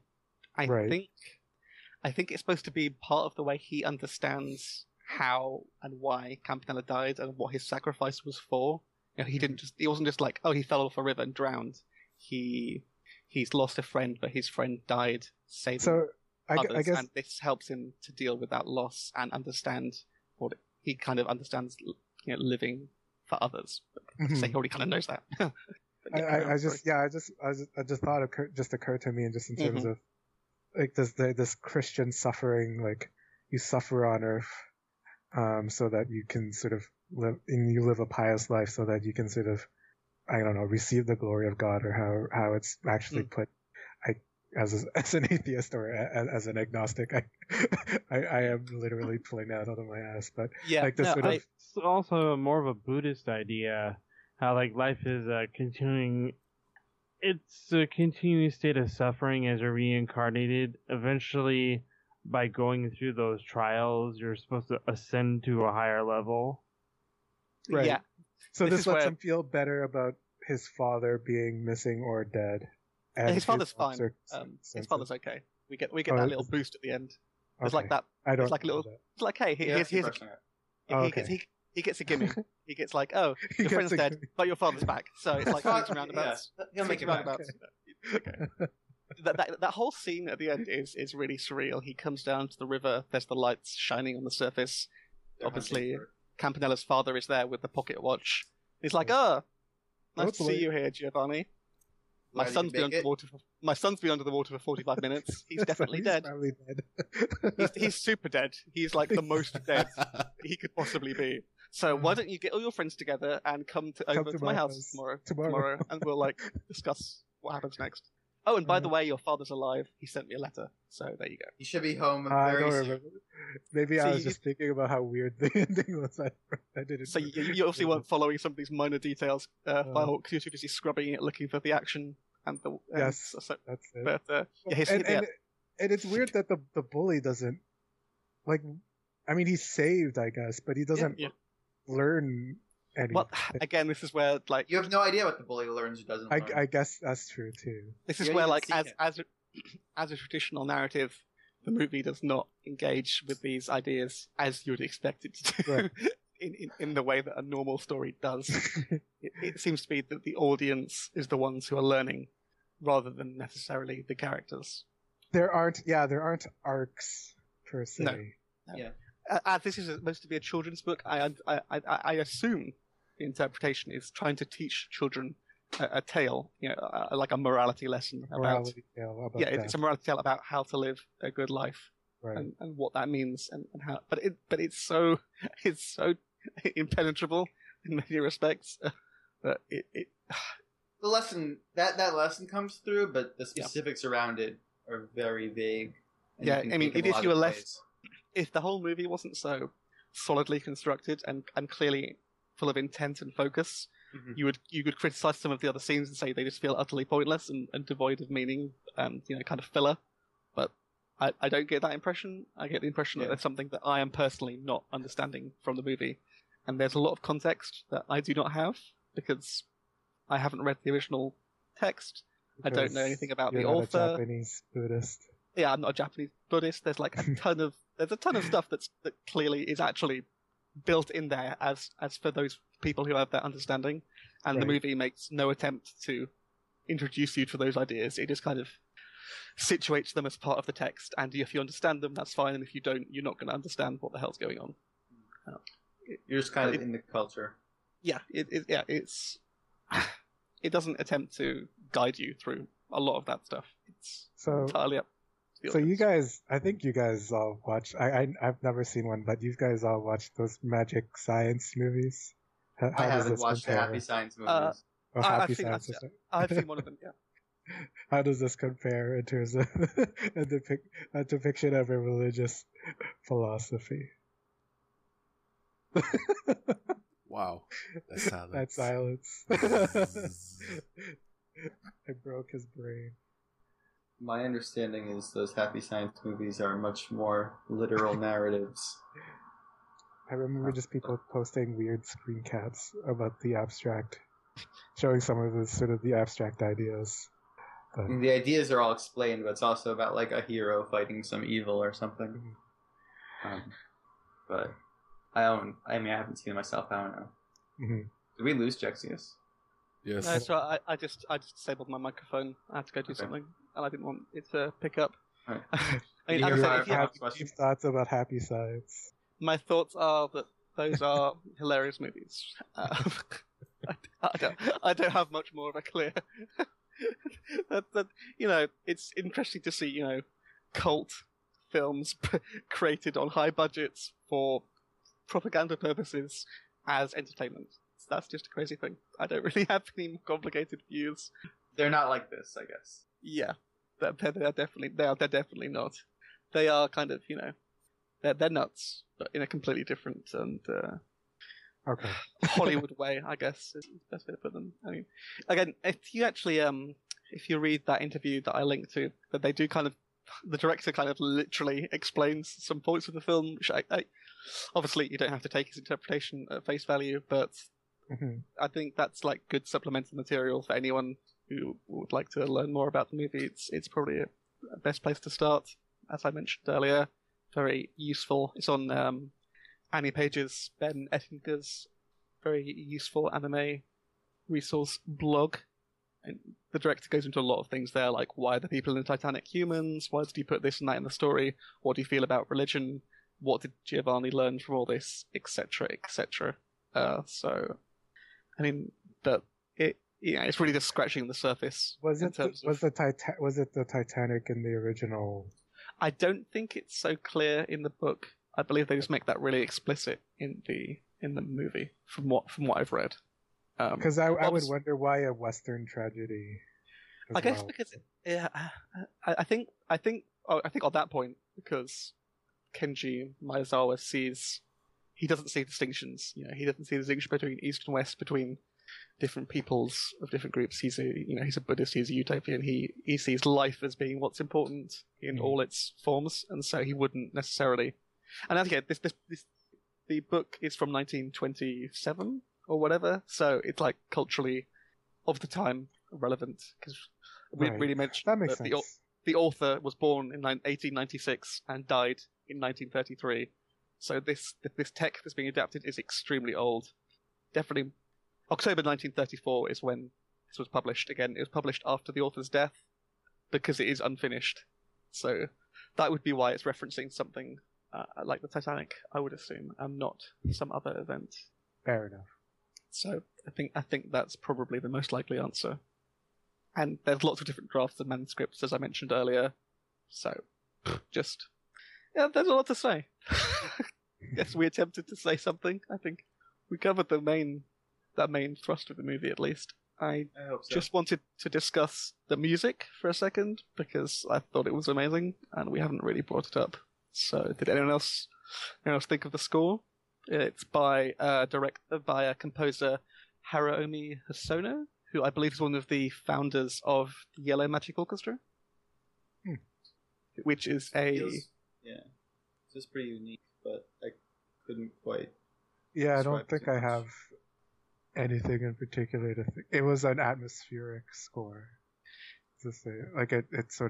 A: think it's supposed to be part of the way he understands how and why Campanella died and what his sacrifice was for. He wasn't just like, oh, he fell off a river and drowned. He's lost a friend, but his friend died saving others, I guess... and this helps him to deal with that loss and understand what he kind of understands, living for others. So he already kind of knows that.
D: I just thought it just occurred to me, and just in terms of like this Christian suffering, like you suffer on earth, so that you can sort of live a pious life, so that you can sort of, I don't know, receive the glory of God, or how it's actually put. As an atheist or as an agnostic, I am literally pulling that out of my ass. But
E: it's also more of a Buddhist idea, how like life is it's a continuing state of suffering as you're reincarnated. Eventually, by going through those trials, you're supposed to ascend to a higher level.
D: Right.
A: Yeah.
D: So this lets him feel better about his father being missing or dead.
A: His father's fine. His father's okay. We get
D: Oh,
A: that little boost at the end. It's like that.
D: I don't
A: It's like a little.
D: know that.
A: It's like, hey,
B: Yeah,
A: here's
B: Steve
A: a,
B: Rushing it.
D: Oh,
A: he
D: okay.
A: gets he gets a gimme. He gets like, oh,
D: He
A: your
D: gets
A: friend's
D: a
A: dead,
D: gimme.
A: but your father's back. So it's like
B: Fuck,
A: swings and roundabouts.
B: yeah, he'll make
A: Swings
B: it
A: and
B: back.
A: roundabouts. Okay. That whole scene at the end is really surreal. He comes down to the river. There's the lights shining on the surface.
B: They're
A: Obviously,
B: hunting
A: Campanella's father is there with the pocket watch. He's like, oh, nice to see
D: Hopefully.
A: you here, Giovanni.
B: for- Why did you make it?
A: My son's been under the water for 45 minutes. He's definitely
D: He's
A: dead.
D: probably dead.
A: He's super dead. He's like the most dead he could possibly be. So why don't you get all your friends together and come over to my house tomorrow, and we'll like discuss what happens next. Oh, and by the way, your father's alive. He sent me a letter. So there you go.
B: You should be home
D: I
B: very
D: don't
B: soon.
D: remember. Maybe I
A: See,
D: was just thinking about how weird the ending was. I didn't.
A: So you obviously weren't following some of these minor details. Firehawk, you're too busy scrubbing it, looking for the action and the
D: Yes,
A: so,
D: that's it.
A: but yeah,
D: and it's weird that the bully doesn't like. I mean, he's saved, I guess, but he doesn't
A: yeah.
D: learn anything.
A: Well, again, this is where like
B: You have no idea what the bully learns or doesn't learn.
D: I guess that's true too.
A: this is
B: You
A: where
B: don't
A: like
B: even see
A: as a traditional narrative, the movie does not engage with these ideas as you would expect it to do.
D: Right.
A: In the way that a normal story does. It seems to be that the audience is the ones who are learning rather than necessarily the characters.
D: There aren't arcs per se.
A: No.
B: Yeah.
A: As this is supposed to be a children's book, I assume the interpretation is trying to teach children a tale, like a morality lesson about.
D: Morality tale about
A: Yeah,
D: that.
A: it's a morality tale about how to live a good life
D: Right.
A: and what that means and how. But it's so impenetrable in many respects that it
B: The lesson that lesson comes through, but the specifics around it are very vague. and
A: Yeah,
B: you can
A: I mean,
B: take
A: it
B: them a
A: is
B: lot of
A: you left-
B: ways.
A: if the whole movie wasn't so solidly constructed and clearly full of intent and focus,
B: Mhm.
A: you could criticize some of the other scenes and say they just feel utterly pointless and devoid of meaning and kind of filler. But I don't get that impression. I get the impression that
B: Yeah.
A: there's something that I am personally not understanding from the movie, and there's a lot of context that I do not have because I haven't read the original text. I don't know anything about
D: You're
A: the
D: not
A: author.
D: a Japanese Buddhist.
A: Yeah, I'm not a Japanese Buddhist. There's like a ton of stuff that clearly is actually built in there as for those people who have that understanding, and the
D: Right.
A: movie makes no attempt to introduce you to those ideas. It just kind of situates them as part of the text, and if you understand them, that's fine, and if you don't, you're not going to understand what the hell's going on.
B: You're just kind of in the culture.
A: Yeah, it's it doesn't attempt to guide you through a lot of that stuff. It's
D: So
A: entirely up. to the
D: So you
A: audience.
D: guys, I think you guys all watch. I've never seen one, but you guys all watch those magic science movies. How
B: I
D: does
B: haven't
D: this
B: watched the
D: compare?
B: Happy Science movies.
D: Or
A: I've
D: Happy
A: seen-
D: Science.
A: I've seen one of them. Yeah.
D: How does this compare in terms of a depiction of a religious philosophy?
C: Wow. That silence.
D: That silence. I broke his brain.
B: My understanding is those Happy Science movies are much more literal narratives.
D: I remember just people posting weird screencasts about the abstract, showing some of the sort of the abstract ideas. But,
B: I mean, the ideas are all explained, but it's also about like a hero fighting some evil or something. But I haven't seen it myself. I don't know.
D: Mhm.
B: Did we lose Jexius?
C: Yes.
A: No, so I just disabled my microphone. I had to go do
B: Okay.
A: something, and I didn't want it to pick up.
B: Alright.
A: I
B: Did
A: mean,
B: you
A: as I
B: hear
A: said,
B: my-
A: if you-
B: my
D: Have
B: question?
D: deep thoughts about Happy Science.
A: my thoughts are that those are hilarious movies. I don't have much more of a clear. It's interesting to see cult films created on high budgets for propaganda purposes as entertainment. That's just a crazy thing. I don't really have any more complicated views.
B: They're not like this, I guess.
A: Yeah, they're definitely not. They are kind of they're nuts, but in a completely different and
D: Okay.
A: Hollywood way, I guess is the best way to put them. I mean, again, if you actually if you read that interview that I linked to, that they do the director kind of literally explains some points of the film. Which obviously you don't have to take his interpretation at face value, but
D: Mhm.
A: I think that's like good supplemental material for anyone who would like to learn more about the movie. It's probably best place to start. As I mentioned earlier, very useful. It's on Annie Page's Ben Ettinger's very useful anime resource blog. And the director goes into a lot of things there, like why are the people in the Titanic humans? Why did he put this and that in the story? What do you feel about religion? What did Giovanni learn from all this, etc., etc. So, I mean, but it's really just scratching the surface.
D: Was it the Titanic in the original?
A: I don't think it's so clear in the book. I believe they just make that really explicit in the movie, from what I've read.
D: Because I would wonder why a Western tragedy.
A: I guess because I think on that point, because Kenji Maezawa he doesn't see distinctions. He doesn't see the distinction between East and West, between different peoples of different groups. He's a Buddhist. He's a utopian. He sees life as being what's important in all its forms, and so he wouldn't necessarily. And again, the book is from 1927 or whatever, so it's like culturally of the time relevant, because we really mentioned
D: that makes sense.
A: The author was born in 1896 and died in 1933. So this tech that's being adapted is extremely old. Definitely, October 1934 is when this was published. Again, it was published after the author's death because it is unfinished. So that would be why it's referencing something like the Titanic, I would assume, and not some other event.
D: Fair enough.
A: So I think that's probably the most likely answer. And there's lots of different drafts of manuscripts, as I mentioned earlier. So there's a lot to say. Yes, we attempted to say something. I think we covered that main thrust of the movie, at least. I hope so. Just wanted to discuss the music for a second, because I thought it was amazing, and we haven't really brought it up. So did anyone else think of the score? It's by composer Haruomi Hosono, who I believe is one of the founders of the Yellow Magic Orchestra, which is it's just pretty unique, but I couldn't quite.
D: Yeah, I don't think I have anything in particular to think. It was an atmospheric score, to say. Like it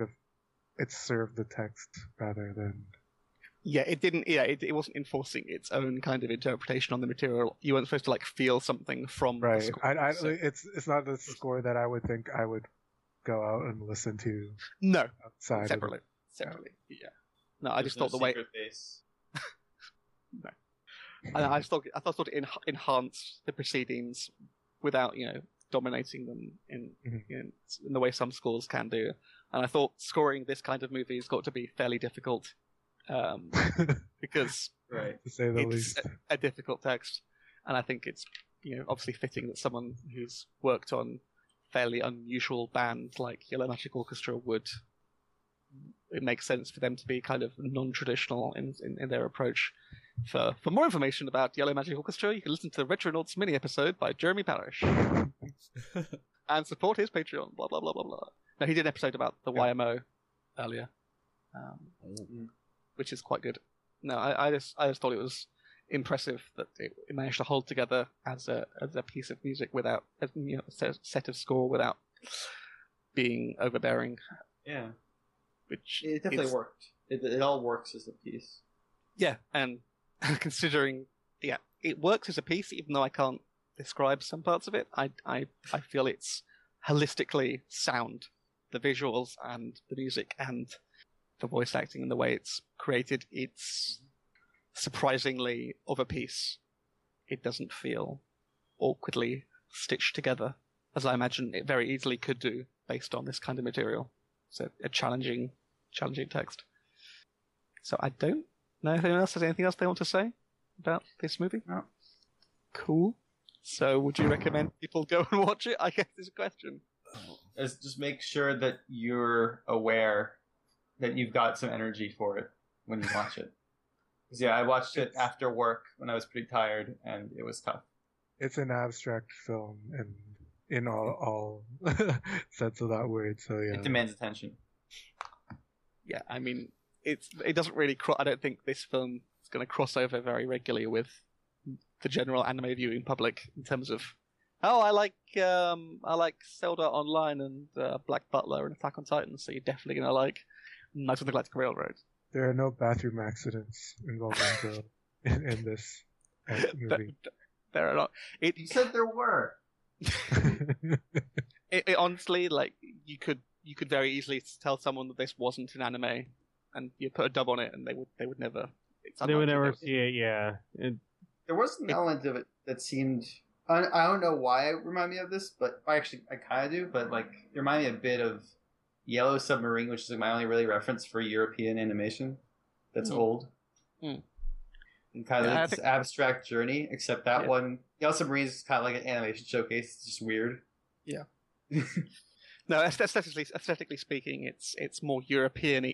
D: served the text rather than.
A: Yeah, it didn't. Yeah, it wasn't enforcing its own kind of interpretation on the material. You weren't supposed to feel something from the score.
D: It's not the score that I would think I would go out and listen to.
A: No,
D: outside
A: separately. Yeah. No, I just thought the way. No, I thought it enhanced the proceedings without dominating them in the way some scores can do. And I thought scoring this kind of movie has got to be fairly difficult. Because
D: to say the least,
A: a difficult text, and I think it's obviously fitting that someone who's worked on fairly unusual bands like Yellow Magic Orchestra it makes sense for them to be kind of non-traditional in their approach. For more information about Yellow Magic Orchestra, you can listen to the Retronauts mini episode by Jeremy Parish and support his Patreon. Blah blah blah blah blah. No, he did an episode about the YMO earlier. Which is quite good. No, I just thought it was impressive that it managed to hold together as a piece of music without a set of score without being overbearing.
B: Yeah,
A: which
B: it definitely worked. It all works as a piece.
A: Yeah, and considering it works as a piece, even though I can't describe some parts of it. I feel it's holistically sound, the visuals and the music and the voice acting and the way it's created, it's surprisingly of a piece. It doesn't feel awkwardly stitched together, as I imagine it very easily could do based on this kind of material. So a challenging text. So I don't know if anyone else has anything else they want to say about this movie.
B: No.
A: Cool. So would you recommend people go and watch it? I guess is a question.
B: Just make sure that you're aware that you've got some energy for it when you watch it. Because I watched it after work when I was pretty tired, and it was tough.
D: It's an abstract film, and in all sense of that word. So yeah,
B: it demands attention.
A: Yeah, I mean, it doesn't really. I don't think this film is going to cross over very regularly with the general anime viewing public in terms of Oh, I like Zelda Online and Black Butler and Attack on Titan, so you're definitely gonna like Knights of the Galactic Railroad.
D: There are no bathroom accidents involving Gil in this movie.
A: There are not.
B: You said there were.
A: It honestly, like you could very easily tell someone that this wasn't an anime, and you put a dub on it, and they would never.
E: They would never see it. Yeah.
B: There was an element of it that seemed. I don't know why it reminded me of this, but I kind of do. But like, it reminded me a bit of Yellow Submarine, which is like my only really reference for European animation that's old. And kind of this abstract journey, except that one, Yellow Submarine is kind of like an animation showcase. It's just weird.
A: Yeah. No, aesthetically speaking, it's more European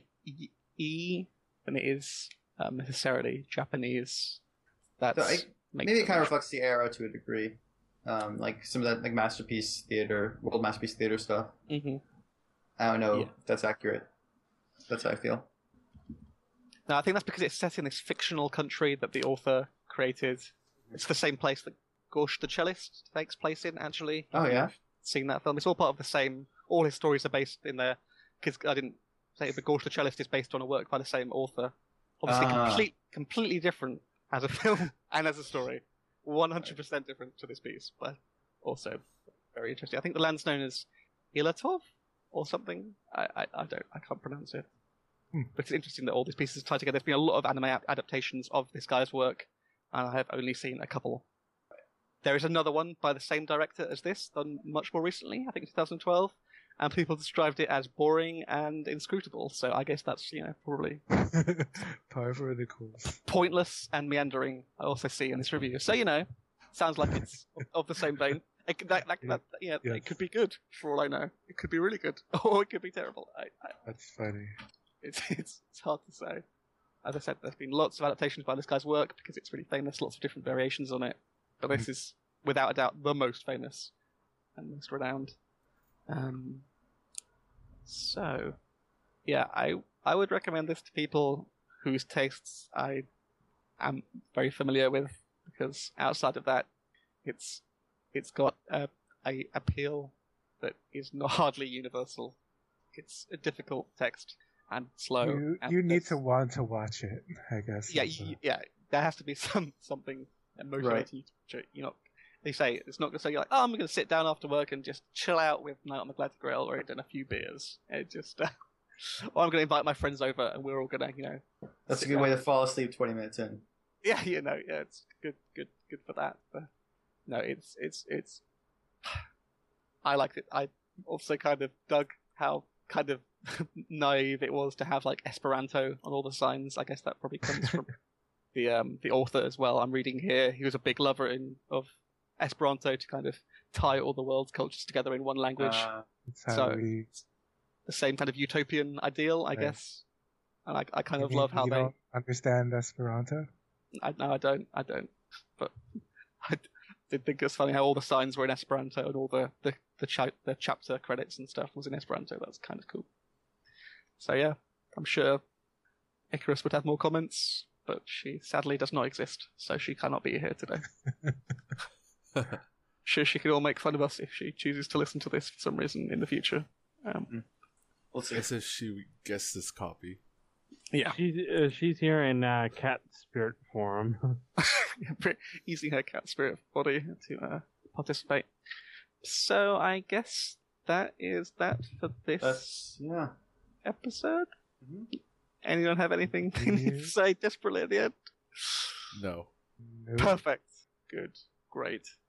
A: than it is necessarily Japanese.
B: Maybe it kind of reflects the era to a degree, like some of that like World Masterpiece Theater stuff.
A: Mm-hmm.
B: I don't know if that's accurate. That's how I feel.
A: No, I think that's because it's set in this fictional country that the author created. It's the same place that Gorsh the Cellist takes place in, actually.
B: Oh, yeah?
A: Seen that film. It's all part of the same... All his stories are based in there. Because I didn't say, but Gorsh the Cellist is based on a work by the same author. Obviously completely different as a film and as a story. 100% different to this piece, but also very interesting. I think the land's known as Ilatov or something. I can't pronounce it. But it's interesting that all these pieces are tied together. There's been a lot of anime adaptations of this guy's work, and I have only seen a couple. There is another one by the same director as this, done much more recently, I think 2012, and people described it as boring and inscrutable, so I guess that's, probably...
D: Par for the course.
A: Pointless and meandering, I also see in this review. So, sounds like it's of the same vein. It could be good, for all I know. It could be really good, or it could be terrible.
D: That's funny.
A: It's hard to say. As I said, there's been lots of adaptations by this guy's work because it's really famous, lots of different variations on it. But this is, without a doubt, the most famous and most renowned. So, yeah, I would recommend this to people whose tastes I am very familiar with, because outside of that, it's got a appeal that is not hardly universal. It's a difficult text. And slow.
D: You need to want to watch it, I guess.
A: Yeah. There has to be something motivating you. They say it's not going to say you're like, oh, I'm going to sit down after work and just chill out with Night on the Galactic Railroad and a few beers. It just, or I'm going to invite my friends over and we're all going to,
B: That's a good way to fall asleep 20 minutes in.
A: Yeah, it's good for that. But no, it's. I liked it. I also kind of dug how kind of naive it was to have like Esperanto on all the signs. I guess that probably comes from the author as well. I'm reading here he was a big lover of Esperanto to kind of tie all the world's cultures together in one language. So it's the same kind of utopian ideal, I guess. And I kind of love how they
D: don't understand Esperanto.
A: No, I don't. But I did think it was funny how all the signs were in Esperanto and all the chapter credits and stuff was in Esperanto. That's kind of cool. So yeah, I'm sure Icarus would have more comments, but she sadly does not exist, so she cannot be here today. Sure, she could all make fun of us if she chooses to listen to this for some reason in the future.
C: We'll see. I guess if she gets this copy.
A: Yeah.
E: She's here in cat spirit form.
A: Using her cat spirit body to participate. So I guess that is that for this episode. Mm-hmm. Anyone have anything they need to say desperately at the end?
C: No.
A: Perfect. Good. Great.